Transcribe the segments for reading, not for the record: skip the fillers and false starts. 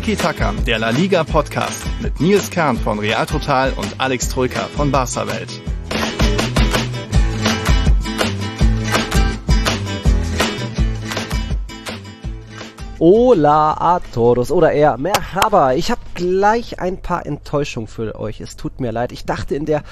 Tiki Taka, der La Liga Podcast mit Nils Kern von Real Total und Alex Troika von Barca Welt. Hola a todos oder eher Merhaba. Ich habe gleich ein paar Enttäuschungen für euch. Es tut mir leid. Ich dachte, in der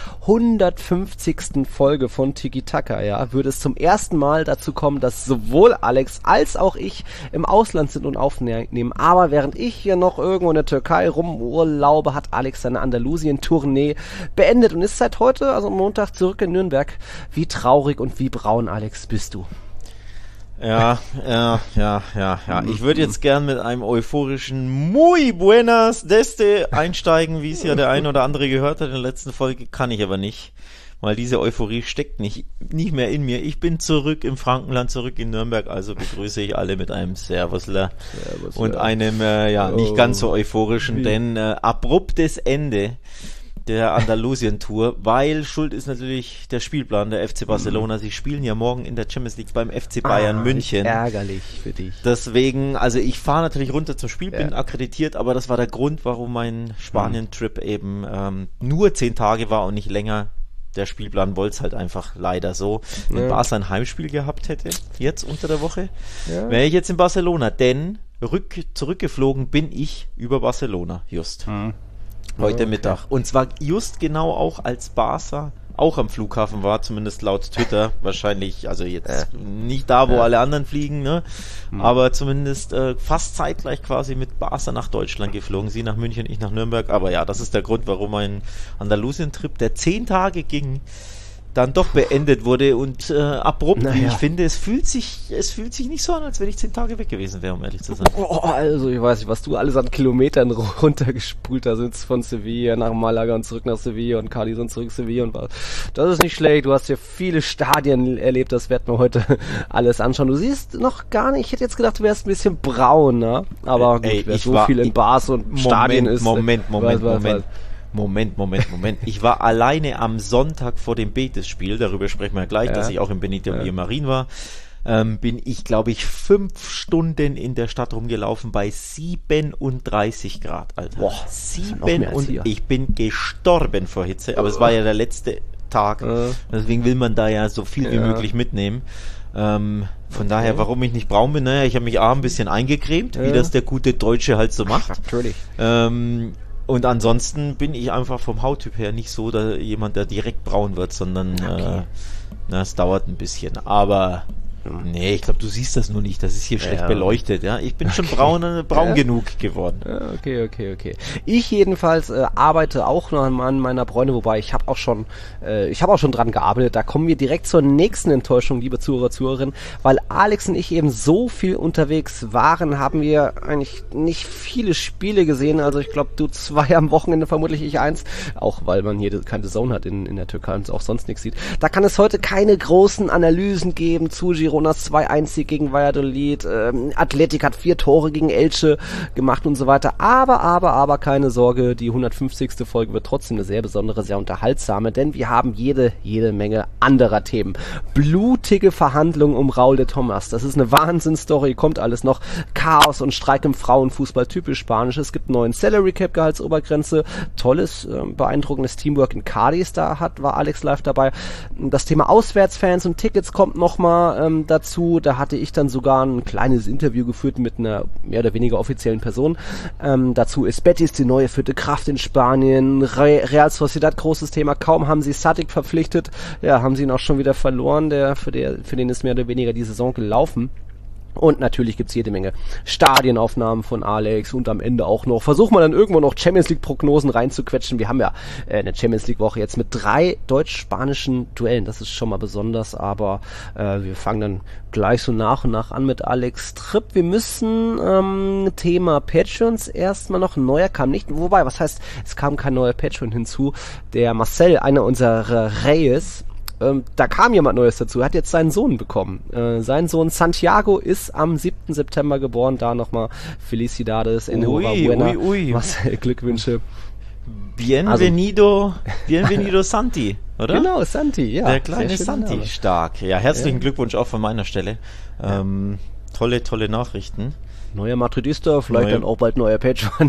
150. Folge von Tiki Taka, würde es zum ersten Mal dazu kommen, dass sowohl Alex als auch ich im Ausland sind und aufnehmen. Aber während ich hier noch irgendwo in der Türkei rumurlaube, hat Alex seine Andalusien-Tournee beendet und ist seit heute, also Montag, zurück in Nürnberg. Wie traurig und wie braun, Alex, bist du? Ja. Ich würde jetzt gern mit einem euphorischen Muy buenas deste einsteigen, wie es ja der ein oder andere gehört hat in der letzten Folge, kann ich aber nicht, weil diese Euphorie steckt nicht mehr in mir. Ich bin zurück im Frankenland, zurück in Nürnberg, also begrüße ich alle mit einem Servusler und einem, nicht ganz so euphorischen, denn abruptes Ende der Andalusien-Tour, weil schuld ist natürlich der Spielplan der FC Barcelona. Sie spielen ja morgen in der Champions League beim FC Bayern München. Ärgerlich für dich. Deswegen, also ich fahre natürlich runter zum Spiel, bin akkreditiert, aber das war der Grund, warum mein Spanien-Trip eben nur 10 Tage war und nicht länger. Der Spielplan wollte es halt einfach leider so. Wenn Barca ein Heimspiel gehabt hätte, jetzt unter der Woche, wäre ich jetzt in Barcelona, denn zurückgeflogen bin ich über Barcelona, just. Heute Mittag. Und zwar just genau auch als Barca auch am Flughafen war, zumindest laut Twitter. Wahrscheinlich, also jetzt nicht da, wo alle anderen fliegen, ne? Aber zumindest fast zeitgleich quasi mit Barca nach Deutschland geflogen. Sie nach München, ich nach Nürnberg. Aber ja, das ist der Grund, warum mein Andalusien-Trip, der 10 Tage ging, dann doch beendet wurde und abrupt, wie ich finde, es fühlt sich nicht so an, als wenn ich 10 Tage weg gewesen wäre, um ehrlich zu sein. Also ich weiß nicht, was du alles an Kilometern runtergespult hast, jetzt von Sevilla nach Malaga und zurück nach Sevilla und Cadiz und zurück Sevilla und was. Das ist nicht schlecht, du hast ja viele Stadien erlebt, das werden wir heute alles anschauen. Du siehst noch gar nicht, ich hätte jetzt gedacht, du wärst ein bisschen braun, ne? Aber gut, wer so viel in Bars und Stadien ist. Moment. Ich war alleine am Sonntag vor dem Betis-Spiel, darüber sprechen wir gleich, dass ich auch in Benito Villamarín war, bin ich, glaube ich, 5 Stunden in der Stadt rumgelaufen bei 37 Grad, Alter. Boah, ich bin gestorben vor Hitze, aber es war ja der letzte Tag, deswegen will man da ja so viel wie möglich mitnehmen. Von daher, warum ich nicht braun bin, naja, ich habe mich ein bisschen eingecremt, wie das der gute Deutsche halt so macht. Natürlich. Und ansonsten bin ich einfach vom Hauttyp her nicht so jemand, der direkt braun wird, sondern es dauert ein bisschen. Aber nee, ich glaube, du siehst das nur nicht. Das ist hier schlecht beleuchtet. Ja, ich bin schon braun genug geworden. Okay. Ich jedenfalls arbeite auch noch an meiner Bräune, wobei ich habe auch schon dran gearbeitet. Da kommen wir direkt zur nächsten Enttäuschung, liebe Zuhörer, Zuhörerinnen, weil Alex und ich eben so viel unterwegs waren, haben wir eigentlich nicht viele Spiele gesehen. Also ich glaube, du 2 am Wochenende, vermutlich ich 1, auch weil man hier keine Zone hat in der Türkei und auch sonst nichts sieht. Da kann es heute keine großen Analysen geben zu Gironas 2-1-Sieg gegen Valladolid, Athletic hat 4 Tore gegen Elche gemacht und so weiter, aber keine Sorge, die 150. Folge wird trotzdem eine sehr besondere, sehr unterhaltsame, denn wir haben jede Menge anderer Themen. Blutige Verhandlungen um Raúl de Tomás, das ist eine Wahnsinnsstory, kommt alles noch, Chaos und Streik im Frauenfußball, typisch spanisch, es gibt einen neuen Salary Cap Gehaltsobergrenze, tolles, beeindruckendes Teamwork in Cadiz, war Alex live dabei, das Thema Auswärtsfans und Tickets kommt nochmal dazu. Da hatte ich dann sogar ein kleines Interview geführt mit einer mehr oder weniger offiziellen Person. Dazu ist Betis die neue 4. Kraft in Spanien. Real Sociedad, großes Thema. Kaum haben sie Sadik verpflichtet, haben sie ihn auch schon wieder verloren. Für den ist mehr oder weniger die Saison gelaufen. Und natürlich gibt's jede Menge Stadienaufnahmen von Alex und am Ende auch noch, versuchen wir dann irgendwo noch Champions League Prognosen reinzuquetschen. Wir haben ja eine Champions League Woche jetzt mit 3 deutsch-spanischen Duellen, das ist schon mal besonders, aber wir fangen dann gleich so nach und nach an mit Alex Tripp. Wir müssen Thema Patreons erstmal noch, ein neuer kam nicht, wobei, was heißt, es kam kein neuer Patreon hinzu, der Marcel, einer unserer Reyes, da kam jemand Neues dazu, hat jetzt seinen Sohn bekommen. Sein Sohn Santiago ist am 7. September geboren, da nochmal Felicidades, Enhorabuena, Marcel, Glückwünsche. Bienvenido Santi, oder? Genau, Santi, ja. Der kleine Santi, stark. Ja, herzlichen Glückwunsch auch von meiner Stelle. Tolle Nachrichten. neuer Madridista, vielleicht dann auch bald neuer Patreon.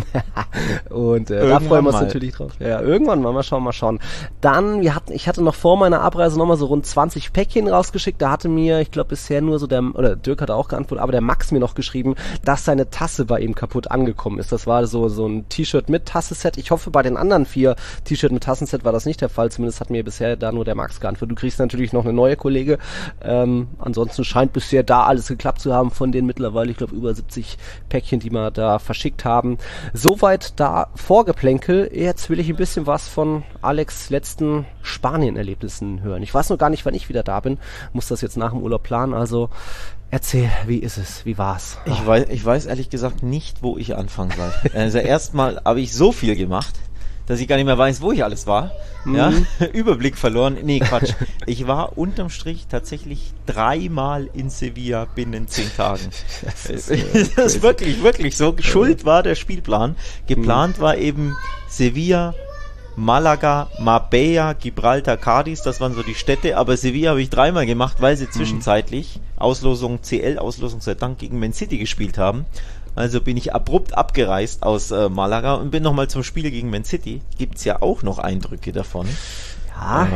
Und da freuen wir uns natürlich drauf. Ja, irgendwann mal schauen. Dann, ich hatte noch vor meiner Abreise nochmal so rund 20 Päckchen rausgeschickt. Da hatte mir, ich glaube bisher nur so Dirk hatte auch geantwortet, aber der Max mir noch geschrieben, dass seine Tasse bei ihm kaputt angekommen ist. Das war so ein T-Shirt mit Tassenset. Ich hoffe, bei den anderen 4 T-Shirt mit Tassenset war das nicht der Fall. Zumindest hat mir bisher da nur der Max geantwortet. Du kriegst natürlich noch eine neue Kollege. Ansonsten scheint bisher da alles geklappt zu haben von den mittlerweile, ich glaube, über 70 Päckchen, die wir da verschickt haben. Soweit da Vorgeplänkel. Jetzt will ich ein bisschen was von Alex' letzten Spanien-Erlebnissen hören. Ich weiß noch gar nicht, wann ich wieder da bin. Muss das jetzt nach dem Urlaub planen. Also erzähl, wie ist es? Wie war's? Ich weiß ehrlich gesagt nicht, wo ich anfangen soll. Also erstmal habe ich so viel gemacht, dass ich gar nicht mehr weiß, wo ich alles war. Ja, Überblick verloren. Nee, Quatsch. Ich war unterm Strich tatsächlich 3-mal in Sevilla binnen 10 Tagen. Das ist wirklich so. Schuld war der Spielplan. Geplant war eben Sevilla, Malaga, Marbella, Gibraltar, Cádiz, das waren so die Städte, aber Sevilla habe ich 3-mal gemacht, weil sie zwischenzeitlich CL-Auslosung sei Dank gegen Man City gespielt haben. Also bin ich abrupt abgereist aus Malaga und bin nochmal zum Spiel gegen Man City. Gibt's ja auch noch Eindrücke davon. Ja.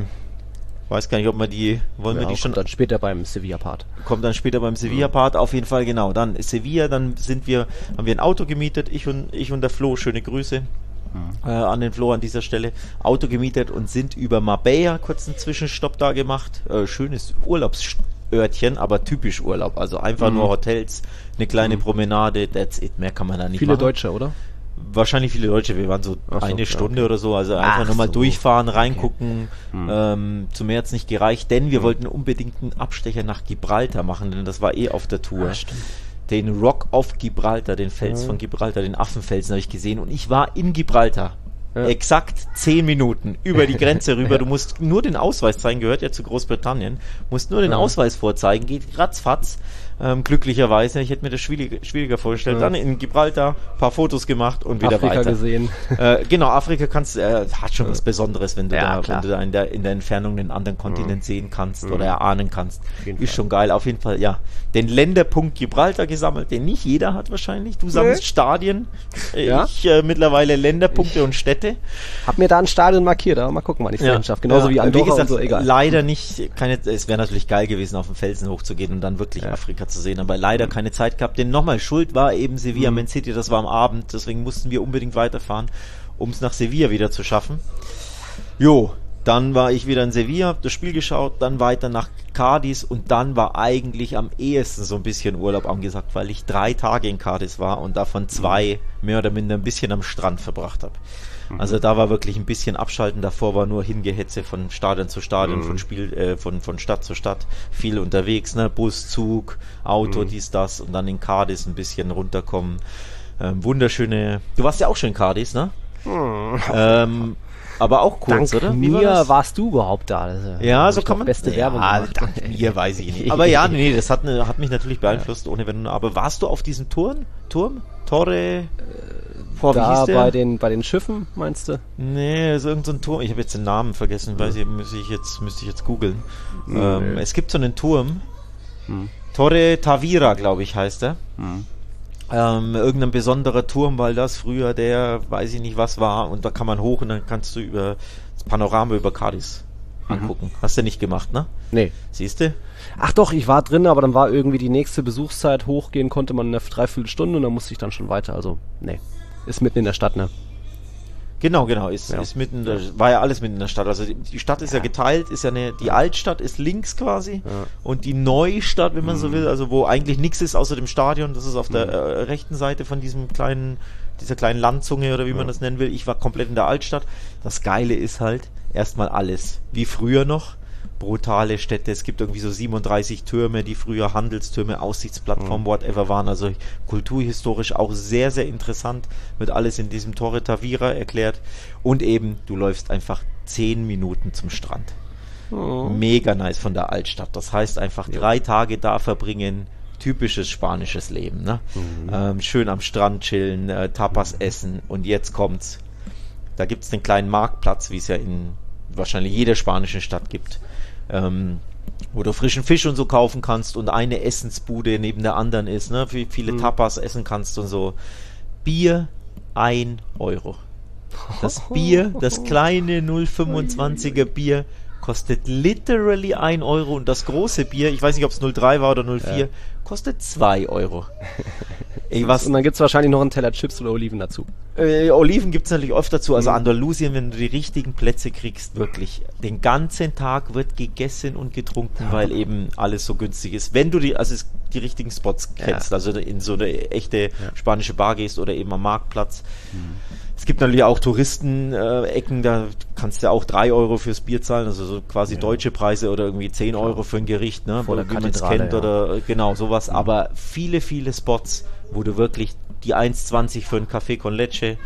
Weiß gar nicht, ob wir die, wollen wir die schon... Kommt dann später beim Sevilla-Part. Kommt dann später beim Sevilla-Part, auf jeden Fall, genau. Dann Sevilla, dann haben wir ein Auto gemietet, ich und der Flo, schöne Grüße an den Flo an dieser Stelle. Auto gemietet und sind über Marbella kurz einen Zwischenstopp da gemacht. Schönes Urlaubsörtchen, aber typisch Urlaub. Also einfach nur Hotels, eine kleine Promenade, that's it. Mehr kann man da nicht Viele machen. Deutsche, oder? Wahrscheinlich viele Deutsche, wir waren so eine Stunde oder so, also einfach nochmal durchfahren, reingucken, zu mehr hat's nicht gereicht, denn wir wollten unbedingt einen Abstecher nach Gibraltar machen, denn das war auf der Tour. Den Rock of Gibraltar, den Fels von Gibraltar, den Affenfelsen habe ich gesehen und ich war in Gibraltar. Ja. Exakt 10 Minuten über die Grenze rüber. Du musst nur den Ausweis zeigen, gehört ja zu Großbritannien, musst nur den Ausweis vorzeigen, geht ratzfatz. Glücklicherweise, ich hätte mir das schwieriger vorgestellt. Dann in Gibraltar, paar Fotos gemacht und wieder Afrika weiter. Gesehen. Genau, Afrika hat schon was Besonderes, wenn du da in der Entfernung den anderen Kontinent sehen kannst oder erahnen kannst. Ist schon geil. Auf jeden Fall, ja. Den Länderpunkt Gibraltar gesammelt, den nicht jeder hat wahrscheinlich. Du sammelst Stadien. Ich mittlerweile Länderpunkte und Städte. Hab mir da ein Stadion markiert, aber mal gucken, wann ich es schaffe. Genauso wie Andorra, wie gesagt, und so, egal. Leider nicht, es wäre natürlich geil gewesen, auf den Felsen hochzugehen und dann wirklich Afrika zu sehen, aber leider keine Zeit gehabt, denn nochmal, Schuld war eben Sevilla, Man City, das war am Abend, deswegen mussten wir unbedingt weiterfahren, um es nach Sevilla wieder zu schaffen. Dann war ich wieder in Sevilla, hab das Spiel geschaut, dann weiter nach Cádiz und dann war eigentlich am ehesten so ein bisschen Urlaub angesagt, weil ich 3 Tage in Cádiz war und davon 2 mehr oder minder ein bisschen am Strand verbracht habe. Also da war wirklich ein bisschen Abschalten, davor war nur Hingehetze von Stadion zu Stadion, von Stadt zu Stadt, viel unterwegs, ne, Bus, Zug, Auto, dies, das und dann in Cádiz ein bisschen runterkommen. Wunderschöne, du warst ja auch schon in Cádiz, ne? Aber auch kurz, dank oder? Wie mir warst du überhaupt da? Also, ja, so kann man. Beste Werbung gemacht. Dank mir weiß ich nicht. Aber ja, nee, das hat mich natürlich beeinflusst, ohne Wenn und Aber. Warst du auf diesem Turm? Torre? Da bei den Schiffen, meinst du? Nee, das ist irgend so ein Turm. Ich habe jetzt den Namen vergessen, müsste ich jetzt googeln. Es gibt so einen Turm. Torre Tavira, glaube ich, heißt er. Irgendein besonderer Turm, weil das früher weiß ich nicht was war und da kann man hoch und dann kannst du über das Panorama über Cádiz angucken. Hast du nicht gemacht, ne? Nee. Siehst du? Ach doch, ich war drin, aber dann war irgendwie die nächste Besuchszeit, hochgehen konnte man eine Dreiviertelstunde und dann musste ich dann schon weiter, also nee. Ist mitten in der Stadt, ne? Genau, ist mitten, war ja alles mitten in der Stadt. Also die Stadt ist ja geteilt, ist ja die Altstadt ist links quasi und die Neustadt, wenn man so will, also wo eigentlich nichts ist außer dem Stadion, das ist auf der rechten Seite von dieser kleinen Landzunge oder wie man das nennen will. Ich war komplett in der Altstadt. Das Geile ist halt erstmal alles wie früher noch. Brutale Städte, es gibt irgendwie so 37 Türme, die früher Handelstürme, Aussichtsplattformen, whatever waren, also kulturhistorisch auch sehr, sehr interessant, wird alles in diesem Torre Tavira erklärt und eben, du läufst einfach 10 Minuten zum Strand. Mega nice von der Altstadt, das heißt einfach 3 Tage da verbringen, typisches spanisches Leben, ne? Schön am Strand chillen, Tapas essen und jetzt kommt's, da gibt's den kleinen Marktplatz, wie es ja in wahrscheinlich jeder spanischen Stadt gibt. wo du frischen Fisch und so kaufen kannst und eine Essensbude neben der anderen ist, ne? Viele Tapas essen kannst und so. Bier 1 Euro. Das Bier, das kleine 0,25er Bier kostet literally 1 Euro und das große Bier, ich weiß nicht, ob es 0,3 war oder 0,4, kostet 2 Euro. Und dann gibt es wahrscheinlich noch einen Teller Chips oder Oliven dazu. Oliven gibt es natürlich oft dazu. Also Andalusien, wenn du die richtigen Plätze kriegst, wirklich den ganzen Tag wird gegessen und getrunken, weil eben alles so günstig ist. Wenn du die richtigen Spots kennst, also in so eine echte spanische Bar gehst oder eben am Marktplatz. Es gibt natürlich auch Touristen-Ecken, da kannst du auch 3 Euro fürs Bier zahlen, also so quasi deutsche Preise oder irgendwie 10 Euro für ein Gericht, ne, vor der wie man es kennt oder genau sowas. Aber viele Spots, wo du wirklich die 1,20 für ein Café con Leche,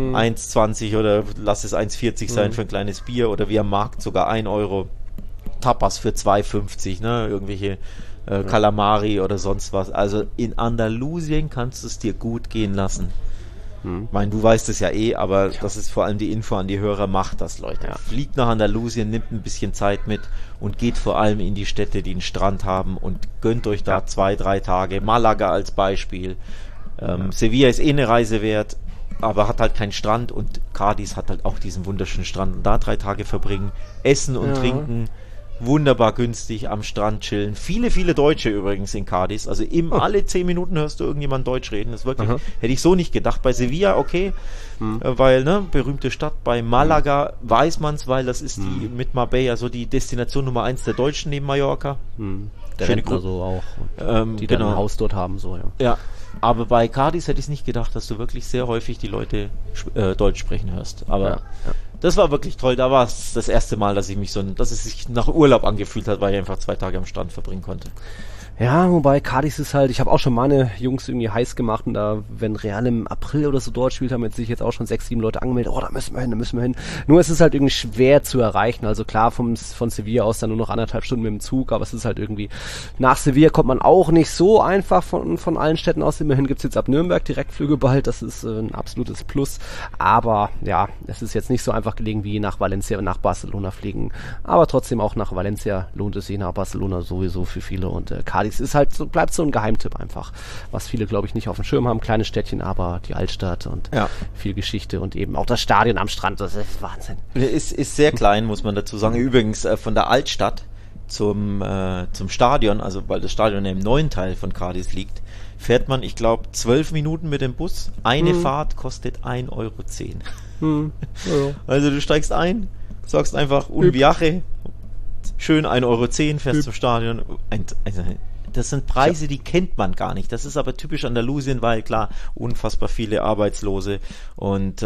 1,20 oder lass es 1,40 sein für ein kleines Bier oder wie am Markt sogar 1 Euro. Tapas für 2,50, ne, irgendwelche Calamari oder sonst was. Also in Andalusien kannst du es dir gut gehen lassen. Ich meine, du weißt es ja aber das ist vor allem die Info an die Hörer, macht das, Leute. Fliegt nach Andalusien, nimmt ein bisschen Zeit mit und geht vor allem in die Städte, die einen Strand haben und gönnt euch da 2-3 Tage. Malaga als Beispiel. Sevilla ist eine Reise wert, aber hat halt keinen Strand und Cádiz hat halt auch diesen wunderschönen Strand. Und da 3 Tage verbringen, essen und trinken, wunderbar günstig am Strand chillen. Viele Deutsche übrigens in Cádiz. Also alle 10 Minuten hörst du irgendjemand Deutsch reden. Das ist wirklich, hätte ich so nicht gedacht. Bei Sevilla, okay, weil, berühmte Stadt. Bei Malaga weiß man es, weil das ist die mit Marbella so die Destination Nummer 1 der Deutschen neben Mallorca. Der Rentner so auch. Die dann ein Haus dort haben, so, Ja, aber bei Cádiz hätte ich es nicht gedacht, dass du wirklich sehr häufig die Leute Deutsch sprechen hörst. Aber das war wirklich toll. Da war es das erste Mal, dass es sich nach Urlaub angefühlt hat, weil ich einfach 2 Tage am Strand verbringen konnte. Ja, wobei Cádiz ist halt, ich habe auch schon meine Jungs irgendwie heiß gemacht und da, wenn Real im April oder so dort spielt, haben sich jetzt auch schon 6-7 Leute angemeldet, da müssen wir hin. Nur es ist halt irgendwie schwer zu erreichen, also klar, von Sevilla aus dann nur noch 1,5 Stunden mit dem Zug, aber es ist halt irgendwie, nach Sevilla kommt man auch nicht so einfach von allen Städten aus, immerhin gibt's jetzt ab Nürnberg Direktflüge bald, das ist ein absolutes Plus, aber ja, es ist jetzt nicht so einfach gelegen wie nach Valencia und nach Barcelona fliegen, aber trotzdem auch nach Valencia lohnt es sich, nach Barcelona sowieso für viele und Cádiz ist halt so, bleibt so ein Geheimtipp einfach, was viele, glaube ich, nicht auf dem Schirm haben. Kleine Städtchen, aber die Altstadt und viel Geschichte und eben auch das Stadion am Strand, das ist Wahnsinn. Ist sehr klein, muss man dazu sagen. Übrigens, von der Altstadt zum Stadion, also weil das Stadion im neuen Teil von Cádiz liegt, fährt man, ich glaube, 12 Minuten mit dem Bus. Eine Fahrt kostet 1,10 Euro. Also du steigst ein, sagst einfach un viaje, schön 1,10 Euro, fährst zum Stadion. Das sind Preise, die kennt man gar nicht. Das ist aber typisch Andalusien, weil klar, unfassbar viele Arbeitslose und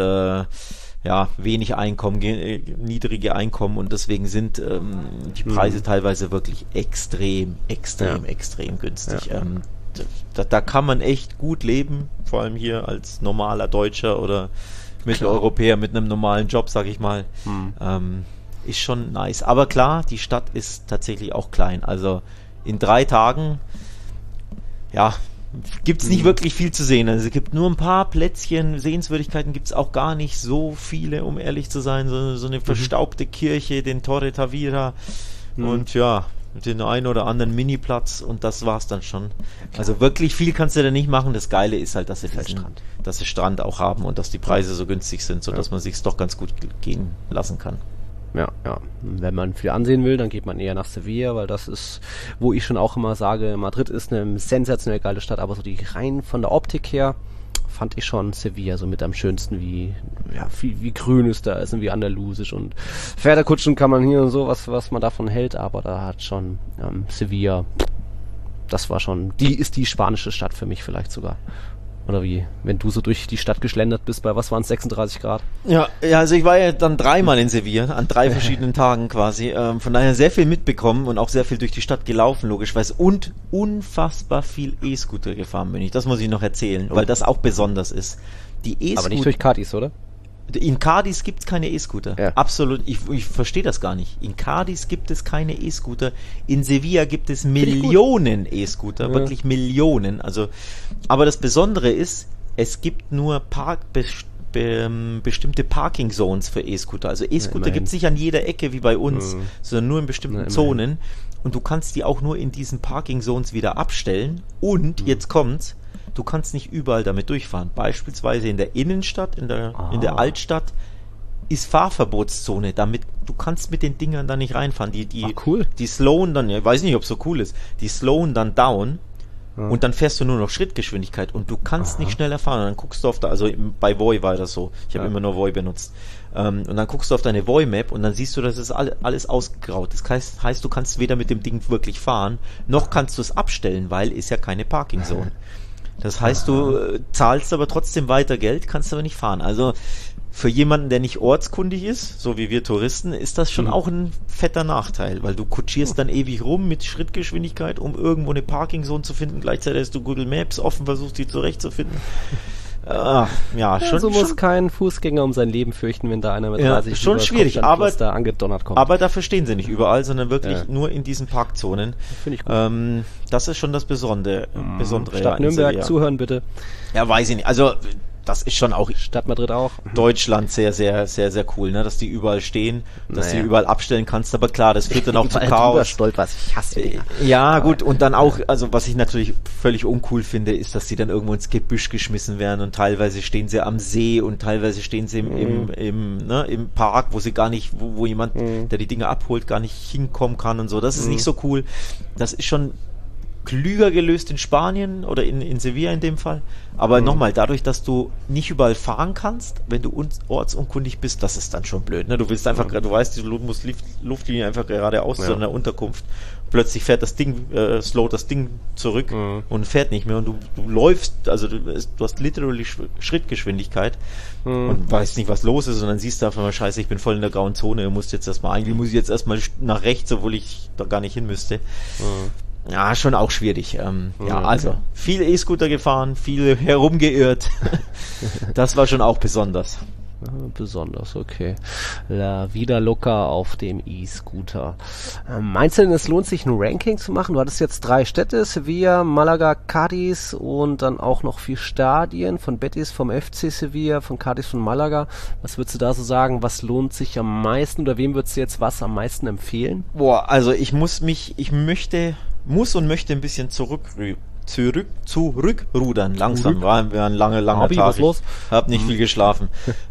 wenig Einkommen, niedrige Einkommen und deswegen sind die Preise teilweise wirklich extrem günstig. Da kann man echt gut leben, vor allem hier als normaler Deutscher oder Mitteleuropäer mit einem normalen Job, sag ich mal. Ist schon nice. Aber klar, die Stadt ist tatsächlich auch klein. Also in 3 Tagen, gibt es nicht wirklich viel zu sehen. Also es gibt nur ein paar Plätzchen, Sehenswürdigkeiten gibt es auch gar nicht so viele, um ehrlich zu sein. So eine verstaubte Kirche, den Torre Tavira und den einen oder anderen Miniplatz und das war's dann schon. Also wirklich viel kannst du da nicht machen. Das Geile ist halt, dass sie Strand auch haben und dass die Preise so günstig sind, sodass man sich's doch ganz gut gehen lassen kann. Ja. Wenn man viel ansehen will, dann geht man eher nach Sevilla, weil das ist, wo ich schon auch immer sage, Madrid ist eine sensationell geile Stadt, aber so die rein von der Optik her fand ich schon Sevilla so mit am schönsten, wie grün es da ist und wie andalusisch und Pferdekutschen kann man hier und so, was man davon hält, aber da hat schon Sevilla, das war schon, ist die spanische Stadt für mich vielleicht sogar. Oder wie, wenn du so durch die Stadt geschlendert bist, bei was waren es, 36 Grad? Ja, also ich war ja dann 3-mal in Sevilla, an 3 verschiedenen Tagen quasi. Von daher sehr viel mitbekommen und auch sehr viel durch die Stadt gelaufen, logischerweise. Und unfassbar viel E-Scooter gefahren bin ich. Das muss ich noch erzählen, weil das auch besonders ist. Die E-Scooter. Aber nicht durch Cádiz, oder? In Cádiz gibt es keine E-Scooter. Ja. Absolut. Ich verstehe das gar nicht. In Cádiz gibt es keine E-Scooter. In Sevilla gibt es Millionen E-Scooter. Wirklich Millionen. Also, aber das Besondere ist, es gibt nur bestimmte Parking-Zones für E-Scooter. Also E-Scooter gibt es nicht an jeder Ecke wie bei uns, sondern nur in bestimmten Zonen. Und du kannst die auch nur in diesen Parking-Zones wieder abstellen. Und jetzt kommt's, du kannst nicht überall damit durchfahren. Beispielsweise in der Innenstadt, in der Altstadt ist Fahrverbotszone. Damit du kannst mit den Dingern da nicht reinfahren. Cool. Die slowen dann, ich weiß nicht, ob es so cool ist, die slowen dann down. Und dann fährst du nur noch Schrittgeschwindigkeit und du kannst nicht schneller fahren. Und dann guckst du bei Voi war das so. Ich habe immer nur Voi benutzt. Und dann guckst du auf deine Voi-Map und dann siehst du, dass es alles ausgegraut. Das heißt, du kannst weder mit dem Ding wirklich fahren, noch kannst du es abstellen, weil ist ja keine Parking-Zone. Das heißt, du zahlst aber trotzdem weiter Geld, kannst aber nicht fahren. Also für jemanden, der nicht ortskundig ist, so wie wir Touristen, ist das schon auch ein fetter Nachteil, weil du kutschierst dann ewig rum mit Schrittgeschwindigkeit, um irgendwo eine Parking-Zone zu finden. Gleichzeitig hast du Google Maps offen, versuchst die zurechtzufinden. So muss kein Fußgänger um sein Leben fürchten, wenn da einer mit 30 schon schwierig, kommt, aber da angedonnert kommt. Aber dafür stehen sie nicht überall, sondern wirklich nur in diesen Parkzonen. Finde ich gut. Das ist schon das Besondere. Stadt Nürnberg, zuhören bitte. Ja, weiß ich nicht. Also das ist schon auch Stadt Madrid auch. Deutschland sehr, sehr, sehr, sehr cool, ne? Dass die überall stehen, dass du überall abstellen kannst. Aber klar, das führt dann auch zu Chaos. Stolz, ich hasse Dinger. Ja, gut. Und dann auch, also was ich natürlich völlig uncool finde, ist, dass die dann irgendwo ins Gebüsch geschmissen werden und teilweise stehen sie am See und teilweise stehen sie im Park, wo sie gar nicht, wo jemand, der die Dinge abholt, gar nicht hinkommen kann und so. Das ist nicht so cool. Das ist schon klüger gelöst in Spanien oder in Sevilla in dem Fall. Aber nochmal, dadurch, dass du nicht überall fahren kannst, wenn du ortsunkundig bist, das ist dann schon blöd. Ne? Du willst einfach, du weißt, du musst Luftlinie einfach geradeaus zu einer Unterkunft. Plötzlich fährt das Ding, slowt das Ding zurück und fährt nicht mehr und du läufst, also du hast literally Schrittgeschwindigkeit und weißt nicht, was los ist und dann siehst du einfach mal, scheiße, ich bin voll in der grauen Zone, muss ich jetzt erstmal nach rechts, obwohl ich da gar nicht hin müsste. Ja, schon auch schwierig. Also viel E-Scooter gefahren, viel herumgeirrt. Das war schon auch besonders. Besonders, okay. La Vida Loca auf dem E-Scooter. Meinst du denn, es lohnt sich ein Ranking zu machen? Du hattest jetzt 3 Städte, Sevilla, Malaga, Cadiz und dann auch noch 4 Stadien von Betis, vom FC Sevilla, von Cadiz, von Malaga. Was würdest du da so sagen? Was lohnt sich am meisten oder wem würdest du jetzt was am meisten empfehlen? Boah, also ich möchte ein bisschen zurückrudern. Langsam, war ein langer Tag. Was los? Hab nicht viel geschlafen.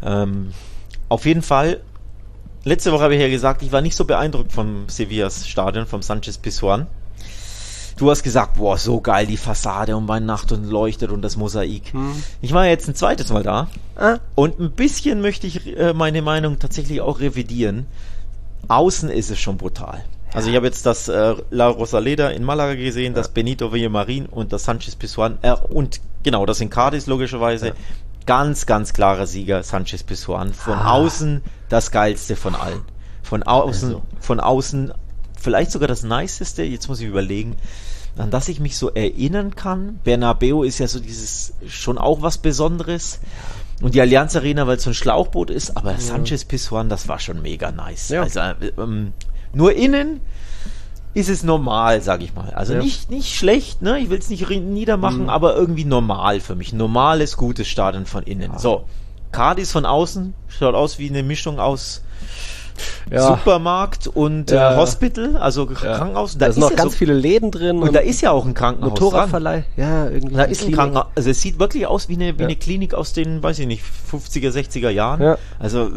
Auf jeden Fall, letzte Woche habe ich ja gesagt, ich war nicht so beeindruckt vom Sevillas Stadion, vom Sánchez Pizjuán. Du hast gesagt, boah, so geil, die Fassade und bei Nacht und leuchtet und das Mosaik. Ich war jetzt ein zweites Mal da und ein bisschen möchte ich meine Meinung tatsächlich auch revidieren. Außen ist es schon brutal. Also ich habe jetzt das La Rosaleda in Malaga gesehen, das Benito Villamarín und das Sánchez Pizjuán und genau, das in Cadiz logischerweise. Ja. Ganz, ganz klarer Sieger, Sánchez Pizjuán. Von außen das geilste von allen. Von außen vielleicht sogar das niceste, jetzt muss ich überlegen, an das ich mich so erinnern kann. Bernabéu ist ja so schon auch was Besonderes. Und die Allianz Arena, weil es so ein Schlauchboot ist, aber Sánchez Pizjuán, das war schon mega nice. Ja. Also nur innen ist es normal, sag ich mal. Also nicht schlecht, ne? Ich will es nicht niedermachen, aber irgendwie normal für mich. Normales, gutes Stadion von innen. Ja. So, Cadiz von außen schaut aus wie eine Mischung aus Supermarkt und Hospital, also Krankenhaus. Da sind noch ganz viele Läden drin. Und da ist ja auch ein Krankenhaus. Motorradverleih. Ja, irgendwie. Da ist ein Krankenhaus. Also es sieht wirklich aus wie eine Klinik aus den, weiß ich nicht, 50er, 60er Jahren. Ja. Also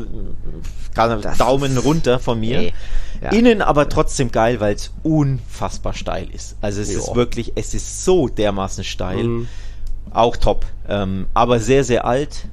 Daumen runter von mir. Nee. Ja. Innen aber trotzdem geil, weil es unfassbar steil ist. Also es ist so dermaßen steil. Auch top. Aber sehr, sehr alt.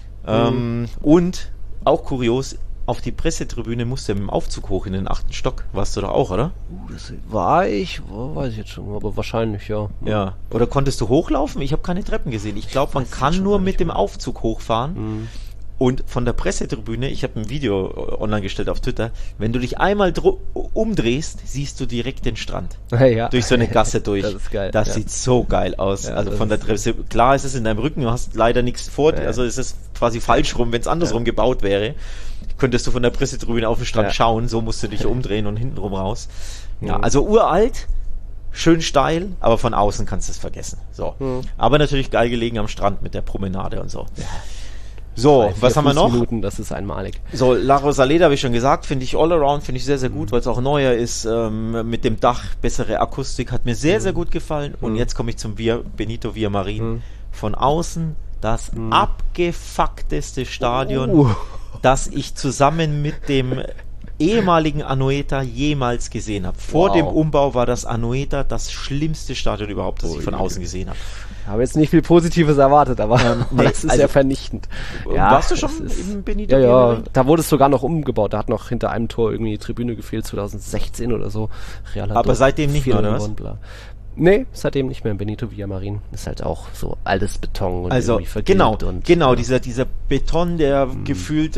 Und auch kurios, auf die Pressetribüne musste er mit dem Aufzug hoch in den 8. Stock. Warst du da auch, oder? Das weiß ich jetzt schon, aber wahrscheinlich, ja. Ja. Oder konntest du hochlaufen? Ich habe keine Treppen gesehen. Ich glaube, man kann nur mit dem Aufzug hochfahren. Und von der Pressetribüne, ich habe ein Video online gestellt auf Twitter, wenn du dich einmal umdrehst, siehst du direkt den Strand. Ja. Durch so eine Gasse durch. Das ist geil. Das sieht so geil aus. Ja, also von der Presse. Klar ist es in deinem Rücken, du hast leider nichts vor dir. Also es ist quasi falsch rum, wenn es andersrum gebaut wäre. Könntest du von der Pressetribüne auf den Strand schauen, so musst du dich umdrehen und hintenrum raus. Ja, also uralt, schön steil, aber von außen kannst du es vergessen. So. Aber natürlich geil gelegen am Strand mit der Promenade und so. So, was haben wir noch? Minuten, das ist einmalig. So, La Rosaleda habe ich schon gesagt, finde ich all around, finde ich sehr, sehr gut, weil es auch neuer ist, mit dem Dach, bessere Akustik, hat mir sehr, sehr gut gefallen. Und jetzt komme ich zum Benito Villamarín. Von außen das abgefuckteste Stadion, das ich zusammen mit dem ehemaligen Anoeta jemals gesehen habe. Vor dem Umbau war das Anoeta das schlimmste Stadion überhaupt, das ich von außen gesehen habe. Ich habe jetzt nicht viel Positives erwartet, aber das ist ja vernichtend. Ja, warst du schon im Benito? Ja, da wurde es sogar noch umgebaut. Da hat noch hinter einem Tor irgendwie die Tribüne gefehlt, 2016 oder so. Aber seitdem nicht mehr, oder was? Nee, seitdem nicht mehr im Benito Villamarín. Ist halt auch so altes Beton und also, irgendwie vergilbt. Genau, dieser Beton, der gefühlt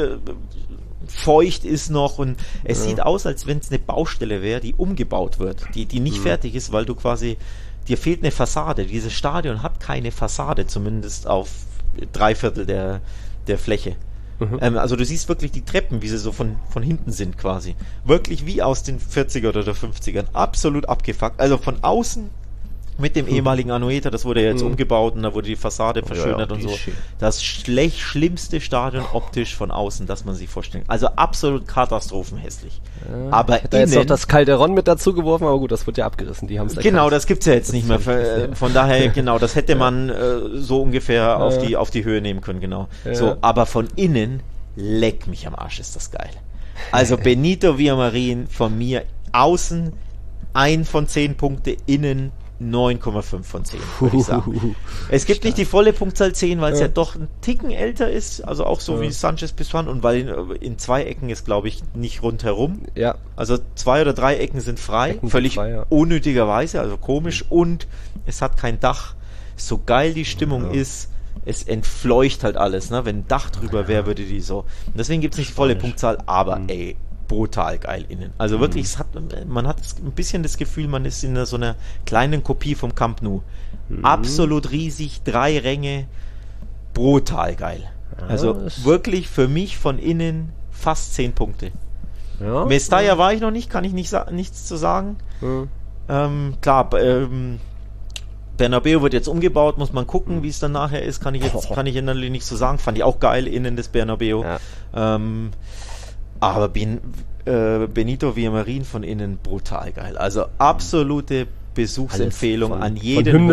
feucht ist noch und es sieht aus, als wenn es eine Baustelle wäre, die umgebaut wird, die nicht fertig ist, weil du quasi dir fehlt eine Fassade. Dieses Stadion hat keine Fassade, zumindest auf 3/4 der Fläche. Also du siehst wirklich die Treppen, wie sie so von hinten sind quasi. Wirklich wie aus den 40er oder der 50ern. Absolut abgefuckt. Also von außen mit dem ehemaligen Anoeta, das wurde ja jetzt umgebaut und da wurde die Fassade verschönert und so. Das schlimmste Stadion optisch von außen, das man sich vorstellt. Also absolut katastrophenhässlich. Ja, aber ich hätte jetzt noch das Calderon mit dazu geworfen, aber gut, das wird ja abgerissen. Die haben's genau, das gibt's ja jetzt nicht mehr. Von daher, genau, das hätte man so ungefähr auf die Höhe nehmen können, genau. So, aber von innen, leck mich am Arsch, ist das geil. Also Benito Villamarín von mir außen 1 von 10 Punkte, innen 9,5 von 10, würde ich sagen. Es gibt nicht die volle Punktzahl 10, weil es ja doch ein Ticken älter ist, also auch so wie Sanchez Pizjuan und weil in 2 Ecken ist, glaube ich, nicht rundherum. Ja. Also 2 oder 3 Ecken sind frei, völlig unnötigerweise, also komisch und es hat kein Dach. So geil die Stimmung ist, es entfleucht halt alles, ne? Wenn ein Dach drüber wäre, würde die so. Und deswegen gibt es nicht die volle Punktzahl, aber ey, brutal geil innen. Also wirklich, man hat ein bisschen das Gefühl, man ist in so einer kleinen Kopie vom Camp Nou. Absolut riesig, 3 Ränge, brutal geil. Also wirklich für mich von innen fast 10 Punkte. Ja, Mestalla war ich noch nicht, kann ich nichts zu sagen. Klar, Bernabeu wird jetzt umgebaut, muss man gucken, wie es dann nachher ist, kann ich natürlich nicht so sagen. Fand ich auch geil, innen des Bernabeu. Ja. Aber Benito Villamarín von innen brutal geil. Also absolute Besuchsempfehlung an jeden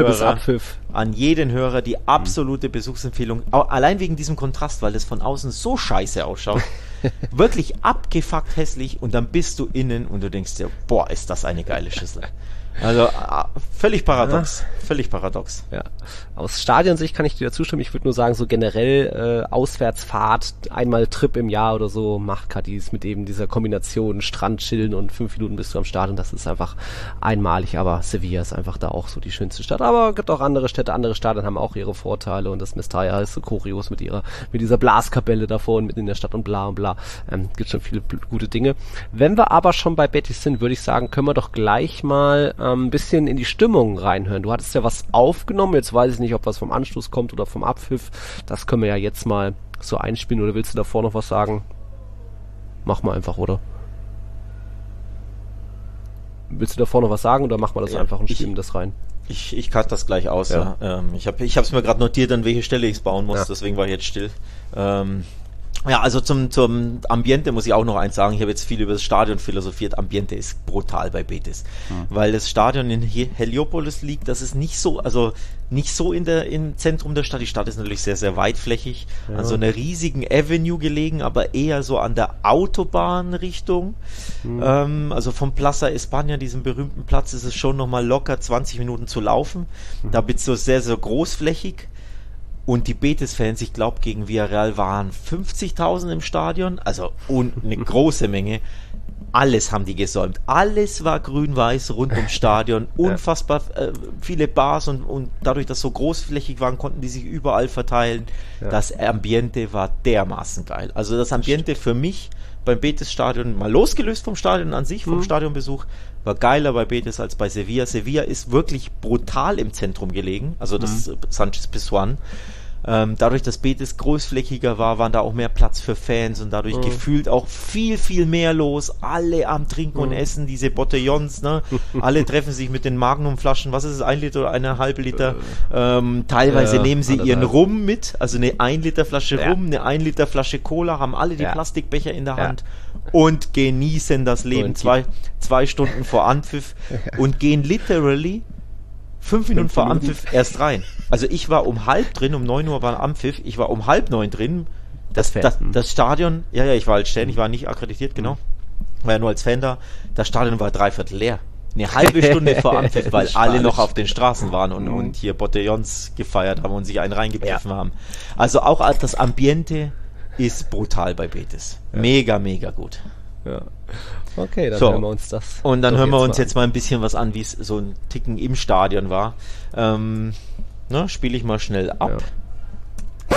Hörer, die absolute Besuchsempfehlung. Allein wegen diesem Kontrast, weil das von außen so scheiße ausschaut. Wirklich abgefuckt hässlich und dann bist du innen und du denkst dir, boah, ist das eine geile Schüssel. Also völlig paradox. Ja. Aus Stadionsicht kann ich dir zustimmen. Ich würde nur sagen, so generell Auswärtsfahrt, einmal Trip im Jahr oder so, macht Cadiz mit eben dieser Kombination Strand chillen und 5 Minuten bist du am Stadion. Das ist einfach einmalig, aber Sevilla ist einfach da auch so die schönste Stadt. Aber es gibt auch andere Städte, andere Stadien haben auch ihre Vorteile und das Mestalla ist so kurios mit dieser Blaskapelle davor mitten in der Stadt und bla und bla. Gibt schon viele gute Dinge. Wenn wir aber schon bei Betis sind, würde ich sagen, können wir doch gleich mal ein bisschen in die Stimmung reinhören. Du hattest ja was aufgenommen, jetzt weiß ich nicht, ob was vom Anstoß kommt oder vom Abpfiff. Das können wir ja jetzt mal so einspielen, oder willst du davor noch was sagen? Mach mal einfach, oder? Willst du davor noch was sagen oder machen wir das einfach und spielen das rein? Ich cut das gleich aus. Ja. Ich hab's mir gerade notiert, an welche Stelle ich es bauen muss, deswegen war ich jetzt still. Ja, also zum Ambiente muss ich auch noch eins sagen. Ich habe jetzt viel über das Stadion philosophiert. Ambiente ist brutal bei Betis. Weil das Stadion in Heliópolis liegt, das ist nicht so im Zentrum der Stadt. Die Stadt ist natürlich sehr, sehr weitflächig. Ja. An so einer riesigen Avenue gelegen, aber eher so an der Autobahnrichtung. Also vom Plaza España, diesem berühmten Platz, ist es schon nochmal locker 20 Minuten zu laufen. Da bist du sehr, sehr großflächig. Und die Betis-Fans, ich glaube, gegen Villarreal waren 50.000 im Stadion, also eine große Menge. Alles haben die gesäumt. Alles war grün-weiß rund ums Stadion. Unfassbar viele Bars und dadurch, dass so großflächig waren, konnten die sich überall verteilen. Ja. Das Ambiente war dermaßen geil. Also das Ambiente für mich beim Betis-Stadion, mal losgelöst vom Stadion an sich, vom Stadionbesuch, war geiler bei Betis als bei Sevilla. Sevilla ist wirklich brutal im Zentrum gelegen, also das Sanchez Pizjuan. Dadurch, dass Betis großflächiger war, waren da auch mehr Platz für Fans und dadurch gefühlt auch viel, viel mehr los. Alle am Trinken und Essen, diese Botellons, ne? Alle treffen sich mit den Magnumflaschen, was ist es, 1 Liter oder 1,5 Liter? Teilweise nehmen sie ihren Rum mit, also eine 1 Liter Flasche Rum, eine 1 Liter Flasche Cola, haben alle die Plastikbecher in der Hand und genießen das Leben 2 Stunden vor Anpfiff und gehen literally 5 Minuten vor Anpfiff erst rein. Also ich war um 8:30 drin, um 9 Uhr war Anpfiff, ich war um 8:30 drin. Das Stadion, ich war als Fan, ich war nicht akkreditiert, genau. War ja nur als Fan da. Das Stadion war 3/4 leer. Eine halbe Stunde vor Anpfiff, weil alle noch auf den Straßen waren und hier Botellons gefeiert haben und sich einen reingepfiffen haben. Also auch das Ambiente ist brutal bei Betis. Mega, mega gut. Ja. Okay, dann hören wir uns das. Und dann hören wir uns jetzt mal ein bisschen was an, wie es so ein Ticken im Stadion war. Spiele ich mal schnell ab. Ja.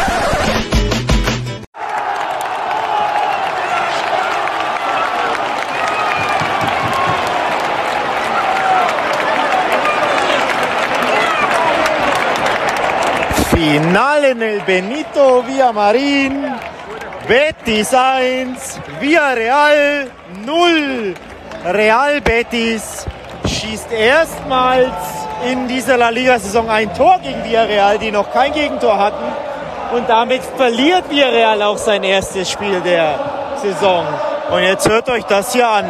Finale en el Benito Villamarín. Betis 1, Villarreal 0. Real Betis schießt erstmals in dieser La Liga-Saison ein Tor gegen Villarreal, die noch kein Gegentor hatten. Und damit verliert Villarreal auch sein erstes Spiel der Saison. Und jetzt hört euch das hier an.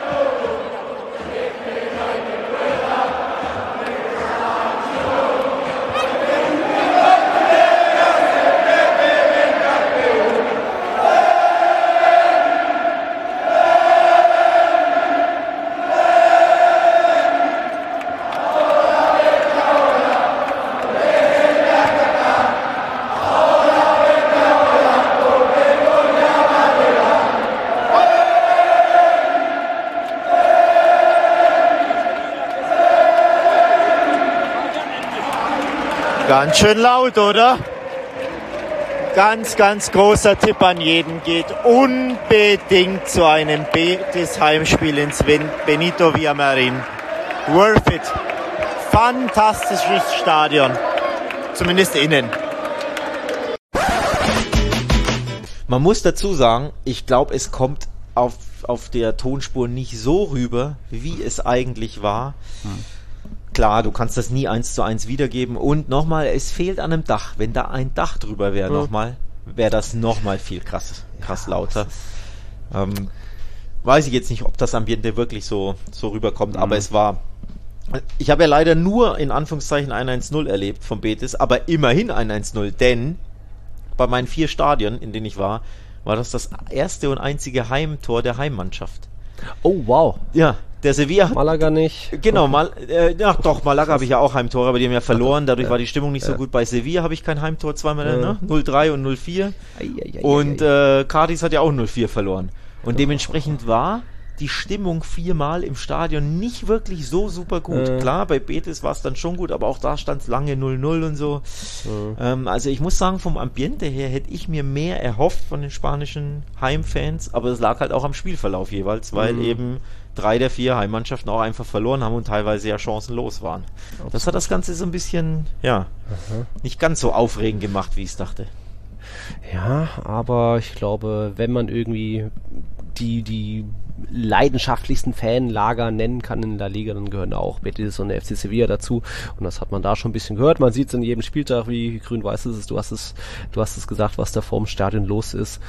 Ganz schön laut, oder? Ganz, ganz großer Tipp an jeden. Geht unbedingt zu einem Betis Heimspiel ins Benito Villamarín. Worth it. Fantastisches Stadion. Zumindest innen. Man muss dazu sagen, ich glaube, es kommt auf der Tonspur nicht so rüber, wie es eigentlich war. Klar, du kannst das nie 1:1 wiedergeben und nochmal, es fehlt an einem Dach. Wenn da ein Dach drüber wäre, wäre das nochmal viel krass lauter. Weiß ich jetzt nicht, ob das Ambiente wirklich so rüberkommt, aber es war, ich habe ja leider nur in Anführungszeichen 1-1-0 erlebt vom Betis, aber immerhin 1-1-0, denn bei meinen 4 Stadien, in denen ich war das erste und einzige Heimtor der Heimmannschaft. Oh, wow. Ja. Der Sevilla hat... Malaga nicht. Genau, Malaga habe ich ja auch Heimtore, aber die haben ja verloren, dadurch war die Stimmung nicht so gut. Bei Sevilla habe ich kein Heimtor, zweimal, 0-3 und 0-4. Und Cadiz hat ja auch 0-4 verloren. Und dementsprechend war die Stimmung 4-mal im Stadion nicht wirklich so super gut. Klar, bei Betis war es dann schon gut, aber auch da stand es lange 0-0 und so. Also ich muss sagen, vom Ambiente her hätte ich mir mehr erhofft von den spanischen Heimfans, aber es lag halt auch am Spielverlauf jeweils, weil eben 3 der 4 Heimmannschaften auch einfach verloren haben und teilweise ja chancenlos waren. Das hat das Ganze so ein bisschen, nicht ganz so aufregend gemacht, wie ich es dachte. Ja, aber ich glaube, wenn man irgendwie die leidenschaftlichsten Fanlager nennen kann in der Liga, dann gehören da auch Betis und der FC Sevilla dazu. Und das hat man da schon ein bisschen gehört. Man sieht es in jedem Spieltag, wie grün-weiß es ist. Du hast es gesagt, was da vorm Stadion los ist.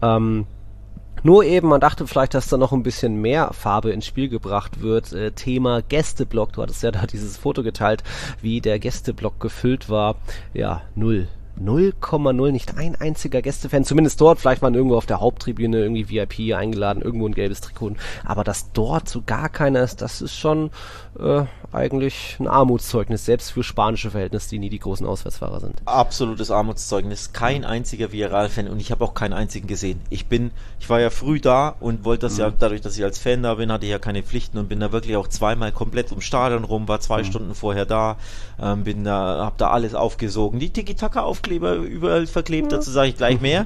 Nur eben, man dachte vielleicht, dass da noch ein bisschen mehr Farbe ins Spiel gebracht wird. Thema Gästeblock. Du hattest ja da dieses Foto geteilt, wie der Gästeblock gefüllt war. Ja, 0,0, nicht ein einziger Gästefan, zumindest dort, vielleicht waren irgendwo auf der Haupttribüne irgendwie VIP eingeladen, irgendwo ein gelbes Trikot, aber dass dort so gar keiner ist, das ist schon eigentlich ein Armutszeugnis, selbst für spanische Verhältnisse, die nie die großen Auswärtsfahrer sind. Absolutes Armutszeugnis, kein einziger Villarreal-Fan und ich habe auch keinen einzigen gesehen. Ich war ja früh da und wollte das ja, dadurch, dass ich als Fan da bin, hatte ich ja keine Pflichten und bin da wirklich auch zweimal komplett ums Stadion rum, war 2 Stunden vorher da, hab da alles aufgesogen, die Tiki-Taka-Aufkleber überall verklebt, dazu sage ich gleich mehr.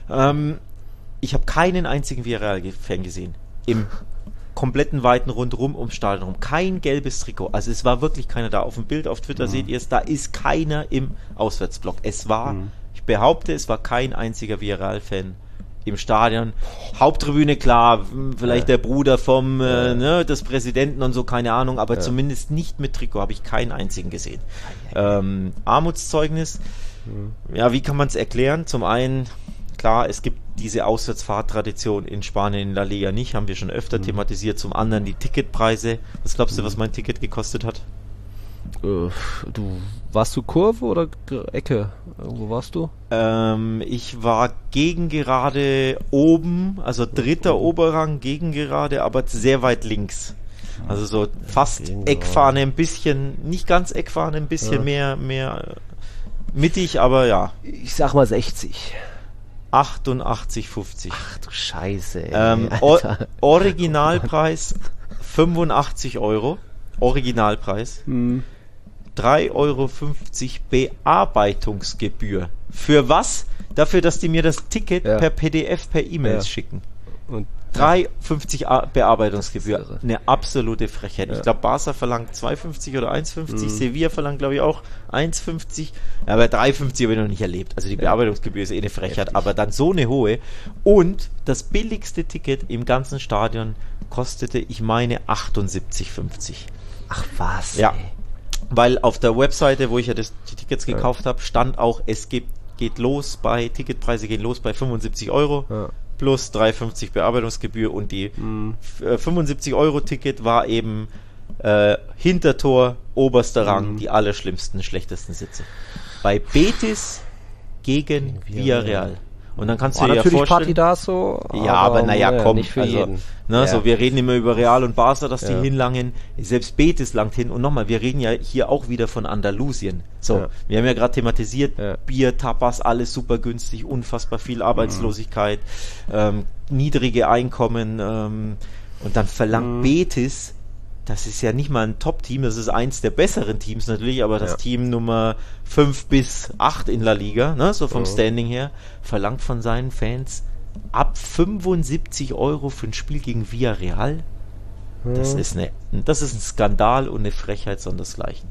Ich habe keinen einzigen Villarreal-Fan gesehen. Im kompletten weiten Rundrum ums Stadion rum. Kein gelbes Trikot. Also es war wirklich keiner da. Auf dem Bild auf Twitter seht ihr es, da ist keiner im Auswärtsblock. Es war Ich behaupte, es war kein einziger Villarreal-Fan im Stadion. Haupttribüne, klar, vielleicht der Bruder vom des Präsidenten und so, keine Ahnung, aber zumindest nicht mit Trikot habe ich keinen einzigen gesehen. Armutszeugnis, ja, wie kann man es erklären? Zum einen, klar, es gibt diese Auswärtsfahrtradtion in Spanien in La Liga nicht, haben wir schon öfter thematisiert. Zum anderen die Ticketpreise. Was glaubst du, was mein Ticket gekostet hat? Warst du Kurve oder Ecke? Wo warst du? Ich war gegengerade oben, also dritter Oberrang gegengerade, aber sehr weit links. Also so fast Eckfahne, ein bisschen, nicht ganz Eckfahne, ein bisschen mehr mittig, aber ja. Ich sag mal 60. 88,50. Ach du Scheiße. Originalpreis 85 Euro. Originalpreis. 3,50 Euro Bearbeitungsgebühr. Für was? Dafür, dass die mir das Ticket per PDF, per E-Mails schicken. Und 3,50 Bearbeitungsgebühr. Eine absolute Frechheit. Ich glaube, Barca verlangt 2,50 oder 1,50. Sevilla verlangt, glaube ich, auch 1,50. Aber 3,50 habe ich noch nicht erlebt. Also die Bearbeitungsgebühr ist eine Frechheit. Aber dann so eine hohe. Und das billigste Ticket im ganzen Stadion kostete, ich meine, 78,50. Ach was? Ja. Weil auf der Webseite, wo ich ja die Tickets gekauft habe, stand auch, Ticketpreise gehen los bei 75 Euro plus 3,50 Bearbeitungsgebühr und die 75 Euro Ticket war eben Hintertor, oberster Rang, die allerschlimmsten, schlechtesten Sitze. Bei Betis gegen Villarreal. Und dann kannst du dir ja vorstellen... Partidas so, ja, aber naja, komm. Nicht für jeden. So, wir reden immer über Real und Barca, dass die hinlangen. Selbst Betis langt hin. Und nochmal, wir reden ja hier auch wieder von Andalusien. So, wir haben ja gerade thematisiert, Bier, Tapas, alles super günstig, unfassbar viel Arbeitslosigkeit, niedrige Einkommen. Und dann verlangt Betis, das ist ja nicht mal ein Top-Team, das ist eins der besseren Teams natürlich, aber das Team Nummer 5 bis 8 in La Liga, ne, so vom Standing her, verlangt von seinen Fans ab 75 Euro für ein Spiel gegen Villarreal. Das ist ein Skandal und eine Frechheit sondersgleichen.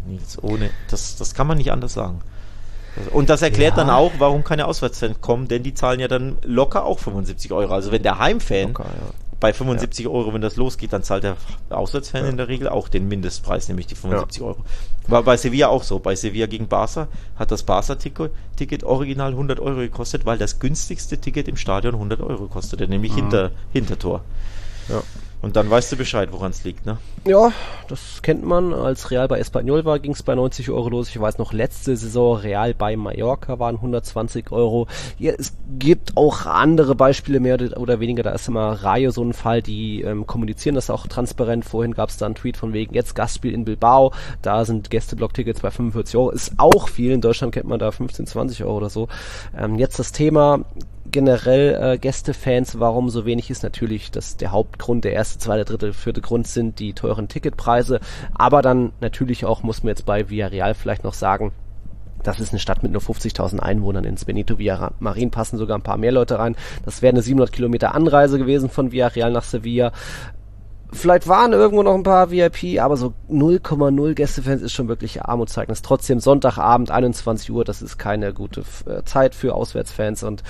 Das kann man nicht anders sagen. Und das erklärt dann auch, warum keine Auswärtsfans kommen, denn die zahlen ja dann locker auch 75 Euro. Also wenn der Heimfan bei 75 Euro, wenn das losgeht, dann zahlt der Auswärtsfan in der Regel auch den Mindestpreis, nämlich die 75 Euro. War bei Sevilla auch so. Bei Sevilla gegen Barca hat das Barca-Ticket original 100 Euro gekostet, weil das günstigste Ticket im Stadion 100 Euro kostete, nämlich Hintertor. Ja. Und dann weißt du Bescheid, woran es liegt, ne? Ja, das kennt man. Als Real bei Espanyol war, ging es bei 90 Euro los. Ich weiß noch, letzte Saison Real bei Mallorca waren 120 Euro. Ja, es gibt auch andere Beispiele, mehr oder weniger. Da ist immer Rayo so ein Fall, die kommunizieren das auch transparent. Vorhin gab es da einen Tweet von wegen, jetzt Gastspiel in Bilbao. Da sind Gästeblock-Tickets bei 45 Euro. Ist auch viel. In Deutschland kennt man da 15, 20 Euro oder so. Jetzt das Thema... Generell Gästefans, warum so wenig ist natürlich, dass der Hauptgrund, der erste, zweite, dritte, vierte Grund sind die teuren Ticketpreise, aber dann natürlich auch, muss man jetzt bei Villarreal vielleicht noch sagen, das ist eine Stadt mit nur 50.000 Einwohnern. Ins Benito Villamarín passen sogar ein paar mehr Leute rein. Das wäre eine 700 Kilometer Anreise gewesen von Villarreal nach Sevilla. Vielleicht waren irgendwo noch ein paar VIP, aber so 0,0 Gästefans ist schon wirklich Armutszeugnis. Trotzdem Sonntagabend, 21 Uhr, das ist keine gute Zeit für Auswärtsfans. Und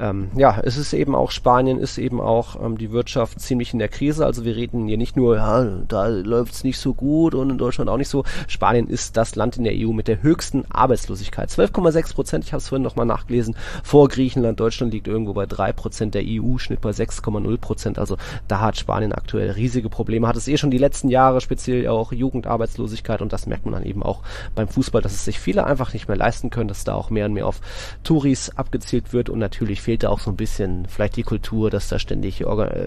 es ist eben auch, Spanien ist eben auch die Wirtschaft ziemlich in der Krise. Also wir reden hier nicht nur, da läuft's nicht so gut und in Deutschland auch nicht so. Spanien ist das Land in der EU mit der höchsten Arbeitslosigkeit. 12,6%, ich habe es vorhin nochmal nachgelesen, vor Griechenland. Deutschland liegt irgendwo bei 3%, der EU-Schnitt bei 6,0%. Also da hat Spanien aktuell riesige Probleme, hat es schon die letzten Jahre, speziell auch Jugendarbeitslosigkeit, und das merkt man dann eben auch beim Fußball, dass es sich viele einfach nicht mehr leisten können, dass da auch mehr und mehr auf Touris abgezielt wird, und natürlich fehlt da auch so ein bisschen vielleicht die Kultur, dass da ständig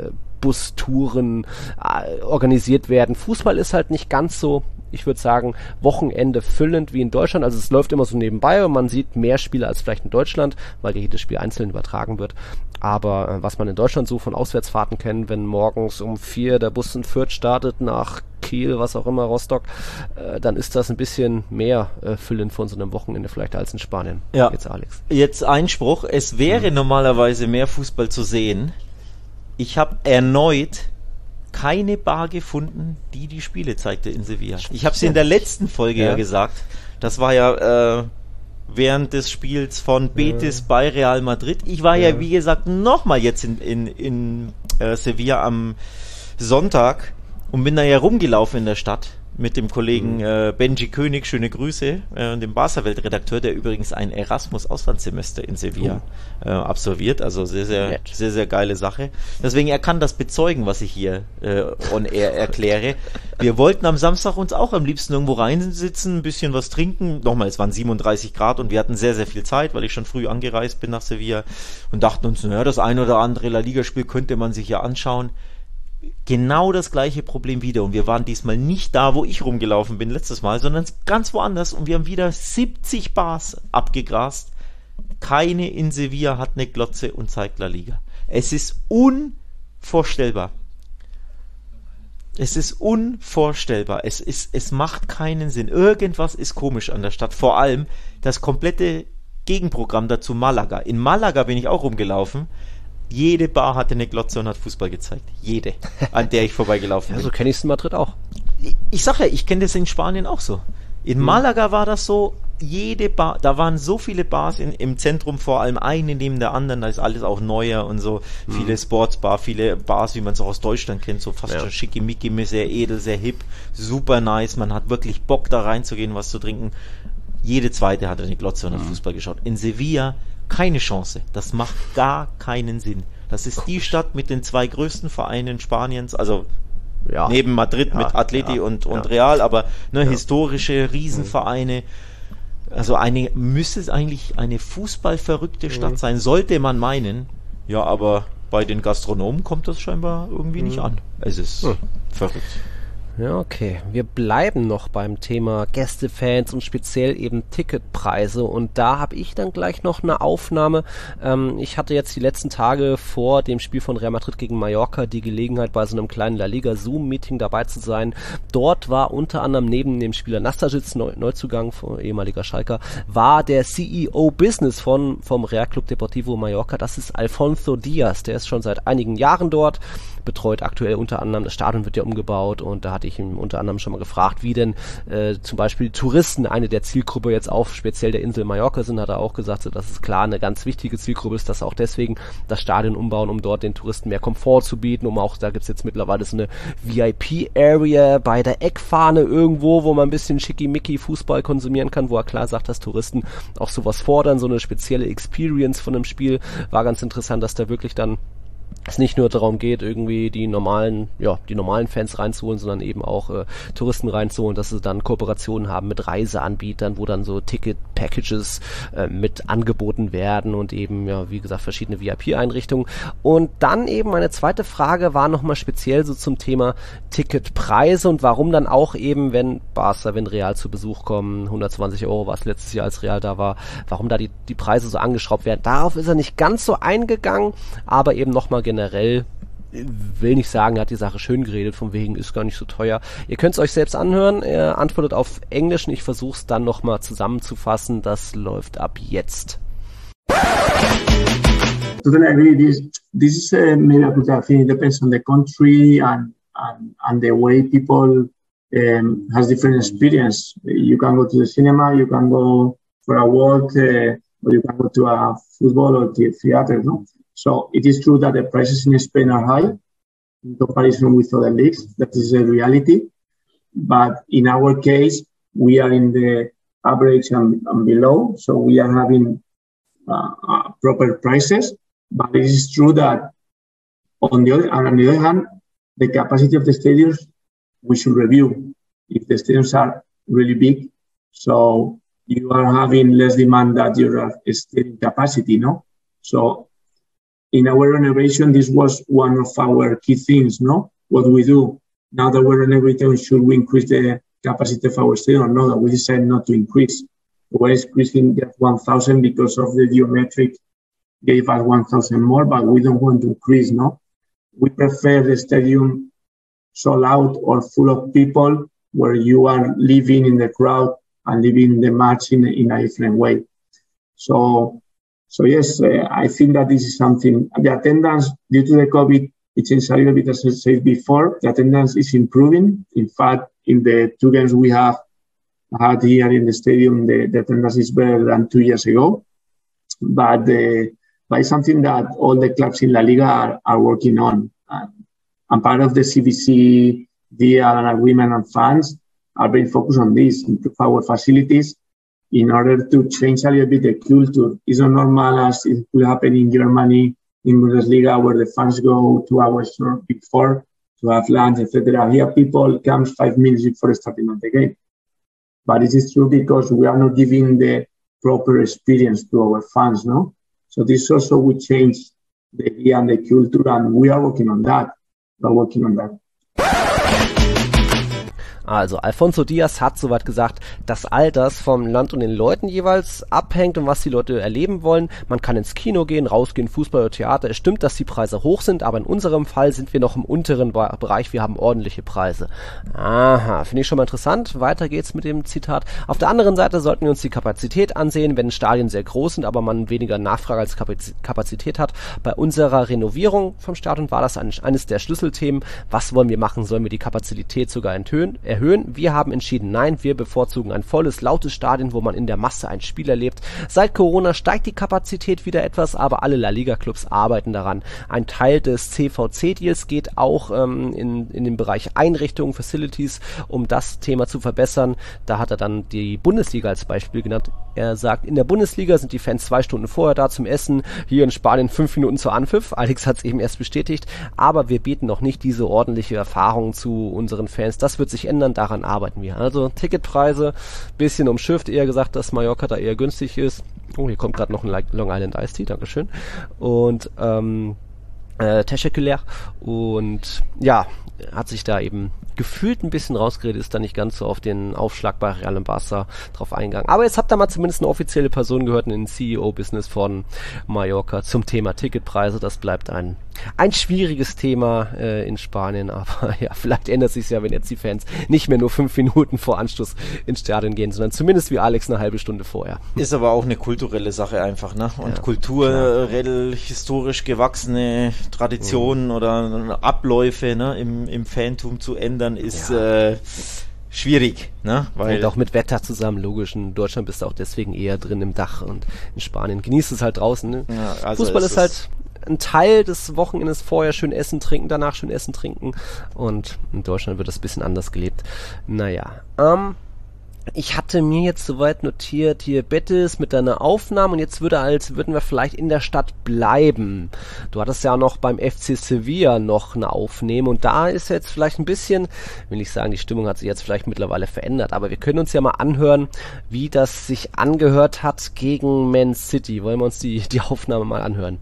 Bustouren organisiert werden. Fußball ist halt nicht ganz so, ich würde sagen, Wochenende füllend wie in Deutschland. Also es läuft immer so nebenbei und man sieht mehr Spiele als vielleicht in Deutschland, weil jedes Spiel einzeln übertragen wird. Aber was man in Deutschland so von Auswärtsfahrten kennt, wenn morgens um 4 der Bus in Fürth startet nach Kiel, was auch immer, Rostock, dann ist das ein bisschen mehr füllend von so einem Wochenende vielleicht als in Spanien. Ja. Jetzt Alex. Jetzt Einspruch, es wäre normalerweise mehr Fußball zu sehen. Ich habe erneut keine Bar gefunden, die Spiele zeigte in Sevilla. Ich habe sie in der letzten Folge ja gesagt. Das war ja während des Spiels von Betis bei Real Madrid. Ich war ja wie gesagt, nochmal jetzt in Sevilla am Sonntag und bin da ja rumgelaufen in der Stadt mit dem Kollegen Benji König, schöne Grüße, dem Barca-Welt-Redakteur, der übrigens ein Erasmus-Auslandssemester in Sevilla absolviert, also sehr, sehr geile Sache. Deswegen, er kann das bezeugen, was ich hier on air erkläre. Wir wollten am Samstag uns auch am liebsten irgendwo reinsitzen, ein bisschen was trinken. Nochmal, es waren 37 Grad und wir hatten sehr, sehr viel Zeit, weil ich schon früh angereist bin nach Sevilla und dachten uns, naja, das ein oder andere La Liga-Spiel könnte man sich ja anschauen. Genau das gleiche Problem wieder und wir waren diesmal nicht da, wo ich rumgelaufen bin letztes Mal, sondern ganz woanders und wir haben wieder 70 Bars abgegrast. Keine in Sevilla hat eine Glotze und zeigt La Liga. Es ist unvorstellbar. Es ist unvorstellbar. Es macht keinen Sinn. Irgendwas ist komisch an der Stadt. Vor allem das komplette Gegenprogramm dazu Malaga. In Malaga bin ich auch rumgelaufen. Jede Bar hatte eine Glotze und hat Fußball gezeigt. Jede, an der ich vorbeigelaufen bin. So kenne ich es in Madrid auch. Ich sag ja, ich kenne das in Spanien auch so. In Malaga war das so, jede Bar, da waren so viele Bars im Zentrum, vor allem eine neben der anderen, da ist alles auch neuer und so, viele Sportsbar, viele Bars, wie man es auch aus Deutschland kennt, so fast schon schickimicki, sehr edel, sehr hip, super nice, man hat wirklich Bock da reinzugehen, was zu trinken. Jede zweite hatte eine Glotze und hat Fußball geschaut. In Sevilla keine Chance. Das macht gar keinen Sinn. Das ist die Stadt mit den 2 größten Vereinen Spaniens, also neben Madrid mit Atleti und Real, aber historische Riesenvereine. Also müsste es eigentlich eine fußballverrückte Stadt sein, sollte man meinen. Ja, aber bei den Gastronomen kommt das scheinbar irgendwie nicht an. Es ist verrückt. Ja, okay. Wir bleiben noch beim Thema Gästefans und speziell eben Ticketpreise und da habe ich dann gleich noch eine Aufnahme. Ich hatte jetzt die letzten Tage vor dem Spiel von Real Madrid gegen Mallorca die Gelegenheit, bei so einem kleinen La Liga Zoom-Meeting dabei zu sein. Dort war unter anderem neben dem Spieler Nastasic, Neuzugang, ehemaliger Schalker, war der CEO Business vom Real Club Deportivo Mallorca. Das ist Alfonso Diaz, der ist schon seit einigen Jahren dort, betreut aktuell unter anderem, das Stadion wird ja umgebaut und da hatte ich ihn unter anderem schon mal gefragt, wie denn zum Beispiel Touristen eine der Zielgruppe jetzt auf speziell der Insel Mallorca sind, hat er auch gesagt, so, dass es klar eine ganz wichtige Zielgruppe ist, dass auch deswegen das Stadion umbauen, um dort den Touristen mehr Komfort zu bieten, da gibt's jetzt mittlerweile so eine VIP-Area bei der Eckfahne irgendwo, wo man ein bisschen schickimicki Fußball konsumieren kann, wo er klar sagt, dass Touristen auch sowas fordern, so eine spezielle Experience von einem Spiel, war ganz interessant, dass da wirklich dann es nicht nur darum geht, irgendwie die normalen Fans reinzuholen, sondern eben auch Touristen reinzuholen, dass sie dann Kooperationen haben mit Reiseanbietern, wo dann so Ticket-Packages mit angeboten werden und eben, wie gesagt, verschiedene VIP-Einrichtungen. Und dann eben meine zweite Frage war nochmal speziell so zum Thema Ticketpreise und warum dann auch eben, wenn Real zu Besuch kommen, 120 € war es letztes Jahr, als Real da war, warum da die Preise so angeschraubt werden. Darauf ist er nicht ganz so eingegangen, aber eben nochmal generell, will nicht sagen, er hat die Sache schön geredet, von wegen ist gar nicht so teuer. Ihr könnt es euch selbst anhören, er antwortet auf Englisch und ich versuche es dann nochmal zusammenzufassen, das läuft ab jetzt. Totally agree. This is maybe a good thing. It depends on the country and the way people has different experience. You can go to the cinema, you can go for a walk, or you can go to a football or theater, no? So it is true that the prices in Spain are high in comparison with other leagues. That is a reality. But in our case, we are in the average and below. So we are having proper prices. But it is true that on the other hand, the capacity of the stadiums, we should review. If the stadiums are really big, so you are having less demand than your stadium capacity, no? So in our renovation, this was one of our key things, no? What we do now that we're renovating, should we increase the capacity of our stadium or no? That we decided not to increase. We're increasing just 1,000 because of the geometric gave us 1,000 more, but we don't want to increase, no? We prefer the stadium sold out or full of people where you are living in the crowd and living the match in a different way. So yes, I think that this is something. The attendance due to the COVID, it changed a little bit, as I said before. The attendance is improving. In fact, in the 2 games we have had here in the stadium, the attendance is better than 2 years ago. But it's something that all the clubs in La Liga are working on. And part of the CVC deal and agreement and funds are very focused on this, improve our facilities in order to change a little bit the culture. It's not normal as it will happen in Germany, in Bundesliga, where the fans go 2 hours before to have lunch, etc. Here, people come 5 minutes before the starting of the game. But this is true because we are not giving the proper experience to our fans, no? So this also will change the idea and the culture, and we are working on that. Also Alfonso Diaz hat soweit gesagt, dass all das vom Land und den Leuten jeweils abhängt und was die Leute erleben wollen. Man kann ins Kino gehen, rausgehen, Fußball oder Theater. Es stimmt, dass die Preise hoch sind, aber in unserem Fall sind wir noch im unteren Bereich. Wir haben ordentliche Preise. Aha, finde ich schon mal interessant. Weiter geht's mit dem Zitat. Auf der anderen Seite sollten wir uns die Kapazität ansehen, wenn Stadien sehr groß sind, aber man weniger Nachfrage als Kapazität hat. Bei unserer Renovierung vom Stadion war das eines der Schlüsselthemen. Was wollen wir machen? Sollen wir die Kapazität sogar erhöhen? Wir haben entschieden, nein, wir bevorzugen ein volles, lautes Stadion, wo man in der Masse ein Spiel erlebt. Seit Corona steigt die Kapazität wieder etwas, aber alle La Liga-Clubs arbeiten daran. Ein Teil des CVC-Deals geht auch in den Bereich Einrichtungen, Facilities, um das Thema zu verbessern. Da hat er dann die Bundesliga als Beispiel genannt. Er sagt, in der Bundesliga sind die Fans 2 Stunden vorher da zum Essen, hier in Spanien 5 Minuten zu Anpfiff. Alex hat es eben erst bestätigt, aber wir bieten noch nicht diese ordentliche Erfahrung zu unseren Fans. Das wird sich ändern, daran arbeiten wir. Also Ticketpreise, bisschen umschifft, eher gesagt, dass Mallorca da eher günstig ist. Oh, hier kommt gerade noch ein Long Island Iced Tea, Dankeschön. Und Teşekkürler. Und ja, hat sich da eben gefühlt ein bisschen rausgeredet, ist da nicht ganz so auf den Aufschlag bei Real und Barca drauf eingegangen. Aber jetzt habt ihr mal zumindest eine offizielle Person gehört in den CEO-Business von Mallorca zum Thema Ticketpreise. Das bleibt ein schwieriges Thema in Spanien, aber ja, vielleicht ändert sich ja, wenn jetzt die Fans nicht mehr nur 5 Minuten vor Anstoß ins Stadion gehen, sondern zumindest wie Alex eine halbe Stunde vorher. Ist aber auch eine kulturelle Sache einfach, ne? Und ja, kulturell, historisch gewachsene Traditionen oder Abläufe, ne, im Fantum zu ändern, ist schwierig, ne? Weil und auch mit Wetter zusammen, logisch. In Deutschland bist du auch deswegen eher drin im Dach und in Spanien genießt es halt draußen, ne? Ja, also Fußball ist halt ein Teil des Wochenendes vorher schön essen, trinken, danach schön essen, trinken und in Deutschland wird das ein bisschen anders gelebt. Naja, ich hatte mir jetzt soweit notiert, hier Betis mit deiner Aufnahme und jetzt würden wir vielleicht in der Stadt bleiben. Du hattest ja noch beim FC Sevilla noch eine Aufnahme und da ist jetzt vielleicht ein bisschen, will ich sagen, die Stimmung hat sich jetzt vielleicht mittlerweile verändert, aber wir können uns ja mal anhören, wie das sich angehört hat gegen Man City. Wollen wir uns die Aufnahme mal anhören?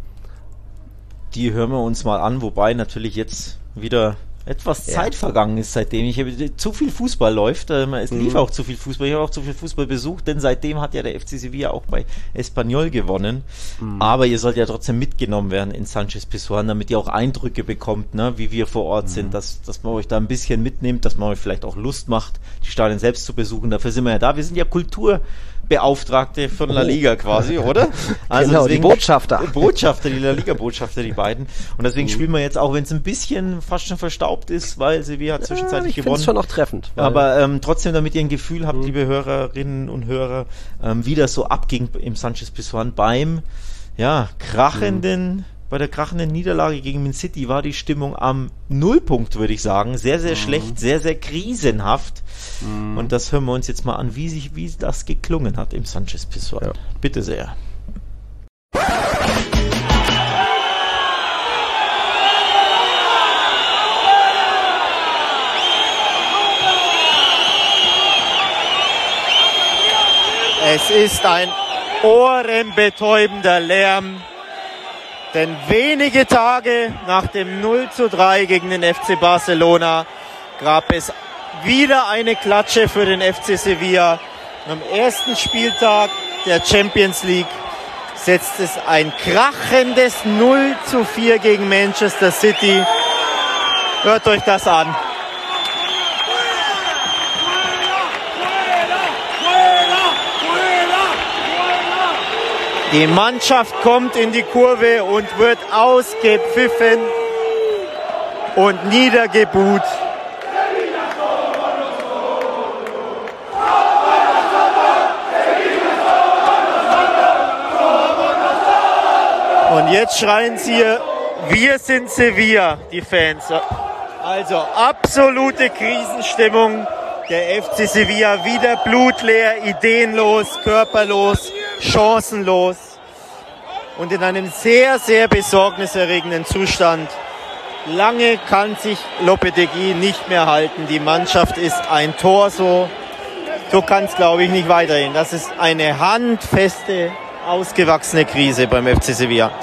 Die hören wir uns mal an, wobei natürlich jetzt wieder etwas Zeit vergangen ist, seitdem zu viel Fußball läuft. Es lief auch zu viel Fußball. Ich habe auch zu viel Fußball besucht, denn seitdem hat ja der FC Sevilla auch bei Espanyol gewonnen. Aber ihr sollt ja trotzdem mitgenommen werden in Sánchez Pizjuán, damit ihr auch Eindrücke bekommt, ne, wie wir vor Ort sind, dass man euch da ein bisschen mitnimmt, dass man euch vielleicht auch Lust macht, die Stadien selbst zu besuchen. Dafür sind wir ja da. Wir sind ja Kulturbeauftragte von La Liga quasi, oder? Also genau, deswegen, die Botschafter. Die La Liga-Botschafter, die beiden. Und deswegen spielen wir jetzt auch, wenn es ein bisschen fast schon verstaubt ist, weil Sevilla hat zwischenzeitlich gewonnen. Ich finde es schon auch treffend. Aber trotzdem, damit ihr ein Gefühl habt, liebe Hörerinnen und Hörer, wie das so abging im Sánchez Pizjuán bei der krachenden Niederlage gegen Man City war die Stimmung am Nullpunkt, würde ich sagen. Sehr, sehr schlecht, sehr, sehr krisenhaft. Und das hören wir uns jetzt mal an, wie das geklungen hat im Sánchez Pizjuán. Ja. Bitte sehr. Es ist ein ohrenbetäubender Lärm, denn wenige Tage nach dem 0:3 gegen den FC Barcelona gab es wieder eine Klatsche für den FC Sevilla. Am ersten Spieltag der Champions League setzt es ein krachendes 0:4 gegen Manchester City. Hört euch das an. Die Mannschaft kommt in die Kurve und wird ausgepfiffen und niedergebuht. jetzt schreien sie hier, wir sind Sevilla, die Fans. Also absolute Krisenstimmung. Der FC Sevilla wieder blutleer, ideenlos, körperlos, chancenlos und in einem sehr, sehr besorgniserregenden Zustand. Lange kann sich Lopetegui nicht mehr halten. Die Mannschaft ist ein Torso. So kann es, glaube ich, nicht weitergehen. Das ist eine handfeste, ausgewachsene Krise beim FC Sevilla.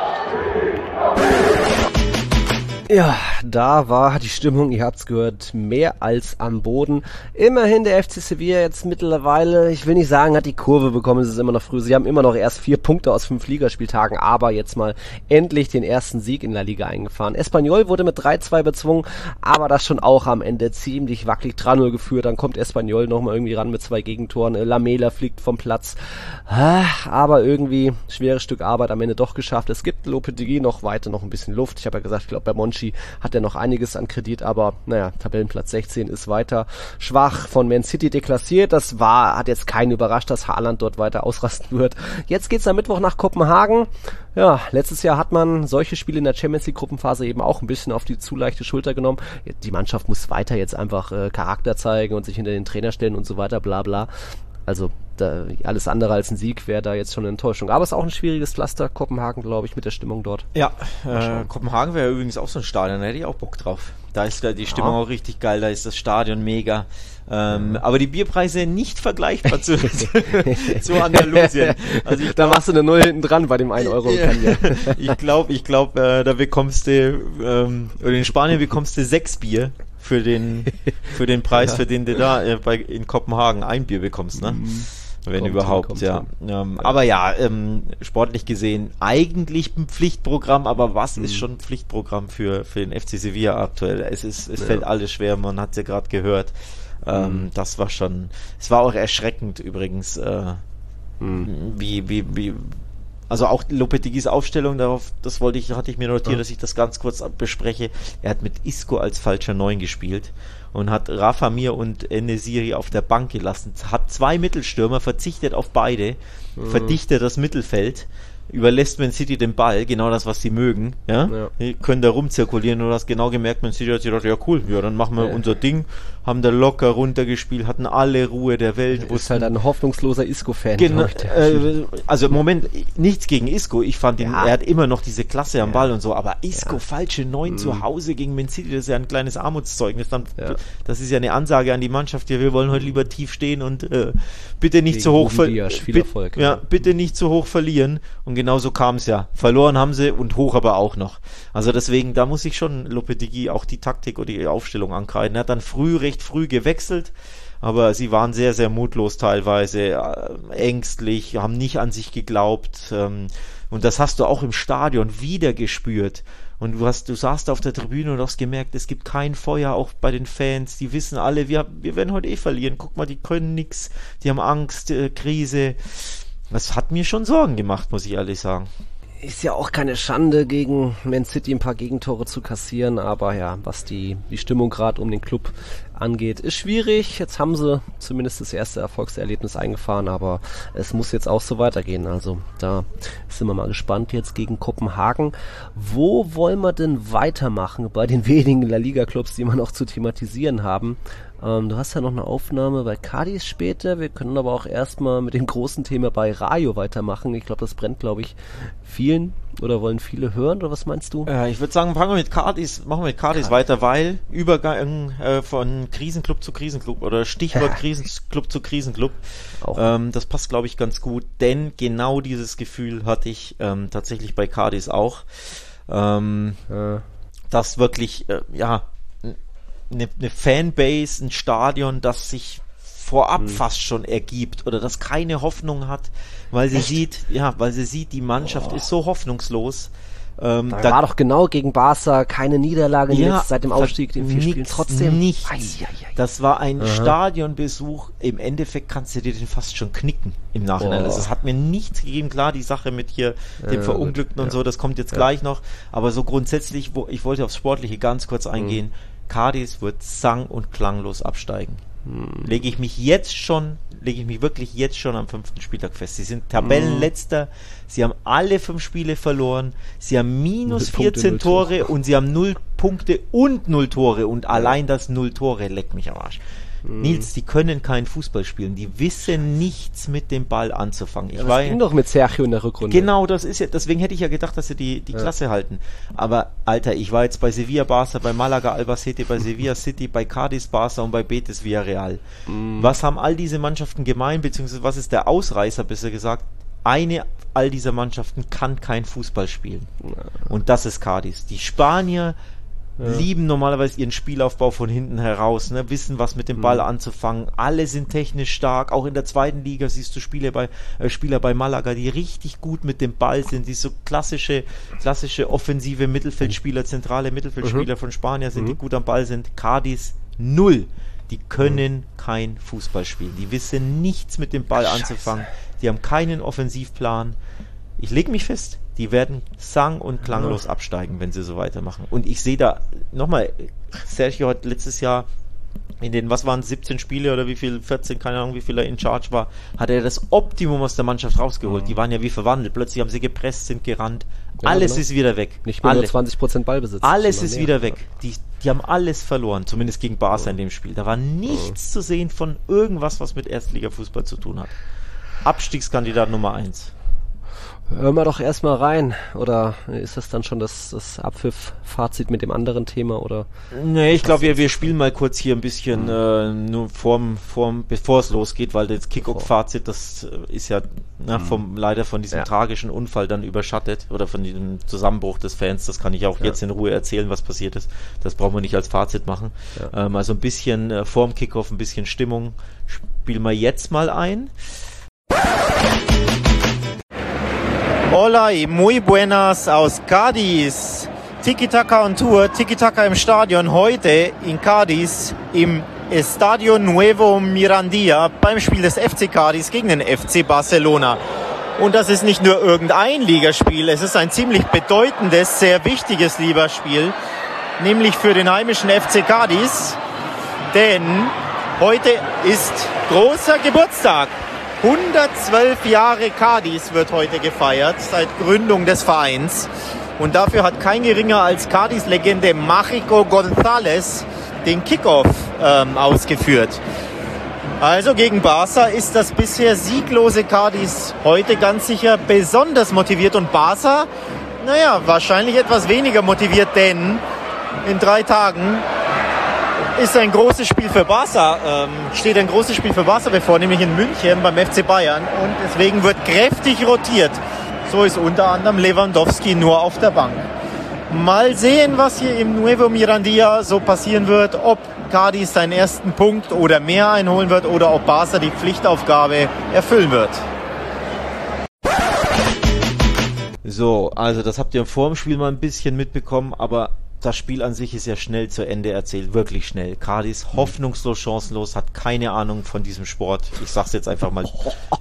Ja, da war die Stimmung, ihr habt's gehört, mehr als am Boden. Immerhin der FC Sevilla jetzt mittlerweile, ich will nicht sagen, hat die Kurve bekommen, es ist immer noch früh. Sie haben immer noch erst 4 Punkte aus 5 Ligaspieltagen, aber jetzt mal endlich den ersten Sieg in La Liga eingefahren. Espanyol wurde mit 3-2 bezwungen, aber das schon auch am Ende ziemlich wackelig 3-0 geführt. Dann kommt Espanyol nochmal irgendwie ran mit 2 Gegentoren. Lamela fliegt vom Platz. Aber irgendwie schweres Stück Arbeit am Ende doch geschafft. Es gibt Lopetegui noch weiter, noch ein bisschen Luft. Ich habe ja gesagt, ich glaube bei Monchi hat er noch einiges an Kredit, aber naja, Tabellenplatz 16 ist weiter schwach von Man City deklassiert. Hat jetzt keinen überrascht, dass Haaland dort weiter ausrasten wird. Jetzt geht's am Mittwoch nach Kopenhagen. Ja, letztes Jahr hat man solche Spiele in der Champions League Gruppenphase eben auch ein bisschen auf die zu leichte Schulter genommen. Die Mannschaft muss weiter jetzt einfach Charakter zeigen und sich hinter den Trainer stellen und so weiter, bla bla. Also alles andere als ein Sieg wäre da jetzt schon eine Enttäuschung. Aber es ist auch ein schwieriges Pflaster, Kopenhagen, glaube ich, mit der Stimmung dort. Ja, Kopenhagen wäre übrigens auch so ein Stadion, da hätte ich auch Bock drauf. Da ist die Stimmung auch richtig geil, da ist das Stadion mega. Aber die Bierpreise nicht vergleichbar zu Andalusien. Also da machst du eine Null hinten dran bei dem 1 Euro. Ich glaube, da bekommst du, oder in Spanien bekommst du 6 Bier für den Preis, für den du da in Kopenhagen ein Bier bekommst, ne? Wenn überhaupt, ja. Aber ja, sportlich gesehen eigentlich ein Pflichtprogramm, aber was ist schon ein Pflichtprogramm für den FC Sevilla aktuell? Es fällt alles schwer, man hat es ja gerade gehört. Das war schon, es war auch erschreckend übrigens, also auch Lopeteguis Aufstellung darauf, hatte ich mir notiert, dass ich das ganz kurz bespreche. Er hat mit Isco als falscher 9 gespielt und hat Rafa Mir und En-Nesyri auf der Bank gelassen. Hat 2 Mittelstürmer, verzichtet auf beide, verdichtet das Mittelfeld, überlässt Man City den Ball, genau das, was sie mögen. Ja? Die können da rumzirkulieren und du hast genau gemerkt, Man City hat sich gedacht, ja cool, ja, dann machen wir unser Ding, haben da locker runtergespielt, hatten alle Ruhe der Welt. Du bist halt ein hoffnungsloser Isco-Fan. Genau, also im Moment nichts gegen Isco, ich fand ihn, er hat immer noch diese Klasse am Ball und so, aber Isco, falsche 9 zu Hause gegen Man City, das ist ja ein kleines Armutszeugnis. Das ist ja eine Ansage an die Mannschaft, wir wollen heute lieber tief stehen und bitte nicht zu hoch bitte nicht zu hoch verlieren. Und genau so kam es ja. Verloren haben sie und hoch aber auch noch. Also deswegen, da muss ich schon Lopetegui auch die Taktik oder die Aufstellung ankreiden. Er hat dann recht früh gewechselt, aber sie waren sehr, sehr mutlos teilweise, ängstlich, haben nicht an sich geglaubt. Und das hast du auch im Stadion wieder gespürt. Und du saßt auf der Tribüne und hast gemerkt, es gibt kein Feuer, auch bei den Fans. Die wissen alle, wir werden heute verlieren. Guck mal, die können nichts, die haben Angst, Krise. Das hat mir schon Sorgen gemacht, muss ich ehrlich sagen. Ist ja auch keine Schande, gegen Man City ein paar Gegentore zu kassieren, aber ja, was die Stimmung gerade um den Club angeht, ist schwierig. Jetzt haben sie zumindest das erste Erfolgserlebnis eingefahren, aber es muss jetzt auch so weitergehen. Also da sind wir mal gespannt jetzt gegen Kopenhagen. Wo wollen wir denn weitermachen bei den wenigen La Liga Clubs, die wir noch zu thematisieren haben? Du hast ja noch eine Aufnahme bei Cádiz später. Wir können aber auch erstmal mit dem großen Thema bei Rayo weitermachen. Ich glaube, das brennt, glaube ich, vielen oder wollen viele hören, oder was meinst du? Ich würde sagen, machen wir mit Cádiz weiter, weil Übergang von Krisenclub zu Krisenclub oder Stichwort Krisenclub zu Krisenclub. Das passt, glaube ich, ganz gut, denn genau dieses Gefühl hatte ich tatsächlich bei Cádiz auch. Das wirklich, eine Fanbase, ein Stadion, das sich vorab fast schon ergibt oder das keine Hoffnung hat, weil sie sieht, die Mannschaft ist so hoffnungslos. Da war doch genau gegen Barca keine Niederlage seit dem Aufstieg in 4 Spielen. Trotzdem nichts. Das war ein Stadionbesuch. Im Endeffekt kannst du dir den fast schon knicken im Nachhinein. Also es hat mir nichts gegeben. Klar, die Sache mit hier dem Verunglückten und so, das kommt jetzt gleich noch. Aber so grundsätzlich, ich wollte aufs Sportliche ganz kurz eingehen. Cádiz wird sang- und klanglos absteigen. lege ich mich wirklich jetzt schon am 5. Spieltag fest. Sie sind Tabellenletzter, sie haben alle 5 Spiele verloren, sie haben minus 14 Tore und sie haben 0 Punkte und 0 Tore und allein das 0 Tore leckt mich am Arsch. Nils, die können keinen Fußball spielen, die wissen nichts mit dem Ball anzufangen. Das ging doch mit Sergio in der Rückrunde. Genau, das ist ja, deswegen hätte ich ja gedacht, dass sie die Klasse halten. Aber, Alter, ich war jetzt bei Sevilla Barca, bei Malaga Albacete, bei Sevilla City, bei Cadiz Barca und bei Betis Villarreal. Was haben all diese Mannschaften gemein, beziehungsweise was ist der Ausreißer, besser gesagt? Eine all dieser Mannschaften kann kein Fußball spielen. Und das ist Cadiz. Die Spanier lieben normalerweise ihren Spielaufbau von hinten heraus, ne? Wissen, was mit dem Ball anzufangen. Alle sind technisch stark. Auch in der 2. Liga siehst du Spieler bei Malaga, die richtig gut mit dem Ball sind. Die so klassische offensive Mittelfeldspieler, zentrale Mittelfeldspieler von Spanien sind, die gut am Ball sind. Cadiz 0. Die können kein Fußball spielen. Die wissen nichts mit dem Ball anzufangen. Die haben keinen Offensivplan. Ich lege mich fest, die werden sang- und klanglos absteigen, wenn sie so weitermachen. Und ich sehe da, nochmal, Sergio hat letztes Jahr in den, 17 Spiele oder wie viel, 14, keine Ahnung, wie viel er in Charge war, hat er das Optimum aus der Mannschaft rausgeholt. Die waren ja wie verwandelt. Plötzlich haben sie gepresst, sind gerannt. Alles ist wieder weg. Nicht mehr nur 20% Ballbesitz. Alles ist wieder weg. Die haben alles verloren, zumindest gegen Barca in dem Spiel. Da war nichts zu sehen von irgendwas, was mit Erstligafußball zu tun hat. Abstiegskandidat Nummer 1. Hören wir doch erstmal rein. Oder ist das dann schon das Abpfiff-Fazit mit dem anderen Thema? Oder? Nee, ich glaube, wir spielen mal kurz hier ein bisschen nur bevor es losgeht, weil das Kick-Off-Fazit, das ist ja leider von diesem tragischen Unfall dann überschattet oder von diesem Zusammenbruch des Fans. Das kann ich auch jetzt in Ruhe erzählen, was passiert ist. Das brauchen wir nicht als Fazit machen. Ja. Also ein bisschen vorm Kick-Off, ein bisschen Stimmung. Spielen wir jetzt mal ein. Hola y muy buenas aus Cádiz. Tiki-Taka on Tour, Tiki-Taka im Stadion, heute in Cádiz im Estadio Nuevo Mirandilla beim Spiel des FC Cádiz gegen den FC Barcelona. Und das ist nicht nur irgendein Ligaspiel, es ist ein ziemlich bedeutendes, sehr wichtiges Ligaspiel, nämlich für den heimischen FC Cádiz, denn heute ist großer Geburtstag. 112 Jahre Cádiz wird heute gefeiert, seit Gründung des Vereins. Und dafür hat kein geringer als Cádiz-Legende Mágico González den Kickoff ausgeführt. Also gegen Barca ist das bisher sieglose Cádiz heute ganz sicher besonders motiviert. Und Barca, wahrscheinlich etwas weniger motiviert, denn in 3 Tagen ist ein großes Spiel für Barca, steht ein großes Spiel für Barca bevor, nämlich in München beim FC Bayern. Und deswegen wird kräftig rotiert. So ist unter anderem Lewandowski nur auf der Bank. Mal sehen, was hier im Nuevo Mirandilla so passieren wird, ob Cádiz seinen ersten Punkt oder mehr einholen wird oder ob Barca die Pflichtaufgabe erfüllen wird. So, also das habt ihr vor dem Spiel mal ein bisschen mitbekommen, aber das Spiel an sich ist ja schnell zu Ende erzählt, wirklich schnell. Cádiz hoffnungslos, chancenlos, hat keine Ahnung von diesem Sport. Ich sag's jetzt einfach mal.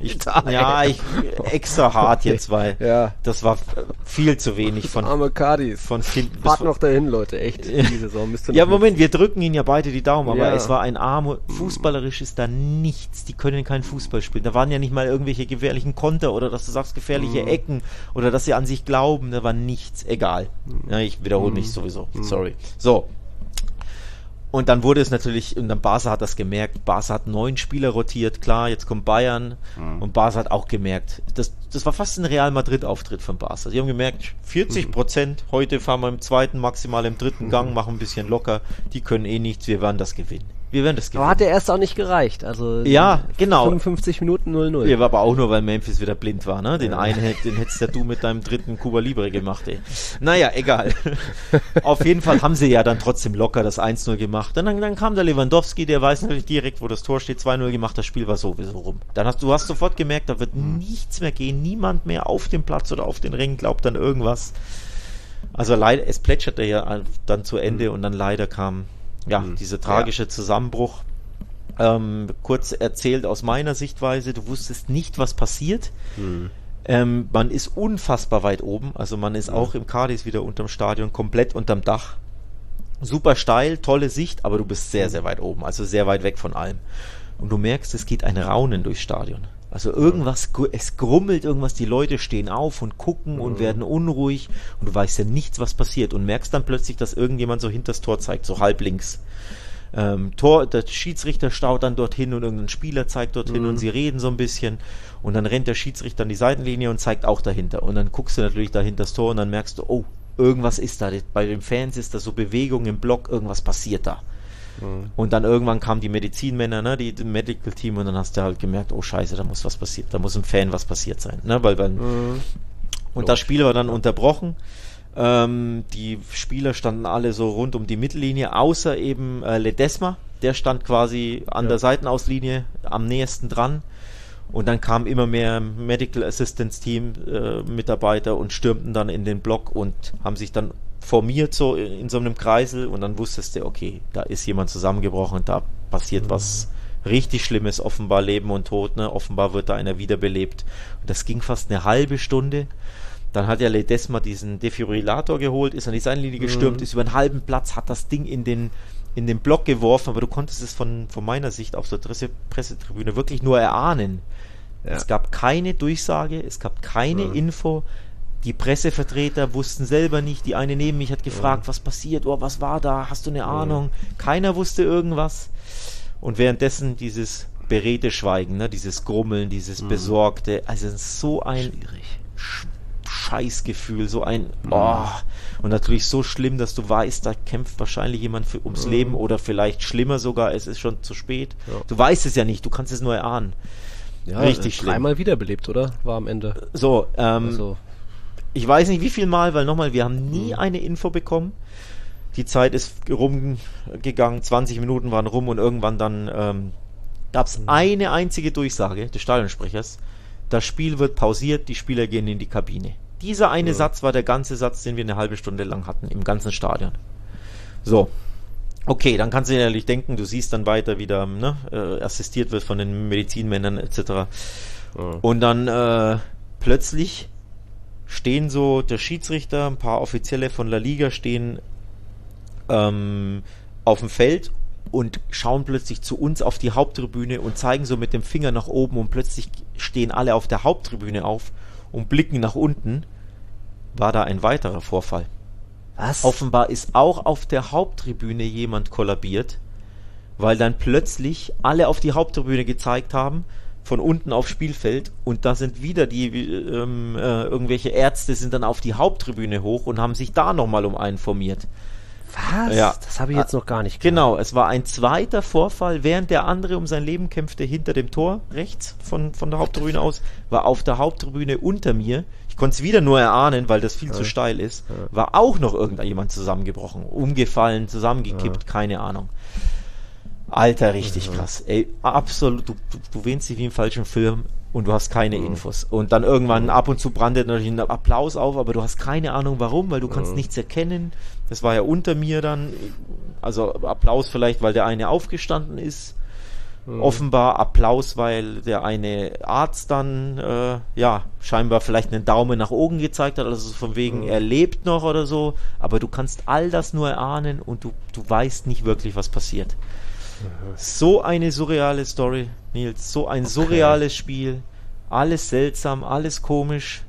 Extra hart jetzt, weil das war viel zu wenig von arme Cádiz. Von Kind. Fahrt noch dahin, Leute, echt. Die Saison müsst ihr Moment, wir drücken ihnen ja beide die Daumen, aber es war ein armer, fußballerisch ist da nichts. Die können keinen Fußball spielen. Da waren ja nicht mal irgendwelche gefährlichen Konter oder dass du sagst gefährliche Ecken oder dass sie an sich glauben, da war nichts. Egal. Ja, ich wiederhole mich sowieso. Sorry. So. Und dann wurde es natürlich, und dann Barca hat das gemerkt, Barca hat 9 Spieler rotiert, klar, jetzt kommt Bayern und Barca hat auch gemerkt, das war fast ein Real Madrid-Auftritt von Barca. Die haben gemerkt, 40%, heute fahren wir im 2., maximal im 3. Gang, machen ein bisschen locker, die können eh nichts, wir werden das gewinnen. Aber hat der erst auch nicht gereicht, also ja, genau. 55 Minuten 0-0. Ja, aber auch nur, weil Memphis wieder blind war, ne? Den hättest ja du mit deinem 3. Cuba Libre gemacht, ey. Naja, egal. Auf jeden Fall haben sie ja dann trotzdem locker das 1-0 gemacht. Dann kam der Lewandowski, der weiß natürlich direkt, wo das Tor steht, 2-0 gemacht, das Spiel war sowieso rum. Du hast sofort gemerkt, da wird nichts mehr gehen, niemand mehr auf dem Platz oder auf den Ring glaubt an irgendwas. Also leider, es plätscherte ja dann zu Ende und dann leider kam dieser tragische Zusammenbruch. Kurz erzählt aus meiner Sichtweise, du wusstest nicht, was passiert. Man ist unfassbar weit oben, also man ist auch im Cádiz wieder unterm Stadion, komplett unterm Dach. super steil, tolle Sicht, aber du bist sehr, sehr weit oben, also sehr weit weg von allem. Und du merkst, es geht ein Raunen durchs Stadion. Also irgendwas, es grummelt irgendwas, die Leute stehen auf und gucken und werden unruhig und du weißt ja nichts, was passiert und merkst dann plötzlich, dass irgendjemand so hinter das Tor zeigt, so halb links. Der Schiedsrichter staut dann dorthin und irgendein Spieler zeigt dorthin und sie reden so ein bisschen und dann rennt der Schiedsrichter an die Seitenlinie und zeigt auch dahinter und dann guckst du natürlich dahinter das Tor und dann merkst du, oh, irgendwas ist da, bei den Fans ist da so Bewegung im Block, irgendwas passiert da. Und dann irgendwann kamen die Medizinmänner, ne, die Medical Team und dann hast du halt gemerkt, oh scheiße, da muss was passiert, da muss im Fan was passiert sein, ne, und das Spiel war dann unterbrochen. Die Spieler standen alle so rund um die Mittellinie, außer eben Ledesma, der stand quasi an der Seitenauslinie am nächsten dran und dann kam immer mehr Medical Assistance Team Mitarbeiter und stürmten dann in den Block und haben sich dann formiert so in so einem Kreisel und dann wusstest du, okay, da ist jemand zusammengebrochen, da passiert was richtig Schlimmes, offenbar Leben und Tod, ne? Offenbar wird da einer wiederbelebt. Und das ging fast eine halbe Stunde. Dann hat ja Ledesma diesen Defibrillator geholt, ist an die Seitenlinie gestürmt, ist über einen halben Platz, hat das Ding in den Block geworfen, aber du konntest es von meiner Sicht auf der Pressetribüne wirklich nur erahnen. Ja. Es gab keine Durchsage, es gab keine Info. Die Pressevertreter wussten selber nicht. Die eine neben mich hat gefragt, was passiert? Oh, was war da? Hast du eine Ahnung? Keiner wusste irgendwas. Und währenddessen dieses beredte Schweigen, ne? Dieses Grummeln, dieses Besorgte. Also so ein Scheißgefühl, so ein und natürlich so schlimm, dass du weißt, da kämpft wahrscheinlich jemand ums Leben oder vielleicht schlimmer sogar, es ist schon zu spät. Ja. Du weißt es ja nicht, du kannst es nur erahnen. Ja, richtig schlimm. Dreimal wiederbelebt, oder? War am Ende. So, ich weiß nicht wie viel Mal, weil nochmal, wir haben nie eine Info bekommen. Die Zeit ist rumgegangen, 20 Minuten waren rum und irgendwann dann gab es eine einzige Durchsage des Stadionsprechers. Das Spiel wird pausiert, die Spieler gehen in die Kabine. Dieser eine Satz war der ganze Satz, den wir eine halbe Stunde lang hatten, im ganzen Stadion. So. Okay, dann kannst du dir natürlich denken, du siehst dann weiter, wie da assistiert wird von den Medizinmännern etc. Und dann plötzlich stehen so der Schiedsrichter, ein paar Offizielle von La Liga stehen auf dem Feld und schauen plötzlich zu uns auf die Haupttribüne und zeigen so mit dem Finger nach oben und plötzlich stehen alle auf der Haupttribüne auf und blicken nach unten. War da ein weiterer Vorfall. Was? Offenbar ist auch auf der Haupttribüne jemand kollabiert, weil dann plötzlich alle auf die Haupttribüne gezeigt haben, von unten aufs Spielfeld und da sind wieder die irgendwelche Ärzte sind dann auf die Haupttribüne hoch und haben sich da nochmal um einen formiert. Was? Ja. Das habe ich jetzt noch gar nicht gehört. Genau, es war ein zweiter Vorfall, während der andere um sein Leben kämpfte, hinter dem Tor, rechts von der Haupttribüne aus, war auf der Haupttribüne unter mir, ich konnte es wieder nur erahnen, weil das viel zu steil ist, war auch noch irgendjemand zusammengebrochen, umgefallen, zusammengekippt, keine Ahnung. Alter, richtig krass. Ey, absolut, du wähnst dich wie im falschen Film und du hast keine Infos. Und dann irgendwann ab und zu brandet natürlich ein Applaus auf, aber du hast keine Ahnung warum, weil du kannst nichts erkennen. Das war ja unter mir dann, also Applaus vielleicht, weil der eine aufgestanden ist. Offenbar Applaus, weil der eine Arzt dann, scheinbar vielleicht einen Daumen nach oben gezeigt hat, also von wegen, er lebt noch oder so. Aber du kannst all das nur erahnen und du weißt nicht wirklich, was passiert. So eine surreale Story, Nils, so ein surreales Spiel, alles seltsam, alles komisch,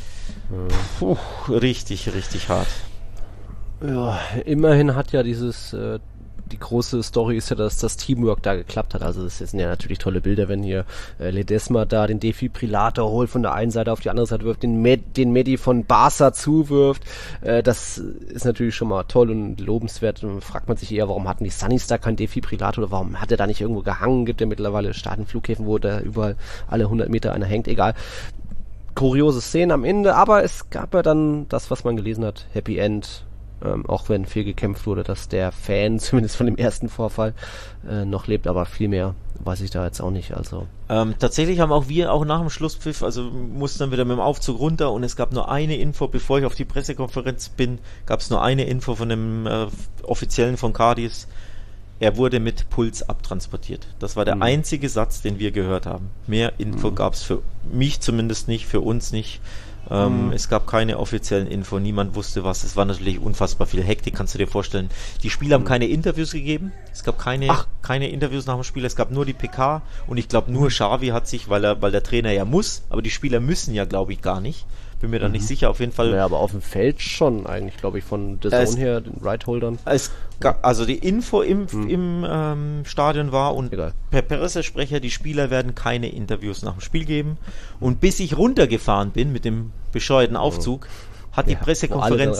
richtig, richtig hart. Ja, immerhin hat ja die große Story ist ja, dass das Teamwork da geklappt hat. Also das sind ja natürlich tolle Bilder, wenn hier Ledesma da den Defibrillator holt von der einen Seite auf die andere Seite wirft, den Medi von Barca zuwirft. Das ist natürlich schon mal toll und lobenswert. Und fragt man sich eher, warum hatten die Sunnies da keinen Defibrillator oder warum hat er da nicht irgendwo gehangen? Gibt ja mittlerweile Stadionflughäfen, wo da überall alle 100 Meter einer hängt. Egal. Kuriose Szenen am Ende, aber es gab ja dann das, was man gelesen hat. Happy End. Auch wenn viel gekämpft wurde, dass der Fan zumindest von dem ersten Vorfall noch lebt, aber viel mehr weiß ich da jetzt auch nicht. Also tatsächlich haben auch wir nach dem Schlusspfiff, also mussten dann wieder mit dem Aufzug runter und es gab nur eine Info, bevor ich auf die Pressekonferenz bin, gab es nur eine Info von dem Offiziellen von Cadiz. Er wurde mit Puls abtransportiert. Das war der einzige Satz, den wir gehört haben. Mehr Info gab es für mich zumindest nicht, für uns nicht. Es gab keine offiziellen Info, niemand wusste was. Es war natürlich unfassbar viel Hektik, kannst du dir vorstellen. Die Spieler haben keine Interviews gegeben. Es gab keine Interviews nach dem Spiel. Es gab nur die PK und ich glaube nur Xavi hat sich, weil der Trainer ja muss, aber die Spieler müssen ja, glaube ich, gar nicht. Bin mir da nicht sicher, auf jeden Fall. Ja, aber auf dem Feld schon eigentlich, glaube ich, von der Zone her, den Right-Holdern. Also die Info im Stadion war und per Pressesprecher, die Spieler werden keine Interviews nach dem Spiel geben. Und bis ich runtergefahren bin mit dem bescheuerten Aufzug, hat die Pressekonferenz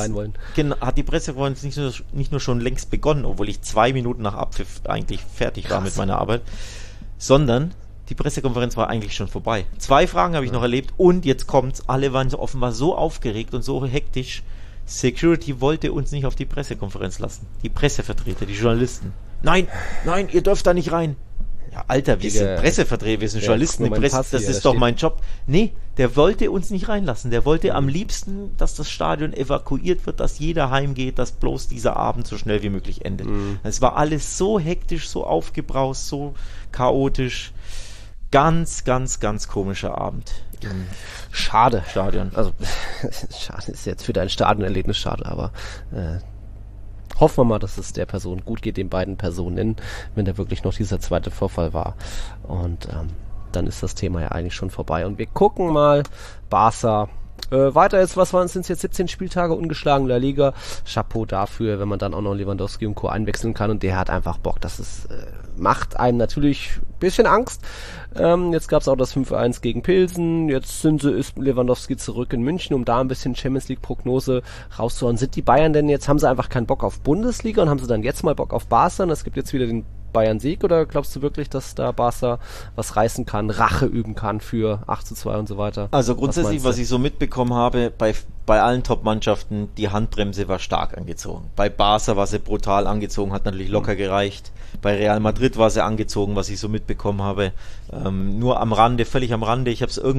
nicht nur schon längst begonnen, obwohl ich 2 Minuten nach Abpfiff eigentlich fertig war mit meiner Arbeit, sondern die Pressekonferenz war eigentlich schon vorbei. 2 Fragen habe ich noch erlebt und jetzt kommt's. Alle waren so offenbar so aufgeregt und so hektisch. Security wollte uns nicht auf die Pressekonferenz lassen. Die Pressevertreter, die Journalisten. Nein, ihr dürft da nicht rein. Ja, Alter, wir sind Pressevertreter, wir sind Journalisten. Die Presse, das ist doch mein Job. Nee, der wollte uns nicht reinlassen. Der wollte am liebsten, dass das Stadion evakuiert wird, dass jeder heimgeht, dass bloß dieser Abend so schnell wie möglich endet. Es war alles so hektisch, so aufgebraust, so chaotisch. Ganz, ganz, ganz komischer Abend im Stadion. Also, schade ist jetzt für dein Stadionerlebnis schade, aber hoffen wir mal, dass es der Person gut geht, den beiden Personen, wenn da wirklich noch dieser zweite Vorfall war. Und dann ist das Thema ja eigentlich schon vorbei. Und wir gucken mal, Barca. Weiter ist, sind es jetzt 17 Spieltage ungeschlagen La Liga. Chapeau dafür, wenn man dann auch noch Lewandowski und Co. einwechseln kann und der hat einfach Bock. Das ist, macht einem natürlich ein bisschen Angst. Jetzt gab es auch das 5-1 gegen Pilsen. Jetzt ist Lewandowski zurück in München, um da ein bisschen Champions League Prognose rauszuhauen. Sind die Bayern denn jetzt, haben sie einfach keinen Bock auf Bundesliga und haben sie dann jetzt mal Bock auf Barca und es gibt jetzt wieder den Bayern-Sieg oder glaubst du wirklich, dass da Barca was reißen kann, Rache üben kann für 8:2 und so weiter? Also grundsätzlich, was ich so mitbekommen habe, bei allen Top-Mannschaften, die Handbremse war stark angezogen. Bei Barca war sie brutal angezogen, hat natürlich locker gereicht. Bei Real Madrid war sie angezogen, was ich so mitbekommen habe. Nur am Rande, völlig am Rande.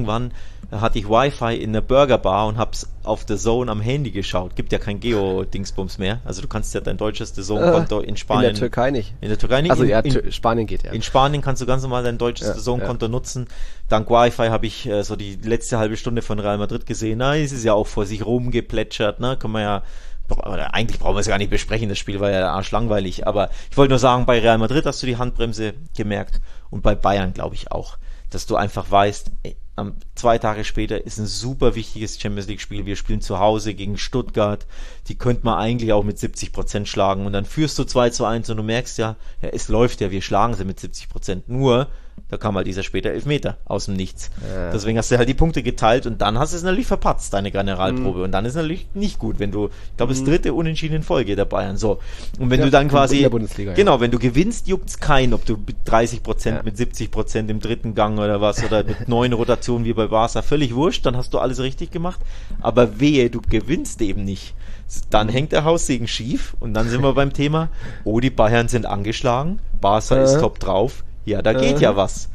Hatte ich Wi-Fi in der Burgerbar und hab's auf The Zone am Handy geschaut. Gibt ja kein Geo-Dingsbums mehr. Also du kannst ja dein deutsches The Zone-Konto in Spanien... In der Türkei nicht. In der Türkei nicht? Also Spanien geht ja. In Spanien kannst du ganz normal dein deutsches The Zone-Konto nutzen. Dank Wi-Fi habe ich so die letzte halbe Stunde von Real Madrid gesehen. Na, es ist ja auch vor sich rumgeplätschert, ne? Kann man ja... Eigentlich brauchen wir es gar nicht besprechen, das Spiel war ja arschlangweilig, aber ich wollte nur sagen, bei Real Madrid hast du die Handbremse gemerkt und bei Bayern glaube ich auch, dass du einfach weißt, 2 Tage später ist ein super wichtiges Champions League Spiel, wir spielen zu Hause gegen Stuttgart, die könnte man eigentlich auch mit 70% schlagen und dann führst du 2:1 und du merkst ja, es läuft ja, wir schlagen sie mit 70%, nur da kam halt dieser später Elfmeter aus dem Nichts. Ja. Deswegen hast du halt die Punkte geteilt und dann hast du es natürlich verpatzt, deine Generalprobe. Und dann ist es natürlich nicht gut, wenn du, ich glaube, das 3. Unentschieden in Folge der Bayern. So. Und wenn du dann quasi, in der Bundesliga, genau, wenn du gewinnst, juckt's keinen, ob du mit 30%, mit 70% im 3. Gang oder was, oder mit 9 Rotationen wie bei Barca, völlig wurscht, dann hast du alles richtig gemacht. Aber wehe, du gewinnst eben nicht. Dann hängt der Haussegen schief und dann sind wir beim Thema, die Bayern sind angeschlagen, Barca ist top drauf. Ja, da geht ja was.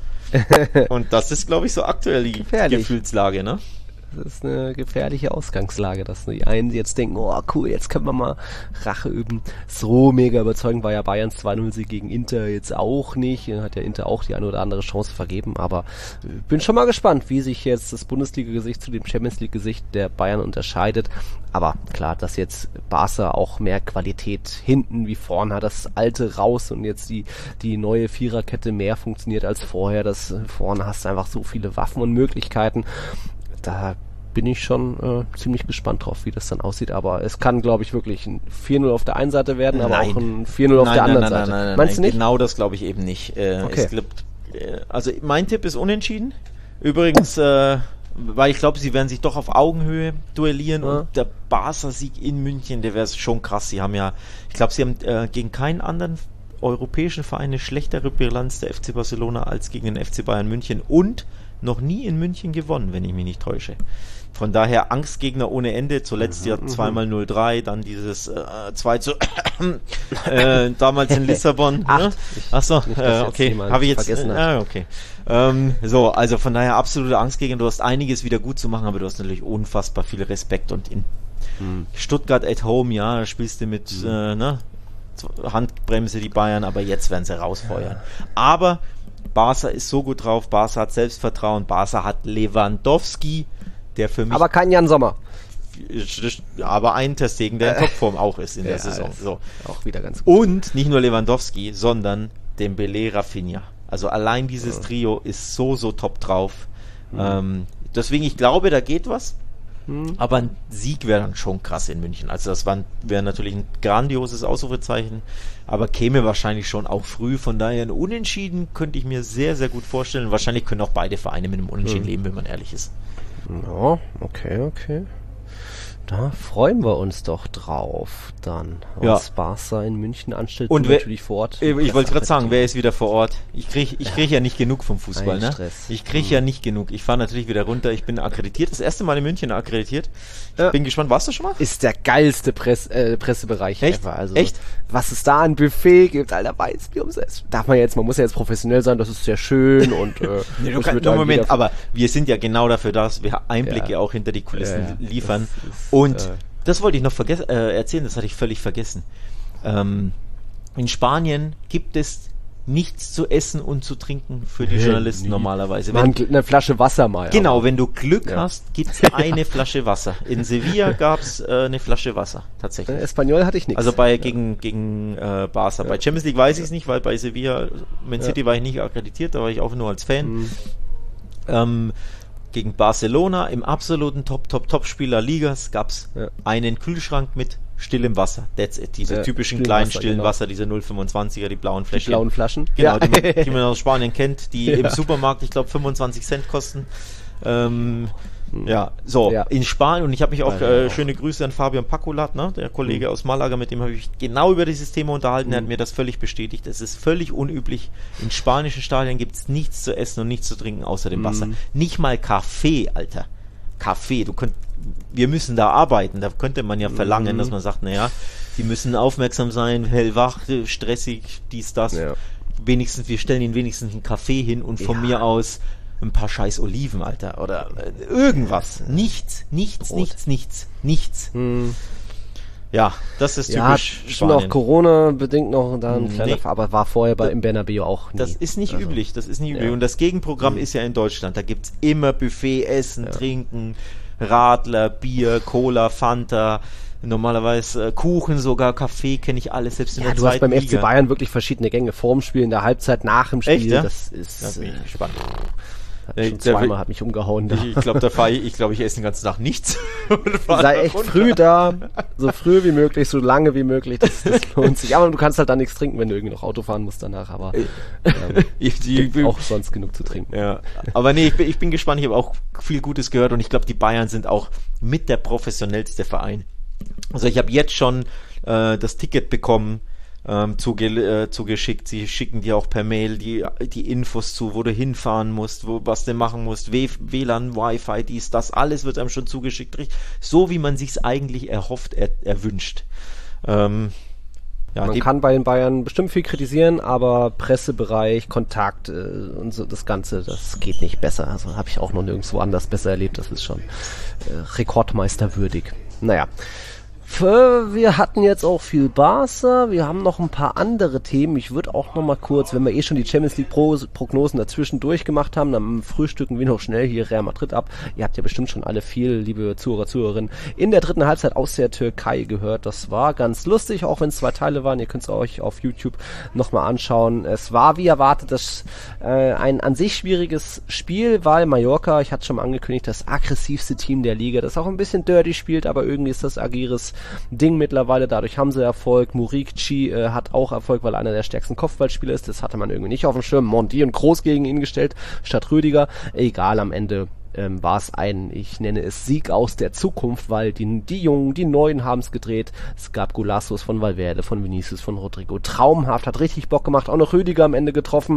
Und das ist, glaube ich, so aktuell die Gefühlslage, ne? Das ist eine gefährliche Ausgangslage, dass die einen jetzt denken, oh cool, jetzt können wir mal Rache üben. So mega überzeugend war ja Bayerns 2-0-Sieg gegen Inter jetzt auch nicht. Hat ja Inter auch die eine oder andere Chance vergeben, aber bin schon mal gespannt, wie sich jetzt das Bundesliga-Gesicht zu dem Champions-League-Gesicht der Bayern unterscheidet. Aber klar, dass jetzt Barca auch mehr Qualität hinten wie vorne hat, das alte raus und jetzt die neue Viererkette mehr funktioniert als vorher. Das vorne hast du einfach so viele Waffen und Möglichkeiten. Da bin ich schon ziemlich gespannt drauf, wie das dann aussieht. Aber es kann, glaube ich, wirklich ein 4-0 auf der einen Seite werden, aber auch ein 4-0 auf der anderen Seite. Nein, meinst du nicht? Genau das glaube ich eben nicht. Okay. Also mein Tipp ist unentschieden. Übrigens, weil ich glaube, sie werden sich doch auf Augenhöhe duellieren und der Barca-Sieg in München, der wäre schon krass. Sie haben ja, ich glaube, sie haben gegen keinen anderen europäischen Verein eine schlechtere Bilanz der FC Barcelona als gegen den FC Bayern München und noch nie in München gewonnen, wenn ich mich nicht täusche. Von daher Angstgegner ohne Ende, zuletzt ja 2x0-3, dann dieses 2 zu damals in Lissabon. Achso, okay, habe ich jetzt vergessen. Okay. So, also von daher absolute Angstgegner, du hast einiges wieder gut zu machen, aber du hast natürlich unfassbar viel Respekt und in Stuttgart at home, ja, da spielst du mit Handbremse die Bayern, aber jetzt werden sie rausfeuern. Aber Barca ist so gut drauf, Barca hat Selbstvertrauen, Barca hat Lewandowski, der für mich... Aber kein Jan Sommer. Aber ein Ter Stegen, der in Topform auch ist in der Saison. So. Auch wieder ganz gut. Und nicht nur Lewandowski, sondern Dembélé, Rafinha. Also allein dieses Trio ist so top drauf. Deswegen, ich glaube, da geht was. Aber ein Sieg wäre dann schon krass in München. Also das wäre natürlich ein grandioses Ausrufezeichen, aber käme wahrscheinlich schon auch früh. Von daher ein Unentschieden könnte ich mir sehr, sehr gut vorstellen. Wahrscheinlich können auch beide Vereine mit einem Unentschieden leben, wenn man ehrlich ist. Ja, okay. Da freuen wir uns doch drauf, dann, was Barca in München anstellt. Und natürlich vor Ort. Ich wollte gerade sagen, wer ist wieder vor Ort? Ich krieg ja nicht genug vom Fußball, ne? Stress. Ich krieg ja nicht genug. Ich fahre natürlich wieder runter. Ich bin akkreditiert. Das erste Mal in München akkreditiert. Ich bin gespannt. Warst du schon mal? Ist der geilste Pressebereich ever. Also, Echt? Was es da an Buffet gibt, Alter, weiß wie umsetzt. Man muss ja jetzt professionell sein, das ist sehr schön und Moment, aber wir sind ja genau dafür da, dass wir Einblicke auch hinter die Kulissen liefern. Und das wollte ich noch erzählen, das hatte ich völlig vergessen. In Spanien gibt es nichts zu essen und zu trinken für die Journalisten normalerweise. Eine Flasche Wasser mal. Genau, wenn du Glück hast, gibt es eine Flasche Wasser. In Sevilla gab es eine Flasche Wasser, tatsächlich. Espanyol hatte ich nichts. Also gegen Barca. Bei Champions League weiß ich es nicht, weil bei Sevilla, Man City war ich nicht akkreditiert, da war ich auch nur als Fan. Gegen Barcelona im absoluten Top-Spieler Ligas gab es einen Kühlschrank mit stillem Wasser. That's it. Diese typischen kleinen stillen Wasser, diese 0,25er, die blauen Fläschchen. Die blauen Flaschen. Genau, die man aus Spanien kennt, die im Supermarkt, ich glaube, 25 Cent kosten. In Spanien, und ich habe mich auch, schöne Grüße an Fabian Paculat, ne, der Kollege aus Malaga, mit dem habe ich genau über dieses Thema unterhalten, er hat mir das völlig bestätigt. Es ist völlig unüblich. In spanischen Stadien gibt es nichts zu essen und nichts zu trinken außer dem Wasser. Nicht mal Kaffee, Alter. Kaffee, wir müssen da arbeiten, da könnte man ja verlangen, dass man sagt, naja, die müssen aufmerksam sein, hellwach, stressig, dies, das. Ja. Wir stellen ihnen wenigstens einen Kaffee hin und von mir aus ein paar scheiß Oliven, Alter, oder irgendwas. Nichts. Ja, das ist typisch Spanien. Auch Corona-bedingt noch da ein kleiner, aber war vorher im Bernabeu auch nie. Das ist nicht üblich, Und das Gegenprogramm ist ja in Deutschland, da gibt's immer Buffet, Essen, Trinken, Radler, Bier, Cola, Fanta, normalerweise Kuchen, sogar Kaffee, kenne ich alles, selbst in der du hast beim Liga. FC Bayern wirklich verschiedene Gänge, vorm Spiel, in der Halbzeit, nach dem Spiel. Echt, ja? Das ist da bin ich gespannt. Zweimal hat mich umgehauen. Ich glaube, ich esse den ganzen Tag nichts. Sei echt früh da, so früh wie möglich, so lange wie möglich, das lohnt sich. Aber du kannst halt dann nichts trinken, wenn du irgendwie noch Auto fahren musst danach, aber auch sonst genug zu trinken. Ja. Aber nee, ich bin gespannt, ich habe auch viel Gutes gehört und ich glaube, die Bayern sind auch mit der professionellste Verein. Also ich habe jetzt schon das Ticket bekommen, zugeschickt. Sie schicken dir auch per Mail die Infos zu, wo du hinfahren musst, was du machen musst, WLAN, Wi-Fi, dies, das, alles wird einem schon zugeschickt. So wie man sich's eigentlich erhofft, erwünscht. Man kann bei den Bayern bestimmt viel kritisieren, aber Pressebereich, Kontakt und so das Ganze, das geht nicht besser. Also habe ich auch noch nirgendwo anders besser erlebt. Das ist schon rekordmeisterwürdig. Naja. Wir hatten jetzt auch viel Barca, wir haben noch ein paar andere Themen. Ich würde auch noch mal kurz, wenn wir schon die Champions League Prognosen dazwischen durchgemacht haben, dann frühstücken wir noch schnell hier Real Madrid ab. Ihr habt ja bestimmt schon alle viel, liebe Zuhörer, Zuhörerinnen, in der dritten Halbzeit aus der Türkei gehört. Das war ganz lustig, auch wenn es 2 Teile waren. Ihr könnt es euch auf YouTube noch mal anschauen. Es war, wie erwartet, ein an sich schwieriges Spiel, weil Mallorca, ich hatte schon mal angekündigt, das aggressivste Team der Liga, das auch ein bisschen dirty spielt, aber irgendwie ist das Agires Ding mittlerweile, dadurch haben sie Erfolg. Muriqi hat auch Erfolg, weil er einer der stärksten Kopfballspieler ist, das hatte man irgendwie nicht auf dem Schirm. Monti und Kroos gegen ihn gestellt, statt Rüdiger. Egal, am Ende war es ich nenne es Sieg aus der Zukunft, weil die Jungen, die Neuen haben es gedreht. Es gab Golazos von Valverde, von Vinicius, von Rodrigo. Traumhaft, hat richtig Bock gemacht, auch noch Rüdiger am Ende getroffen.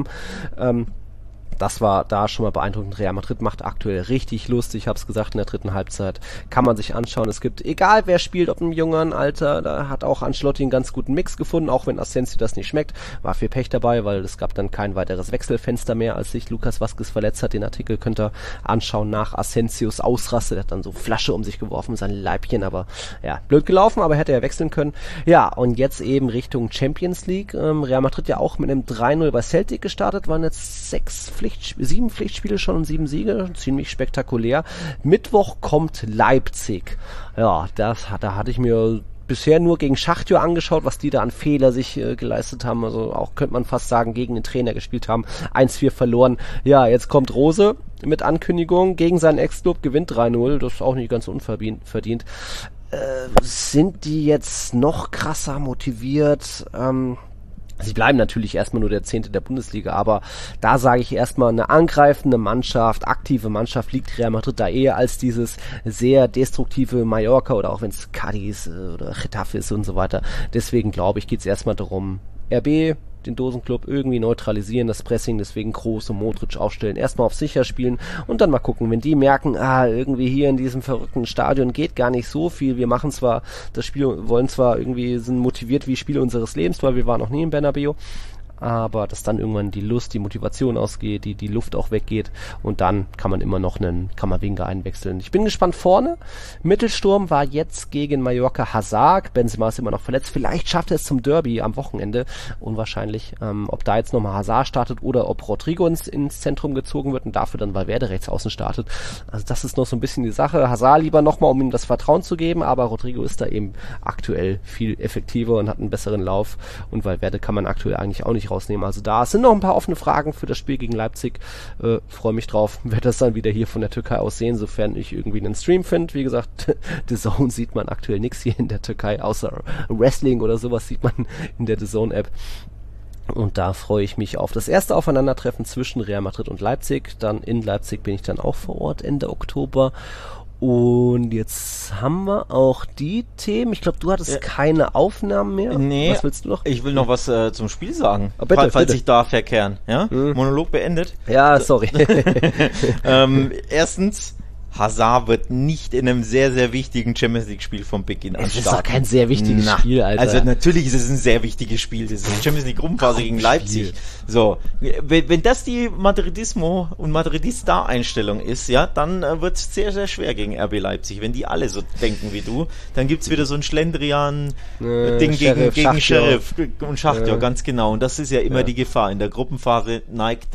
Das war da schon mal beeindruckend. Real Madrid macht aktuell richtig Lust. Ich habe es gesagt, in der dritten Halbzeit kann man sich anschauen. Es gibt, egal wer spielt, ob im jüngeren Alter, da hat auch Ancelotti einen ganz guten Mix gefunden, auch wenn Asensio das nicht schmeckt. War viel Pech dabei, weil es gab dann kein weiteres Wechselfenster mehr, als sich Lucas Vázquez verletzt hat. Den Artikel könnt ihr anschauen nach Asensios Ausraste. Der hat dann so Flasche um sich geworfen, sein Leibchen, aber ja, blöd gelaufen, aber hätte er wechseln können. Ja, und jetzt eben Richtung Champions League. Real Madrid ja auch mit einem 3-0 bei Celtic gestartet, waren jetzt 6 7 Pflichtspiele schon und 7 Siege, ziemlich spektakulär. Mittwoch kommt Leipzig. Ja, da hatte ich mir bisher nur gegen Schachtjör angeschaut, was die da an Fehler sich geleistet haben. Also auch könnte man fast sagen, gegen den Trainer gespielt haben. 1-4 verloren. Ja, jetzt kommt Rose mit Ankündigung gegen seinen Ex-Club, gewinnt 3-0. Das ist auch nicht ganz unverdient. Sind die jetzt noch krasser motiviert? Sie bleiben natürlich erstmal nur der 10. der Bundesliga, aber da sage ich erstmal, eine angreifende Mannschaft, aktive Mannschaft liegt Real Madrid da eher als dieses sehr destruktive Mallorca oder auch wenn es Cadiz oder Getafe ist und so weiter. Deswegen glaube ich, geht es erstmal darum, RB, den Dosenclub irgendwie neutralisieren, das Pressing, deswegen Kroos und Modric aufstellen, erstmal auf sicher spielen und dann mal gucken, wenn die merken, irgendwie hier in diesem verrückten Stadion geht gar nicht so viel, wir machen zwar das Spiel, wollen zwar irgendwie, sind motiviert wie Spiele unseres Lebens, weil wir waren noch nie im Bernabeu, aber dass dann irgendwann die Lust, die Motivation ausgeht, die Luft auch weggeht und dann kann man immer noch einen Kammerwinger einwechseln. Ich bin gespannt vorne. Mittelsturm war jetzt gegen Mallorca Hazard. Benzema ist immer noch verletzt. Vielleicht schafft er es zum Derby am Wochenende. Unwahrscheinlich. Ob da jetzt nochmal Hazard startet oder ob Rodrigo ins Zentrum gezogen wird und dafür dann Valverde rechts außen startet. Also das ist noch so ein bisschen die Sache. Hazard lieber nochmal, um ihm das Vertrauen zu geben, aber Rodrigo ist da eben aktuell viel effektiver und hat einen besseren Lauf und Valverde kann man aktuell eigentlich auch nicht rausnehmen. Also da sind noch ein paar offene Fragen für das Spiel gegen Leipzig. Freue mich drauf, werde das dann wieder hier von der Türkei aus sehen, sofern ich irgendwie einen Stream finde. Wie gesagt, The Zone sieht man aktuell nichts hier in der Türkei, außer Wrestling oder sowas sieht man in der The Zone App. Und da freue ich mich auf das erste Aufeinandertreffen zwischen Real Madrid und Leipzig. Dann in Leipzig bin ich dann auch vor Ort Ende Oktober. Und jetzt haben wir auch die Themen. Ich glaube, du hattest keine Aufnahmen mehr. Nee. Was willst du noch? Ich will noch was zum Spiel sagen. Bitte, falls bitte. ich darf, Herr Kern. Ja? Monolog beendet. Ja, sorry. Erstens, Hazard wird nicht in einem sehr, sehr wichtigen Champions-League-Spiel vom Beginn anstarten. Es ist doch kein sehr wichtiges Spiel, Alter. Also natürlich ist es ein sehr wichtiges Spiel. Das ist Champions-League-Gruppenphase gegen Leipzig. So, wenn das die Madridismo- und Madridista-Einstellung ist, ja, dann wird es sehr, sehr schwer gegen RB Leipzig. Wenn die alle so denken wie du, dann gibt's wieder so ein Schlendrian-Ding gegen Sheriff und Schachtjör, ganz genau. Und das ist ja immer die Gefahr. In der Gruppenphase neigt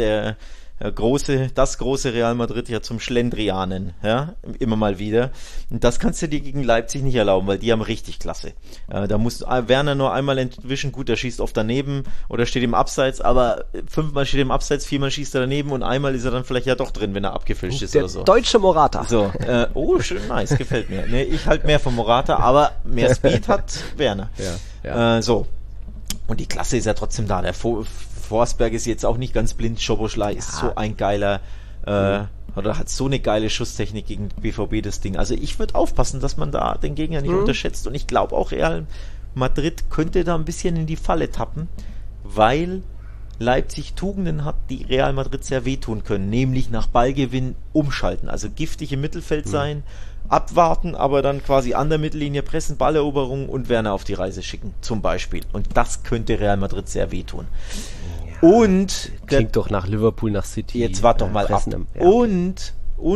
das große Real Madrid ja zum Schlendrianen, ja, immer mal wieder. Und das kannst du dir gegen Leipzig nicht erlauben, weil die haben richtig Klasse. Da muss Werner nur einmal entwischen, gut, der schießt oft daneben oder steht im Abseits, aber 5-mal steht er im Abseits, 4-mal schießt er daneben und einmal ist er dann vielleicht ja doch drin, wenn er abgefälscht ist oder so. Deutsche Morata. So, schön nice, gefällt mir. Nee, ich halt mehr von Morata, aber mehr Speed hat Werner. Ja. So. Und die Klasse ist ja trotzdem da. Der Forsberg ist jetzt auch nicht ganz blind. Szoboszlai ist so ein geiler, oder hat so eine geile Schusstechnik gegen BVB, das Ding. Also ich würde aufpassen, dass man da den Gegner nicht unterschätzt. Und ich glaube auch, Real Madrid könnte da ein bisschen in die Falle tappen, weil Leipzig Tugenden hat, die Real Madrid sehr wehtun können. Nämlich nach Ballgewinn umschalten. Also giftig im Mittelfeld sein, abwarten, aber dann quasi an der Mittellinie pressen, Balleroberung und Werner auf die Reise schicken, zum Beispiel. Und das könnte Real Madrid sehr wehtun. Ja, und klingt doch nach Liverpool, nach City. Jetzt wart doch mal ab. Ja. Und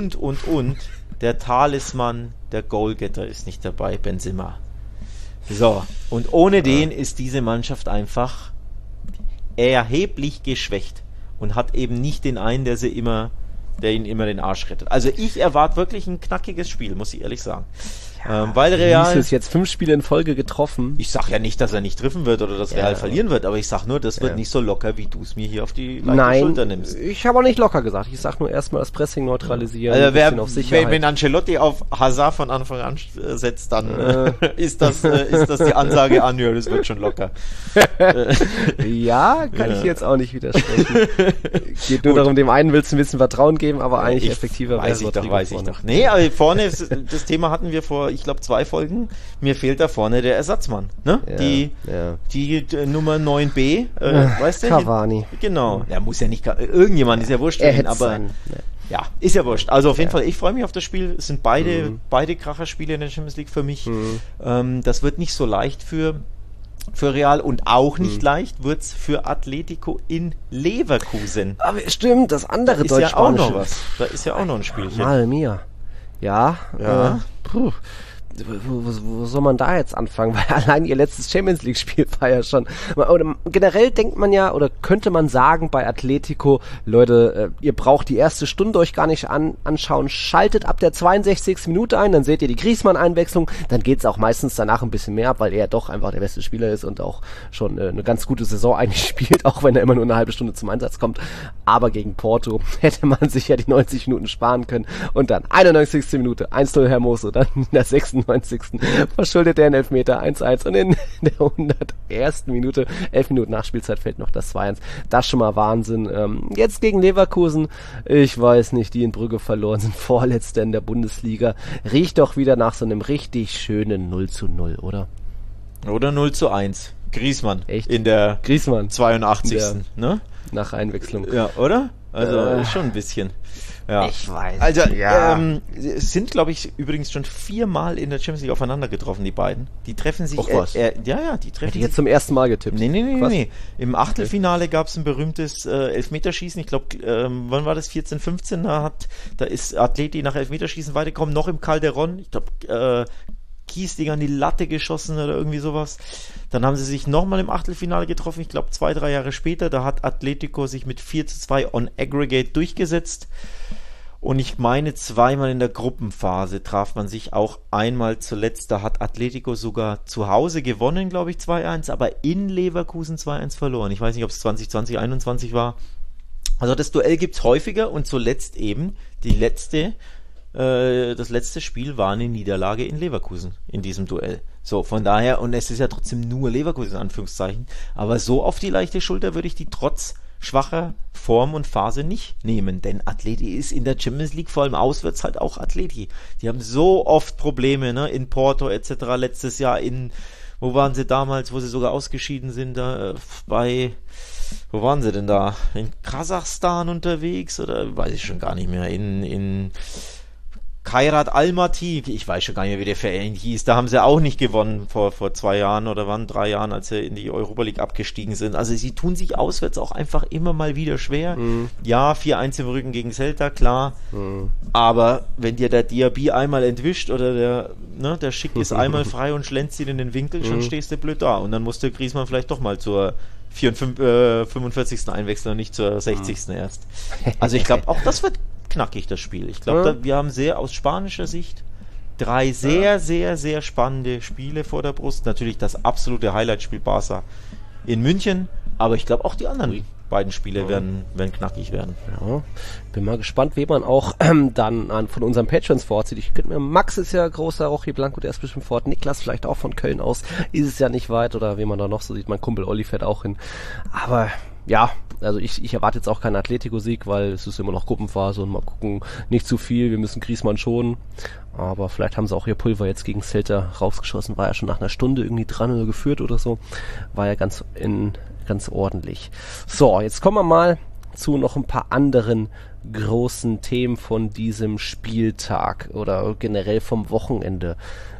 der Talisman, der Goalgetter ist nicht dabei, Benzema. So, und ohne den ist diese Mannschaft einfach erheblich geschwächt und hat eben nicht den einen, der ihn immer den Arsch rettet. Also ich erwarte wirklich ein knackiges Spiel, muss ich ehrlich sagen. Weil Real ist jetzt 5 Spiele in Folge getroffen. Ich sag ja nicht, dass er nicht treffen wird oder dass Real verlieren wird, aber ich sag nur, das wird nicht so locker, wie du es mir hier auf die Schulter nimmst. Ich habe auch nicht locker gesagt. Ich sag nur erstmal das Pressing neutralisieren, ein bisschen auf Sicherheit. Wenn Ancelotti auf Hazard von Anfang an setzt, dann ist das die Ansage an, ja, das wird schon locker. Ja, kann ich jetzt auch nicht widersprechen. Geht nur darum, dem einen willst du ein bisschen Vertrauen geben, aber eigentlich effektiver weiß ich doch. Nee, aber vorne, das Thema hatten wir vor, ich glaube, 2 Folgen. Mir fehlt da vorne der Ersatzmann. Ne? Ja, die Nummer 9b, weißt du? Cavani. Genau. Der muss ja nicht, irgendjemand ist ja wurscht. Aber ja, ist ja wurscht. Also auf jeden Fall, ich freue mich auf das Spiel. Es sind beide Kracherspiele in der Champions League für mich. Das wird nicht so leicht für Real und auch nicht leicht wird's für Atletico in Leverkusen. Aber stimmt, das andere Da ist ja auch noch was. Da ist ja auch noch ein Spielchen. Mal mir. Ja. wo soll man da jetzt anfangen? Weil allein ihr letztes Champions-League-Spiel war ja schon, oder generell denkt man ja, oder könnte man sagen bei Atletico, Leute, ihr braucht die erste Stunde euch gar nicht anschauen, schaltet ab der 62. Minute ein, dann seht ihr die Griezmann-Einwechslung, dann geht's auch meistens danach ein bisschen mehr ab, weil er doch einfach der beste Spieler ist und auch schon eine ganz gute Saison eigentlich spielt, auch wenn er immer nur eine halbe Stunde zum Einsatz kommt. Aber gegen Porto hätte man sich ja die 90 Minuten sparen können und dann 91. Minute, 1-0 Hermoso, dann in der 96. verschuldet er einen Elfmeter, 1-1 und in der 101. Minute, 11 Minuten Nachspielzeit fällt noch das 2-1. Das schon mal Wahnsinn. Jetzt gegen Leverkusen, ich weiß nicht, die in Brügge verloren sind, Vorletzter in der Bundesliga, riecht doch wieder nach so einem richtig schönen 0-0, oder? Oder 0-1. Griezmann. Echt? In der Griezmann. 82. Ne? Nach Einwechslung. Ja, oder? Also schon ein bisschen. Ja. Ich weiß. Also, ja. es sind, glaube ich, übrigens schon 4-mal in der Champions League aufeinander getroffen, die beiden. Die treffen sich. Och, was? Die treffen Hätte ich sich. jetzt zum ersten Mal getippt. Nee. Im Achtelfinale gab es ein berühmtes Elfmeterschießen. Ich glaube, wann war das? 14, 15? Da ist Atleti nach Elfmeterschießen weitergekommen, noch im Calderón. Ich glaube, Kiesling an die Latte geschossen oder irgendwie sowas. Dann haben sie sich nochmal im Achtelfinale getroffen, ich glaube 2-3 Jahre später. Da hat Atletico sich mit 4-2 on Aggregate durchgesetzt. Und ich meine, zweimal in der Gruppenphase traf man sich auch einmal zuletzt. Da hat Atletico sogar zu Hause gewonnen, glaube ich, 2-1, aber in Leverkusen 2-1 verloren. Ich weiß nicht, ob es 2020, 2021 war. Also das Duell gibt's häufiger und zuletzt eben das letzte Spiel war eine Niederlage in Leverkusen in diesem Duell. So, von daher, und es ist ja trotzdem nur Leverkusen in Anführungszeichen, aber so auf die leichte Schulter würde ich die trotz schwacher Form und Phase nicht nehmen, denn Atleti ist in der Champions League, vor allem auswärts halt auch Atleti. Die haben so oft Probleme, ne, in Porto etc. letztes Jahr wo waren sie damals, wo sie sogar ausgeschieden sind, wo waren sie denn da? In Kasachstan unterwegs oder weiß ich schon gar nicht mehr, in Kairat Almaty, ich weiß schon gar nicht mehr, wie der Verein hieß, da haben sie auch nicht gewonnen vor 2 Jahren oder waren 3 Jahren, als sie in die Europa League abgestiegen sind. Also sie tun sich auswärts auch einfach immer mal wieder schwer. Ja, 4-1 im Rücken gegen Celta, klar. Aber wenn dir der Diaby einmal entwischt oder der Schick ist einmal frei und schlänzt ihn in den Winkel, schon stehst du blöd da. Und dann musste Griezmann vielleicht doch mal zur 45. einwechseln und nicht zur 60. erst. Also ich glaube, auch das wird knackig, das Spiel. Ich glaube, wir haben aus spanischer Sicht 3 sehr, sehr, sehr spannende Spiele vor der Brust. Natürlich das absolute Highlight-Spiel Barca in München, aber ich glaube auch die anderen beiden Spiele werden knackig werden. Ja, bin mal gespannt, wie man auch dann von unseren Patrons vorzieht. Max ist ja großer Rochi Blanco, der ist bestimmt fort. Niklas vielleicht auch von Köln aus, ist es ja nicht weit, oder wie man da noch so sieht, mein Kumpel Olli fährt auch hin. Aber ja, also ich erwarte jetzt auch keinen Atletico-Sieg, weil es ist immer noch Gruppenphase und mal gucken, nicht zu viel, wir müssen Griezmann schonen. Aber vielleicht haben sie auch ihr Pulver jetzt gegen Celta rausgeschossen, war ja schon nach einer Stunde irgendwie dran oder geführt oder so. War ja ganz ordentlich. So, jetzt kommen wir mal zu noch ein paar anderen großen Themen von diesem Spieltag oder generell vom Wochenende.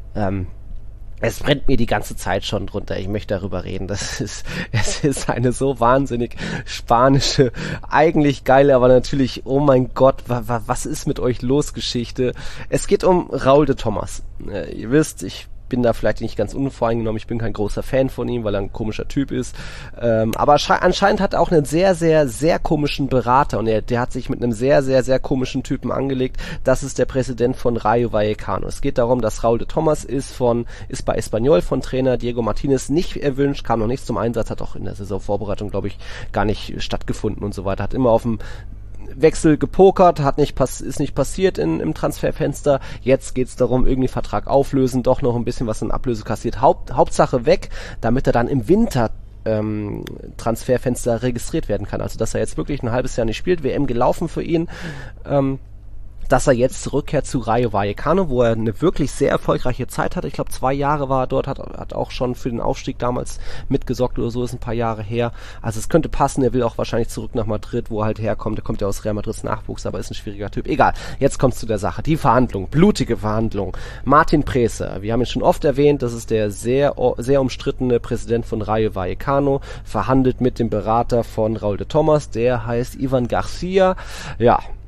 Es brennt mir die ganze Zeit schon drunter. Ich möchte darüber reden. Es ist eine so wahnsinnig spanische, eigentlich geile, aber natürlich, oh mein Gott, was ist mit euch los, Geschichte? Es geht um Raúl de Tomás. Ihr wisst, ich bin da vielleicht nicht ganz unvoreingenommen, ich bin kein großer Fan von ihm, weil er ein komischer Typ ist, aber anscheinend hat er auch einen sehr, sehr, sehr komischen Berater und der hat sich mit einem sehr, sehr, sehr komischen Typen angelegt. Das ist der Präsident von Rayo Vallecano. Es geht darum, dass Raúl de Tomás ist bei Espanyol von Trainer Diego Martinez nicht erwünscht, kam noch nicht zum Einsatz, hat auch in der Saisonvorbereitung, glaube ich, gar nicht stattgefunden und so weiter, hat immer auf dem Wechsel gepokert, ist nicht passiert im Transferfenster. Jetzt geht's darum, irgendwie Vertrag auflösen, doch noch ein bisschen was in Ablöse kassiert. Hauptsache weg, damit er dann im Winter Transferfenster registriert werden kann. Also dass er jetzt wirklich ein halbes Jahr nicht spielt, WM gelaufen für ihn. Dass er jetzt zurückkehrt zu Rayo Vallecano, wo er eine wirklich sehr erfolgreiche Zeit hatte. Ich glaube, 2 Jahre war er dort, hat auch schon für den Aufstieg damals mitgesorgt oder so, ist ein paar Jahre her. Also es könnte passen, er will auch wahrscheinlich zurück nach Madrid, wo er halt herkommt. Er kommt ja aus Real Madrids Nachwuchs, aber ist ein schwieriger Typ. Egal, jetzt kommt's zu der Sache. Die Verhandlung, blutige Verhandlung. Martin Prese, wir haben ihn schon oft erwähnt, das ist der sehr, sehr umstrittene Präsident von Rayo Vallecano, verhandelt mit dem Berater von Raúl de Tomás, der heißt Ivan Garcia. Ja,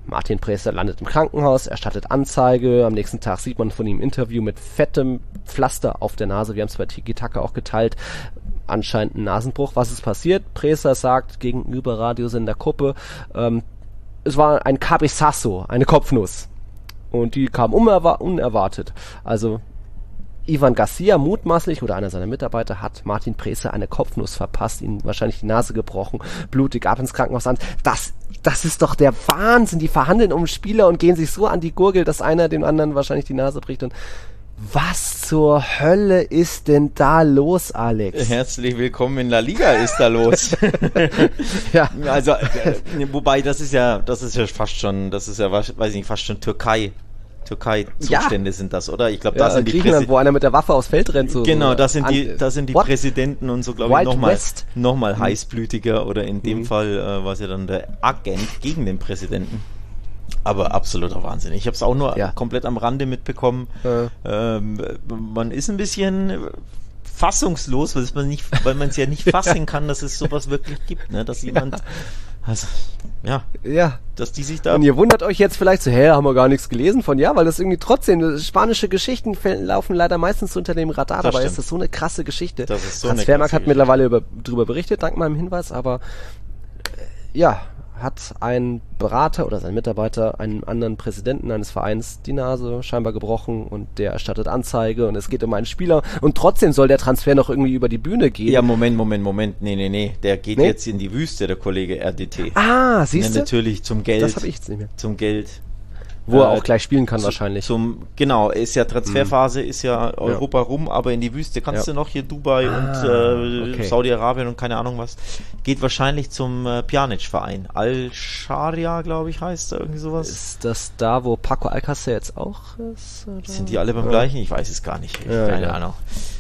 Martin Preßler landet im Krankenhaus, erstattet Anzeige, am nächsten Tag sieht man von ihm ein Interview mit fettem Pflaster auf der Nase, wir haben es bei Tiki-Taka auch geteilt, anscheinend ein Nasenbruch. Was ist passiert? Preßler sagt gegenüber Radiosender Kuppe, es war ein Cabezazo, eine Kopfnuss. Und die kam unerwartet. Also Ivan Garcia mutmaßlich oder einer seiner Mitarbeiter hat Martin Preßler eine Kopfnuss verpasst, ihm wahrscheinlich die Nase gebrochen, blutig, ab ins Krankenhaus an. Das ist doch der Wahnsinn. Die verhandeln um Spieler und gehen sich so an die Gurgel, dass einer dem anderen wahrscheinlich die Nase bricht. Und was zur Hölle ist denn da los, Alex? Herzlich willkommen in La Liga ist da los. Ja. Also, wobei, das ist ja fast schon, weiß ich nicht, fast schon Türkei-Zustände sind das, oder? Ich glaube, da sind die Griechenland, wo einer mit der Waffe aufs Feld rennt. So genau, da sind die Präsidenten und so, glaube ich, noch mal heißblütiger, oder in dem Fall war es ja dann der Agent gegen den Präsidenten. Aber absoluter Wahnsinn. Ich habe es auch nur komplett am Rande mitbekommen. Man ist ein bisschen fassungslos, weil man es ja nicht fassen kann, dass es sowas wirklich gibt, ne? Dass jemand... Also, dass die sich da... Und ihr wundert euch jetzt vielleicht so, haben wir gar nichts gelesen von, weil das irgendwie trotzdem, spanische Geschichten laufen leider meistens unter dem Radar, dabei ist das so eine krasse Geschichte. Transfermarkt hat mittlerweile drüber berichtet, dank meinem Hinweis, aber hat ein Berater oder sein Mitarbeiter einem anderen Präsidenten eines Vereins die Nase scheinbar gebrochen und der erstattet Anzeige und es geht um einen Spieler und trotzdem soll der Transfer noch irgendwie über die Bühne gehen. Ja, Moment. Nee. Der geht jetzt in die Wüste, der Kollege RDT. Ah, siehst du? Natürlich zum Geld. Das habe ich jetzt nicht mehr. Zum Geld. Wo er auch gleich spielen kann wahrscheinlich. Genau, ist ja Transferphase, ist ja Europa rum, aber in die Wüste kannst du noch hier Dubai und Saudi-Arabien und keine Ahnung was. Geht wahrscheinlich zum Pjanic-Verein. Al-Sharia, glaube ich, heißt da irgendwie sowas. Ist das da, wo Paco Alcácer jetzt auch ist? Oder? Sind die alle beim gleichen? Ich weiß es gar nicht. Keine Ahnung.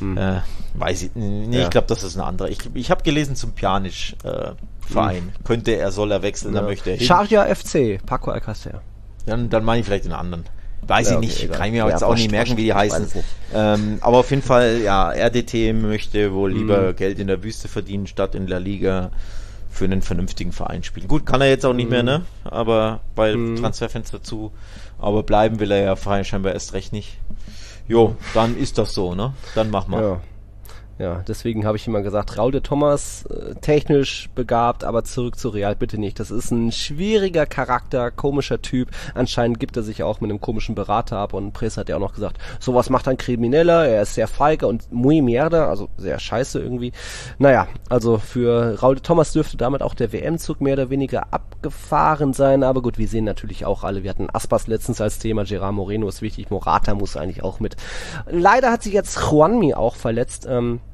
Weiß ich. Nee, ich glaube, das ist eine andere. Ich habe gelesen zum Pjanic-Verein. Soll er wechseln, da möchte er hin. Sharia FC, Paco Alcácer. Dann meine ich vielleicht den anderen. Weiß ich nicht, kann ich mir jetzt auch nicht merken, wie die heißen. Aber auf jeden Fall, RDT möchte wohl lieber Geld in der Wüste verdienen, statt in La Liga für einen vernünftigen Verein spielen. Gut, kann er jetzt auch nicht mehr, ne? Aber bei Transferfenster dazu. Aber bleiben will er ja scheinbar erst recht nicht. Jo, dann ist das so, ne? Dann mach mal. Ja, deswegen habe ich immer gesagt, Raul de Thomas, technisch begabt, aber zurück zu Real bitte nicht. Das ist ein schwieriger Charakter, komischer Typ. Anscheinend gibt er sich auch mit einem komischen Berater ab und Preßler hat ja auch noch gesagt, sowas macht ein Krimineller, er ist sehr feige und muy mierda, also sehr scheiße irgendwie. Naja, also für Raul de Thomas dürfte damit auch der WM-Zug mehr oder weniger abgefahren sein, aber gut, wir sehen natürlich auch alle, wir hatten Aspas letztens als Thema, Gerard Moreno ist wichtig, Morata muss eigentlich auch mit. Leider hat sich jetzt Juanmi auch verletzt,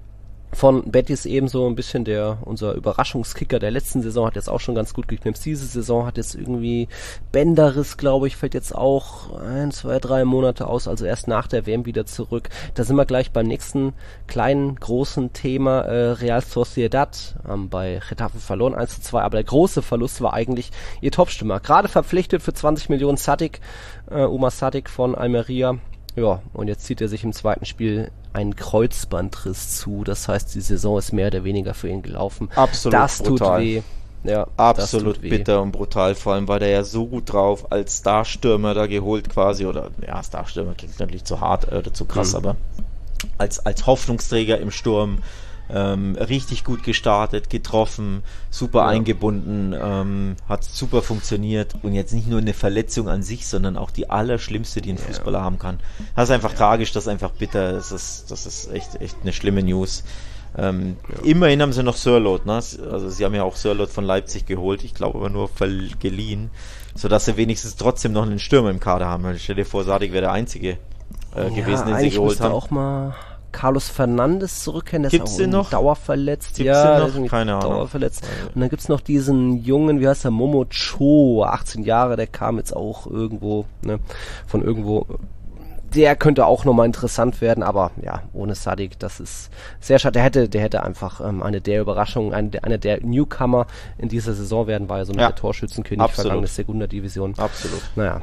von Betis ebenso ein bisschen unser Überraschungskicker der letzten Saison, hat jetzt auch schon ganz gut geknipst. Diese Saison hat jetzt irgendwie Bänderriss, glaube ich, fällt jetzt auch 1, 2, 3 Monate aus, also erst nach der WM wieder zurück. Da sind wir gleich beim nächsten kleinen, großen Thema, Real Sociedad, bei Getafe verloren 1:2, aber der große Verlust war eigentlich ihr Topstürmer. Gerade verpflichtet für 20 Millionen Sadik, Omar Sadik von Almeria. Ja, und jetzt zieht er sich im zweiten Spiel einen Kreuzbandriss zu. Das heißt, die Saison ist mehr oder weniger für ihn gelaufen. Absolut das brutal. Tut weh. Ja, absolut bitter und brutal. Vor allem war der ja so gut drauf, als Starstürmer da geholt quasi. Oder Starstürmer klingt natürlich zu hart oder zu krass, aber als Hoffnungsträger im Sturm. Richtig gut gestartet, getroffen, super eingebunden, hat super funktioniert und jetzt nicht nur eine Verletzung an sich, sondern auch die allerschlimmste, die ein Fußballer haben kann. Das ist einfach tragisch, das ist einfach bitter, das ist echt eine schlimme News. Immerhin haben sie noch Sörloth, ne? Also sie haben ja auch Sörloth von Leipzig geholt, ich glaube aber nur geliehen, sodass sie wenigstens trotzdem noch einen Stürmer im Kader haben. Stell dir vor, Sadik wäre der Einzige gewesen, den sie geholt haben. Auch mal Carlos Fernandes zurückkehren, der ist auch noch dauerverletzt. Gibt's den noch? Keine Ahnung. Dauerverletzt. Und dann gibt's noch diesen Jungen, wie heißt der, Momo Cho, 18 Jahre, der kam jetzt auch irgendwo, von irgendwo. Der könnte auch nochmal interessant werden, aber ohne Sadik, das ist sehr schade. Der hätte einfach eine der Überraschungen, eine der Newcomer in dieser Saison werden, war ja so mit der Torschützenkönig vergangene Segunda-Division. Absolut. Naja.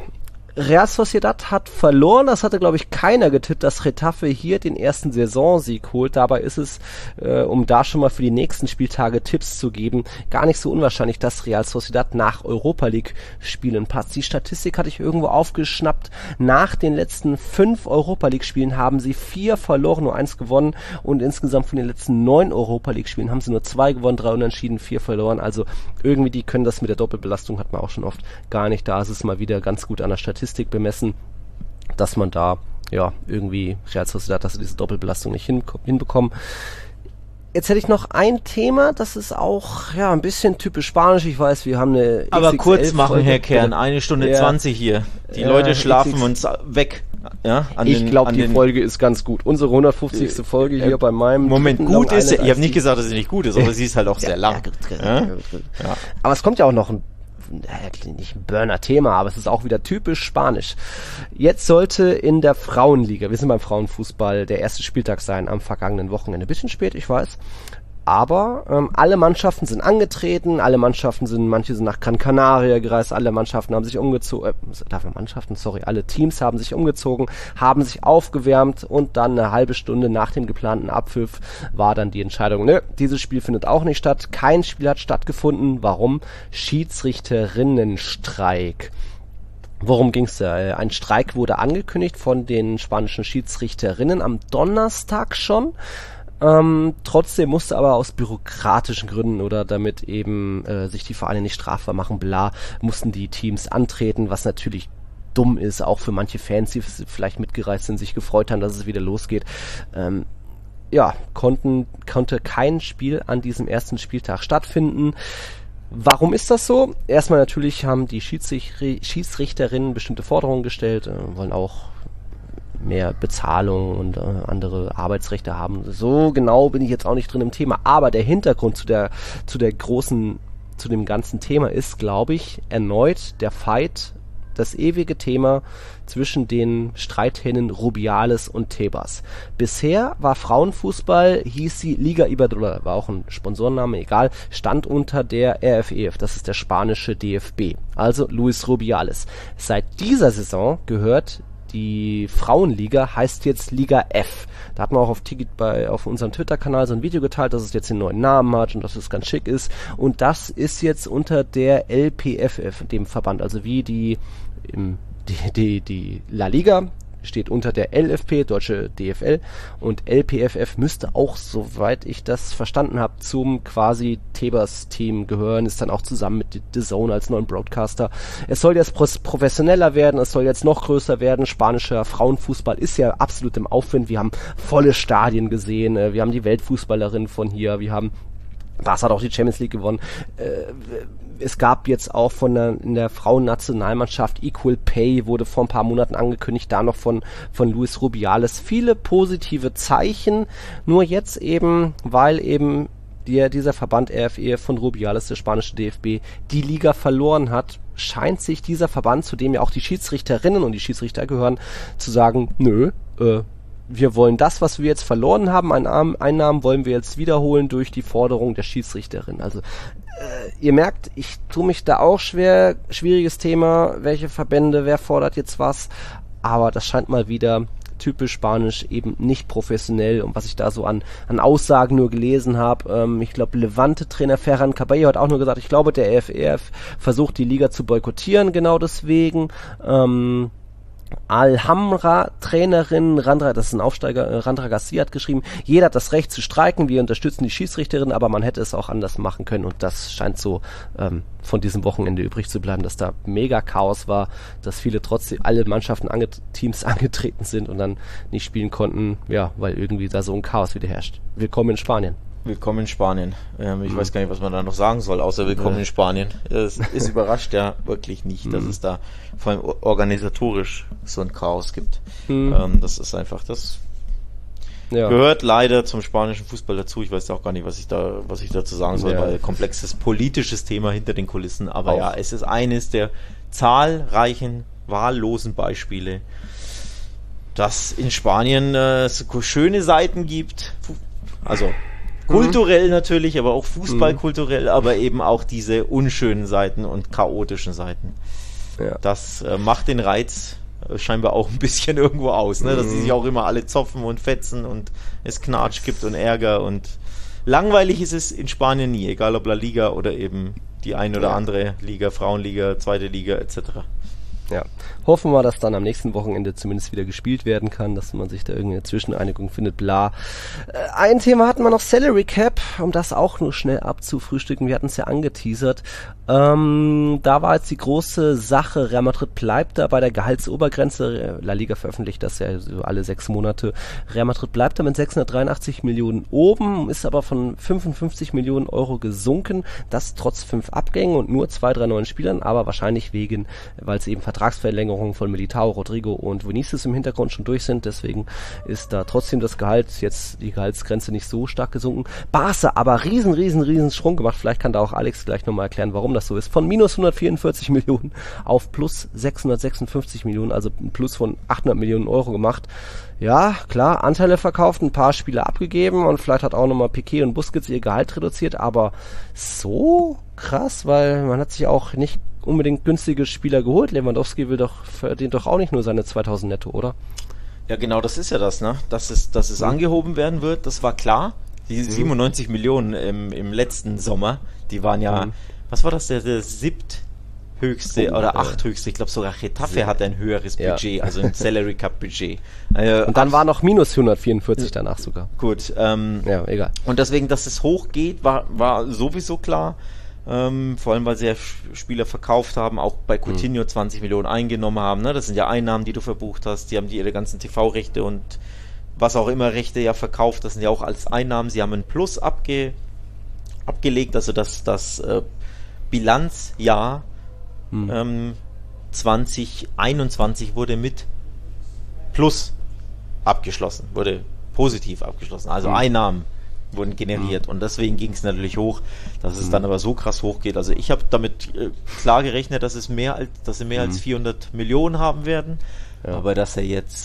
Real Sociedad hat verloren, das hatte glaube ich keiner getippt, dass Getafe hier den ersten Saisonsieg holt. Dabei ist es, um da schon mal für die nächsten Spieltage Tipps zu geben, gar nicht so unwahrscheinlich, dass Real Sociedad nach Europa League Spielen passt. Die Statistik hatte ich irgendwo aufgeschnappt. Nach den letzten 5 Europa League Spielen haben sie 4 verloren, nur 1 gewonnen und insgesamt von den letzten 9 Europa League Spielen haben sie nur 2 gewonnen, 3 unentschieden, 4 verloren. Also irgendwie, die können das mit der Doppelbelastung, hat man auch schon oft gar nicht. Da ist es mal wieder ganz gut an der Statistik bemessen, dass man da ja irgendwie Real Sociedad, dass sie diese Doppelbelastung nicht hinbekommen. Jetzt hätte ich noch ein Thema, das ist auch ja ein bisschen typisch spanisch. Ich weiß, wir haben eine aber kurz machen, Herr Kern, 1 Stunde 20 hier. Die Leute schlafen uns weg. Ja, ich glaube, die Folge ist ganz gut. Unsere 150. Folge hier bei meinem... Moment, gut ist, ich habe nicht gesagt, dass sie nicht gut ist, aber sie ist halt auch sehr lang. Ja. Aber es kommt ja auch noch nicht ein Burner-Thema, aber es ist auch wieder typisch spanisch. Jetzt sollte in der Frauenliga, wir sind beim Frauenfußball, der erste Spieltag sein am vergangenen Wochenende. Bisschen spät, ich weiß. Aber alle Mannschaften sind angetreten, manche sind nach Gran Canaria gereist, alle Mannschaften haben sich umgezogen, alle Teams haben sich umgezogen, haben sich aufgewärmt und dann eine halbe Stunde nach dem geplanten Abpfiff war dann die Entscheidung, dieses Spiel findet auch nicht statt, kein Spiel hat stattgefunden. Warum? Schiedsrichterinnenstreik. Worum ging's da? Ein Streik wurde angekündigt von den spanischen Schiedsrichterinnen am Donnerstag schon. Trotzdem musste aber aus bürokratischen Gründen oder damit eben sich die Vereine nicht strafbar machen, mussten die Teams antreten, was natürlich dumm ist, auch für manche Fans, die vielleicht mitgereist sind, sich gefreut haben, dass es wieder losgeht. Konnte kein Spiel an diesem ersten Spieltag stattfinden. Warum ist das so? Erstmal natürlich haben die Schiedsrichterinnen bestimmte Forderungen gestellt, wollen auch mehr Bezahlung und andere Arbeitsrechte haben. So genau bin ich jetzt auch nicht drin im Thema. Aber der Hintergrund zu dem ganzen Thema ist, glaube ich, erneut der Fight, das ewige Thema zwischen den Streithähnen Rubiales und Tebas. Bisher war Frauenfußball, hieß sie Liga Iberdrola, war auch ein Sponsorenname, egal, stand unter der RFEF, das ist der spanische DFB, also Luis Rubiales. Seit dieser Saison gehört die Frauenliga, heißt jetzt Liga F. Da hat man auch auf unserem Twitter-Kanal so ein Video geteilt, dass es jetzt den neuen Namen hat und dass es ganz schick ist. Und das ist jetzt unter der LPFF, dem Verband, also wie die La Liga steht unter der LFP, deutsche DFL, und LPFF müsste auch, soweit ich das verstanden habe, zum quasi Tebas-Team gehören, ist dann auch zusammen mit The Zone als neuen Broadcaster. Es soll jetzt professioneller werden, es soll jetzt noch größer werden. Spanischer Frauenfußball ist ja absolut im Aufwind. Wir haben volle Stadien gesehen, wir haben die Weltfußballerin von hier, Barca hat auch die Champions League gewonnen. Es gab jetzt auch in der Frauennationalmannschaft Equal Pay, wurde vor ein paar Monaten angekündigt, da noch von Luis Rubiales. Viele positive Zeichen, nur jetzt eben, weil eben dieser Verband RFE von Rubiales, der spanische DFB, die Liga verloren hat, scheint sich dieser Verband, zu dem ja auch die Schiedsrichterinnen und die Schiedsrichter gehören, zu sagen, wir wollen das, was wir jetzt verloren haben, Einnahmen wollen wir jetzt wiederholen durch die Forderung der Schiedsrichterin. Also ihr merkt, ich tue mich da auch schwer, schwieriges Thema, welche Verbände, wer fordert jetzt was, aber das scheint mal wieder typisch spanisch, eben nicht professionell, und was ich da so an Aussagen nur gelesen habe, ich glaube Levante-Trainer Ferran Cabello hat auch nur gesagt, ich glaube der EFF versucht die Liga zu boykottieren, genau deswegen, Alhambra-Trainerin Randra, das ist ein Aufsteiger, Randra Garcia hat geschrieben, jeder hat das Recht zu streiken, wir unterstützen die Schiedsrichterin, aber man hätte es auch anders machen können, und das scheint so von diesem Wochenende übrig zu bleiben, dass da mega Chaos war, dass viele trotzdem, alle Mannschaften, Teams angetreten sind und dann nicht spielen konnten, ja, weil irgendwie da so ein Chaos wieder herrscht. Willkommen in Spanien. Willkommen in Spanien. Ich weiß gar nicht, was man da noch sagen soll, außer willkommen in Spanien. Es ist überrascht ja wirklich nicht, dass es da vor allem organisatorisch so ein Chaos gibt. Das ist einfach, gehört leider zum spanischen Fußball dazu. Ich weiß auch gar nicht, was ich dazu sagen soll, weil komplexes politisches Thema hinter den Kulissen. Aber ja, es ist eines der zahlreichen, wahllosen Beispiele, dass in Spanien es schöne Seiten gibt. Also kulturell natürlich, aber auch fußballkulturell, aber eben auch diese unschönen Seiten und chaotischen Seiten. Ja. Das macht den Reiz scheinbar auch ein bisschen irgendwo aus, ne? Dass sie sich auch immer alle zoffen und fetzen und es Knatsch gibt und Ärger und langweilig ist es in Spanien nie, egal ob La Liga oder eben die ein oder andere Liga, Frauenliga, zweite Liga etc. Ja, hoffen wir, dass dann am nächsten Wochenende zumindest wieder gespielt werden kann, dass man sich da irgendeine Zwischeneinigung findet, bla. Ein Thema hatten wir noch, Salary Cap, um das auch nur schnell abzufrühstücken, wir hatten es ja angeteasert. Da war jetzt die große Sache, Real Madrid bleibt da bei der Gehaltsobergrenze, La Liga veröffentlicht das ja so alle 6 Monate, Real Madrid bleibt da mit 683 Millionen oben, ist aber von 55 Millionen Euro gesunken, das trotz 5 Abgängen und nur 2-3 neuen Spielern, aber wahrscheinlich weil es eben Vertragsverlängerungen von Militao, Rodrigo und Vinicius im Hintergrund schon durch sind, deswegen ist da trotzdem das Gehalt, jetzt die Gehaltsgrenze nicht so stark gesunken. Barca aber riesen Sprung gemacht, vielleicht kann da auch Alex gleich nochmal erklären, warum das so ist, von minus 144 Millionen auf plus 656 Millionen, also ein Plus von 800 Millionen Euro gemacht. Ja, klar, Anteile verkauft, ein paar Spieler abgegeben und vielleicht hat auch nochmal Piqué und Busquets ihr Gehalt reduziert, aber so krass, weil man hat sich auch nicht unbedingt günstige Spieler geholt. Lewandowski verdient doch auch nicht nur seine 2000 netto, oder? Ja, genau, das ist ja das, ne? Dass es angehoben werden wird, das war klar. Die 97 Millionen im letzten Sommer, die waren ja, was war das, der 7. höchste oder 8 höchste, ich glaube sogar Getafe hat ein höheres Budget, also ein Salary Cup Budget. Und dann war noch minus 144 danach sogar. Gut. Ja, egal. Und deswegen, dass es hochgeht, war sowieso klar. Vor allem, weil sie ja Spieler verkauft haben, auch bei Coutinho 20 Millionen eingenommen haben. Ne? Das sind ja Einnahmen, die du verbucht hast. Die haben ihre ganzen TV-Rechte und was auch immer Rechte ja verkauft. Das sind ja auch als Einnahmen. Sie haben ein Plus abgelegt, also das Bilanzjahr 2021 wurde mit Plus abgeschlossen, wurde positiv abgeschlossen. Also Einnahmen wurden generiert und deswegen ging es natürlich hoch, dass es dann aber so krass hochgeht. Also ich habe damit klar gerechnet, dass sie mehr als 400 Millionen haben werden, aber dass er jetzt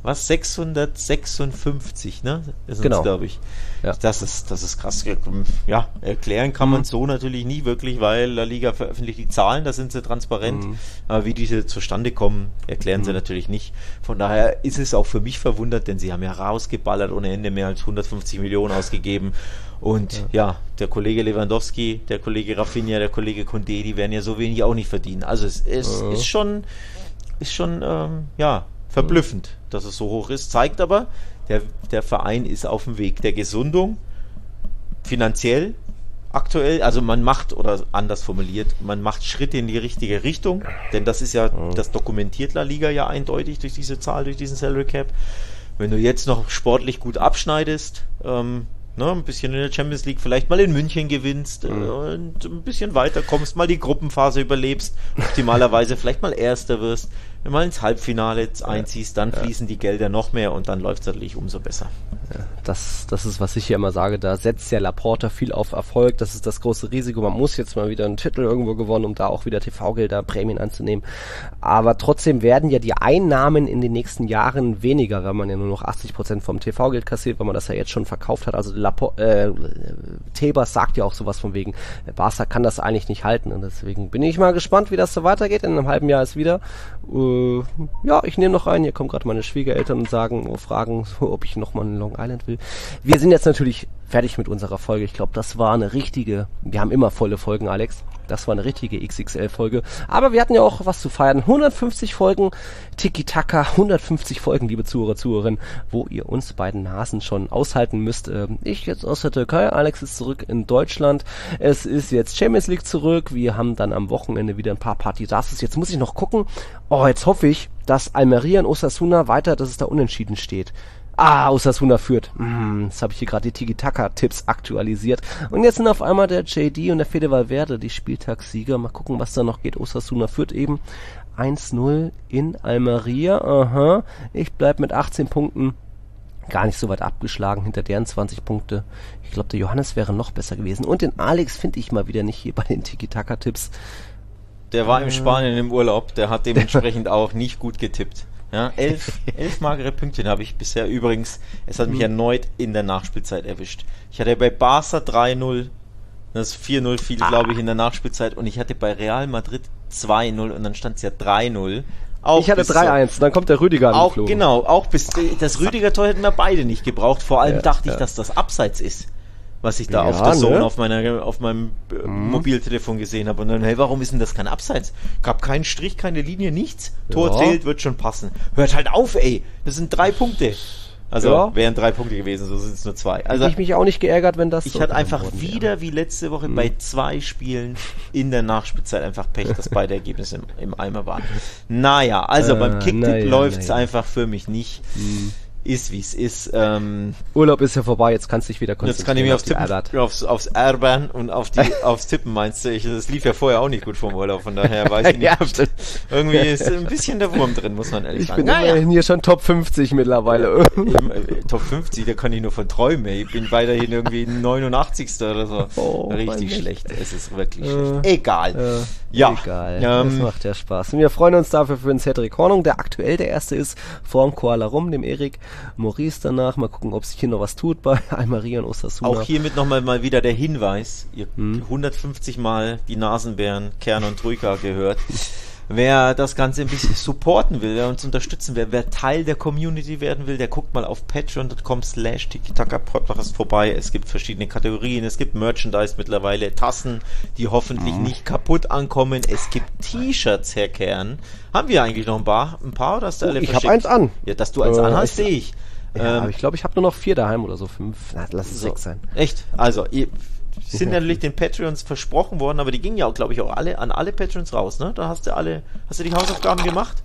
656, ne? Das genau, glaube ich. Ja. Das ist krass. Ja, erklären kann man so natürlich nie wirklich, weil La Liga veröffentlicht die Zahlen, da sind sie transparent, aber wie diese zustande kommen, erklären sie natürlich nicht. Von daher ist es auch für mich verwundert, denn sie haben ja rausgeballert ohne Ende, mehr als 150 Millionen ausgegeben. Und der Kollege Lewandowski, der Kollege Rafinha, der Kollege Koundé, die werden ja so wenig auch nicht verdienen. Also es ist schon verblüffend, dass es so hoch ist. Zeigt aber, der Verein ist auf dem Weg der Gesundung, finanziell, aktuell, also man macht, oder anders formuliert, man macht Schritte in die richtige Richtung, denn das ist ja, das dokumentiert La Liga ja eindeutig durch diese Zahl, durch diesen Salary Cap. Wenn du jetzt noch sportlich gut abschneidest, ein bisschen in der Champions League, vielleicht mal in München gewinnst und ein bisschen weiter kommst, mal die Gruppenphase überlebst, optimalerweise vielleicht mal Erster wirst, wenn mal ins Halbfinale einziehst, dann fließen die Gelder noch mehr und dann läuft es natürlich umso besser. Ja, das ist, was ich ja immer sage, da setzt ja Laporta viel auf Erfolg, das ist das große Risiko, man muss jetzt mal wieder einen Titel irgendwo gewonnen, um da auch wieder TV-Gelder, Prämien anzunehmen, aber trotzdem werden ja die Einnahmen in den nächsten Jahren weniger, weil man ja nur noch 80% vom TV-Geld kassiert, weil man das ja jetzt schon verkauft hat, also Tebas sagt ja auch sowas von wegen, Barca kann das eigentlich nicht halten und deswegen bin ich mal gespannt, wie das so weitergeht, in einem halben Jahr ist wieder ich nehme noch einen, hier kommen gerade meine Schwiegereltern und fragen, ob ich noch mal in Long Island will. Wir sind jetzt natürlich fertig mit unserer Folge, ich glaube, das war eine richtige, wir haben immer volle Folgen, Alex, das war eine richtige XXL-Folge, aber wir hatten ja auch was zu feiern, 150 Folgen Tiki-Taka, 150 Folgen, liebe Zuhörer, Zuhörerinnen, wo ihr uns beiden Nasen schon aushalten müsst. Ich jetzt aus der Türkei, Alex ist zurück in Deutschland, es ist jetzt Champions League zurück, wir haben dann am Wochenende wieder ein paar Partidazes, jetzt muss ich noch gucken, jetzt hoffe ich, dass Almeria und Osasuna weiter, dass es da unentschieden steht. Osasuna führt. Jetzt habe ich hier gerade die Tiki-Taka-Tipps aktualisiert. Und jetzt sind auf einmal der JD und der Fede Valverde die Spieltagssieger. Mal gucken, was da noch geht. Osasuna führt eben 1-0 in Almeria. Ich bleib mit 18 Punkten gar nicht so weit abgeschlagen hinter deren 20 Punkte. Ich glaube, der Johannes wäre noch besser gewesen. Und den Alex finde ich mal wieder nicht hier bei den Tiki-Taka-Tipps. Der war in Spanien im Urlaub. Der hat dementsprechend auch nicht gut getippt. Ja, 11 magere Pünktchen habe ich bisher. Übrigens, es hat mich erneut in der Nachspielzeit erwischt. Ich hatte bei Barca 3-0, das 4-0 fiel, glaube ich, in der Nachspielzeit. Und ich hatte bei Real Madrid 2-0 und dann stand es ja 3-0. Auch ich hatte 3-1, dann kommt der Rüdiger auch angeflogen. Genau, auch bis das Rüdiger-Tor hätten wir beide nicht gebraucht. Vor allem dachte ich, dass das Abseits ist, was ich da auf der Zone auf meinem Mobiltelefon gesehen habe. Und dann, hey, warum ist denn das kein Abseits? Gab keinen Strich, keine Linie, nichts. Tor zählt, wird schon passen. Hört halt auf, ey. Das sind 3 Punkte. Also wären 3 Punkte gewesen, so sind es nur 2. Also hätte ich mich auch nicht geärgert, wenn das ich hatte einfach wieder wie letzte Woche bei 2 Spielen in der Nachspielzeit einfach Pech, dass beide Ergebnisse im Eimer waren. Naja, also beim Kicktipp läuft's einfach für mich nicht. Ist wie es ist. Urlaub ist ja vorbei, jetzt kannst du dich wieder konzentrieren. Jetzt kann ich mich aufs Erben und aufs Tippen, meinst du? Das lief ja vorher auch nicht gut vom Urlaub, von daher weiß ich nicht. Irgendwie ist ein bisschen der Wurm drin, muss man ehrlich sagen. Ich bin immerhin hier schon Top 50 mittlerweile. Top 50, da kann ich nur von träumen. Ich bin weiterhin irgendwie 89. oder so. Oh, richtig schlecht. Es ist wirklich schlecht. Egal. Egal. Das macht ja Spaß. Und wir freuen uns dafür für den Cedric Hornung, der aktuell der Erste ist, vorm Koala Rum, dem Erik. Maurice danach. Mal gucken, ob sich hier noch was tut bei Almeria und Osasuna. Auch hiermit nochmal mal wieder der Hinweis. Ihr 150 Mal die Nasenbären Kern und Troika gehört. Wer das Ganze ein bisschen supporten will, wer uns unterstützen will, wer Teil der Community werden will, der guckt mal auf patreon.com/tiki-taka-podcast vorbei. Es gibt verschiedene Kategorien, es gibt Merchandise mittlerweile, Tassen, die hoffentlich nicht kaputt ankommen. Es gibt T-Shirts, Herr Kern. Haben wir eigentlich noch ein paar oder hast du alle verschickt? Ich habe eins an. Ja, dass du eins anhast, sehe ich. Ja, aber ich glaube, ich habe nur noch 4 daheim oder so, 5. Na, lass es 6 sein. Echt? Also, sind natürlich den Patreons versprochen worden, aber die gingen ja auch, glaube ich, auch an alle Patreons raus, ne? Da hast du die Hausaufgaben gemacht?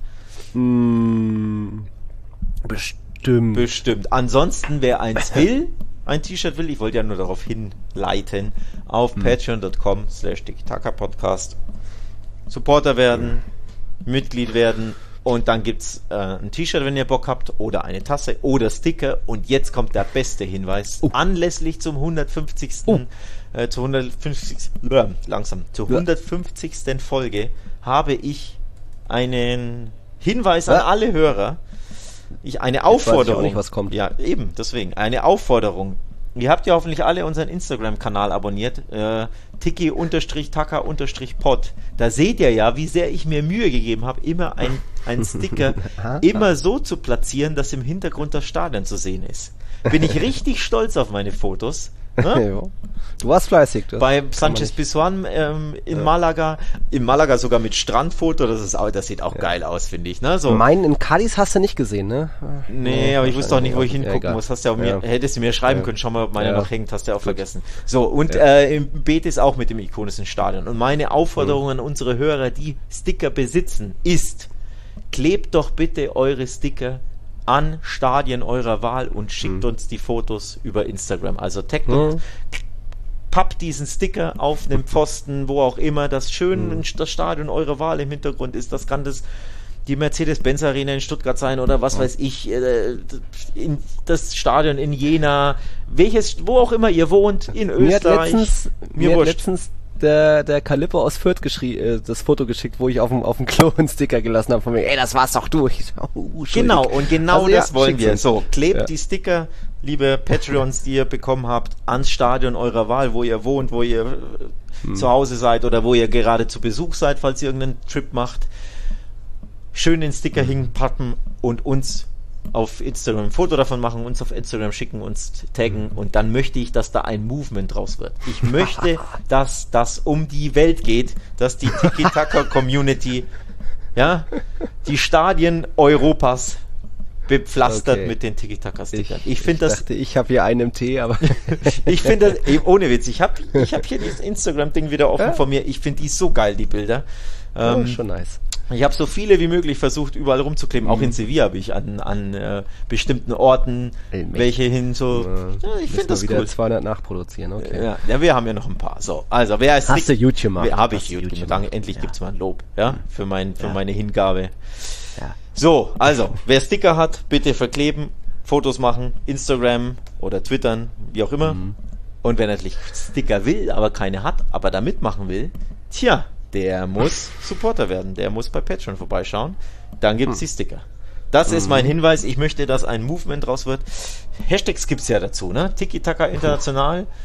Bestimmt. Ansonsten, wer eins will, ein T-Shirt will, ich wollte ja nur darauf hinleiten, auf patreon.com/tiki-taka-podcast Supporter werden, Mitglied werden. Und dann gibt's ein T-Shirt, wenn ihr Bock habt, oder eine Tasse oder Sticker. Und jetzt kommt der beste Hinweis. Anlässlich zum 150. Zur 150. Folge habe ich einen Hinweis an alle Hörer. Eine Aufforderung. Weiß ich auch nicht, was kommt. Ja, eben, deswegen. Eine Aufforderung. Ihr habt ja hoffentlich alle unseren Instagram-Kanal abonniert, tiki-taka-pod. Da seht ihr ja, wie sehr ich mir Mühe gegeben habe, immer einen Sticker immer so zu platzieren, dass im Hintergrund das Stadion zu sehen ist. Bin ich richtig stolz auf meine Fotos. Ne? Du warst fleißig. Bei Sanchez Pizjuan in Malaga. In Malaga sogar mit Strandfoto. Das sieht auch geil aus, finde ich. Ne? So. Meinen in Cadiz hast du nicht gesehen, ne? Nee, aber ich wusste auch nicht, wo ich hingucken muss. Hättest du mir schreiben können, schau mal, ob meiner noch hängt, hast du auch vergessen. So, und im Betis auch mit dem ikonischen Stadion. Und meine Aufforderung an unsere Hörer, die Sticker besitzen, ist, klebt doch bitte eure Sticker an Stadien eurer Wahl und schickt uns die Fotos über Instagram. Also taggt uns, pappt diesen Sticker auf einem Pfosten, wo auch immer, das schön das Stadion eurer Wahl im Hintergrund ist. Das kann die Mercedes-Benz Arena in Stuttgart sein oder was weiß ich, das Stadion in Jena, wo auch immer ihr wohnt, in Österreich. Mir hat letztens der Calippo aus Fürth das Foto geschickt, wo ich auf dem Klo einen Sticker gelassen habe von mir. Ey, das war's doch du. Genau, und genau also, das wollen wir. So, klebt die Sticker, liebe Patreons, die ihr bekommen habt, ans Stadion eurer Wahl, wo ihr wohnt, wo ihr zu Hause seid oder wo ihr gerade zu Besuch seid, falls ihr irgendeinen Trip macht. Schön den Sticker hinpappen und uns auf Instagram ein Foto davon machen, uns auf Instagram schicken, uns taggen und dann möchte ich, dass da ein Movement draus wird. Ich möchte, dass das um die Welt geht, dass die Tiki-Taka-Community die Stadien Europas bepflastert mit den Tiki-Taka-Stickern. Ich dachte, ich habe hier einen im Tee, aber ich finde das, ohne Witz, ich hab hier dieses Instagram-Ding wieder offen vor mir. Ich finde die so geil, die Bilder. Schon nice. Ich habe so viele wie möglich versucht, überall rumzukleben. Auch in Sevilla habe ich an bestimmten Orten welche hin so. Ich finde das wieder cool. 200 nachproduzieren, okay. Ja, wir haben ja noch ein paar. So, also wer ist Hast du YouTube gemacht? Habe ich YouTube gemacht. Endlich gibt's mal ein Lob, für meine Hingabe. Ja. So, also wer Sticker hat, bitte verkleben, Fotos machen, Instagram oder Twittern, wie auch immer. Und wer natürlich Sticker will, aber keine hat, aber da mitmachen will, der muss Supporter werden. Der muss bei Patreon vorbeischauen. Dann gibt's die Sticker. Das ist mein Hinweis. Ich möchte, dass ein Movement draus wird. Hashtags gibt's ja dazu, ne? Tiki-Taka International.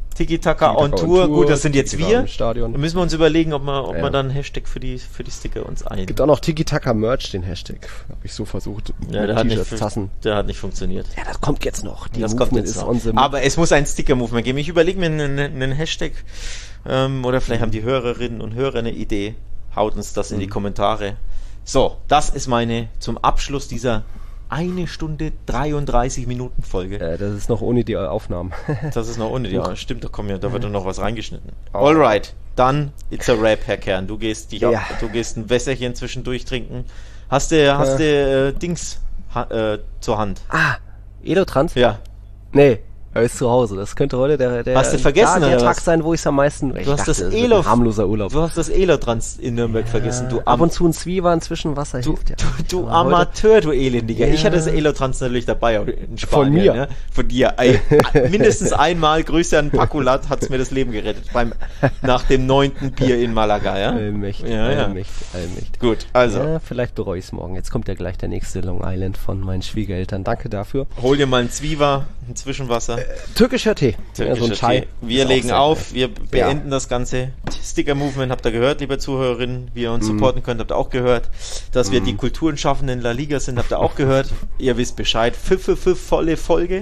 Tiki-Taka on Tour. Gut, das sind jetzt wir. Stadion. Da müssen wir uns überlegen, ob wir dann einen Hashtag für die Sticker uns ein. Gibt auch noch Tiki-Taka Merch, den Hashtag. Habe ich so versucht. Ja, der hat nicht funktioniert. Ja, das kommt jetzt noch. Das kommt jetzt noch. Aber es muss ein Sticker-Movement geben. Ich überlege mir einen Hashtag, oder vielleicht haben die Hörerinnen und Hörer eine Idee. Haut uns das in die Kommentare. So, das ist meine zum Abschluss dieser 1 Stunde 33 Minuten Folge. Das ist noch ohne die Aufnahmen. Das ist noch ohne die Aufnahmen. Stimmt, da wird noch was reingeschnitten. Alright, dann it's a wrap, Herr Kern. Du gehst ein Wässerchen zwischendurch trinken. Hast du Dings zur Hand? Elotrans? Ja. Nee. Er ist zu Hause. Das könnte heute der hast du vergessen, der Tag sein, wo ich es am meisten... Du hast das harmloser Urlaub. Du hast das Elotrans in Nürnberg vergessen. Du ab und zu ein Zwieber inzwischen Wasser hilft. Du Amateur, du Elendiger. Ja. Ich hatte das Elotrans natürlich dabei in Spanien. Von mir? Ne? Von dir. Mindestens einmal, Grüße an Pakulat, hat's mir das Leben gerettet. Nach dem 9. Bier in Malaga. Ja? Allmächtig. Gut, also. Ja, vielleicht bereue ich es morgen. Jetzt kommt ja gleich der nächste Long Island von meinen Schwiegereltern. Danke dafür. Hol dir mal ein Zwieber, ein Zwischenwasser. Türkischer Tee. So ein Chai. Wir legen auf, wir beenden das ganze Sticker-Movement. Habt ihr gehört, liebe Zuhörerinnen, wie ihr uns supporten könnt, habt ihr auch gehört. Dass wir die Kulturenschaffenden in La Liga sind, habt ihr auch gehört. Ihr wisst Bescheid. Volle Folge.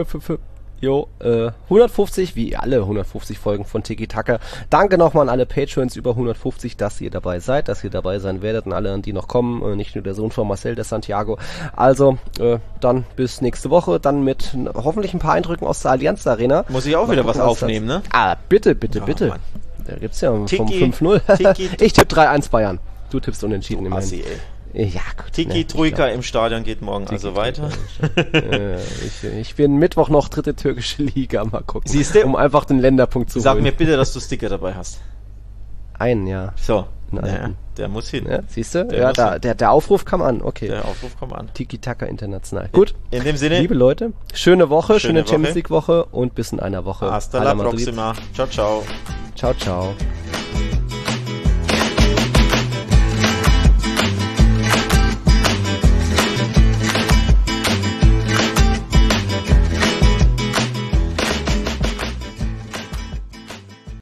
150, wie alle 150 Folgen von Tiki Taka. Danke nochmal an alle Patrons über 150, dass ihr dabei seid, dass ihr dabei sein werdet und alle, die noch kommen, nicht nur der Sohn von Marcel de Santiago. Also, dann bis nächste Woche, dann mit hoffentlich ein paar Eindrücken aus der Allianz Arena. Muss ich auch wieder was aufnehmen, ne? Bitte. Mann. Da gibt's ja vom 5-0. Ich tippe 3-1 Bayern. Du tippst unentschieden immerhin. Ja, gut. Tiki-Troika im Stadion geht morgen also weiter. Ich bin Mittwoch noch 3. türkische Liga, mal gucken. Siehste? Um einfach den Länderpunkt zu holen. Sag mir bitte, dass du Sticker dabei hast. Einen, ja. So. Der muss hin. Ja, siehst du? Der Aufruf kam an, okay. Der Aufruf kam an. Tiki-Taka international. Gut. In dem Sinne. Liebe Leute, schöne Woche, schöne Champions League Woche und bis in einer Woche. Hasta la próxima. Ciao, ciao. Ciao, ciao.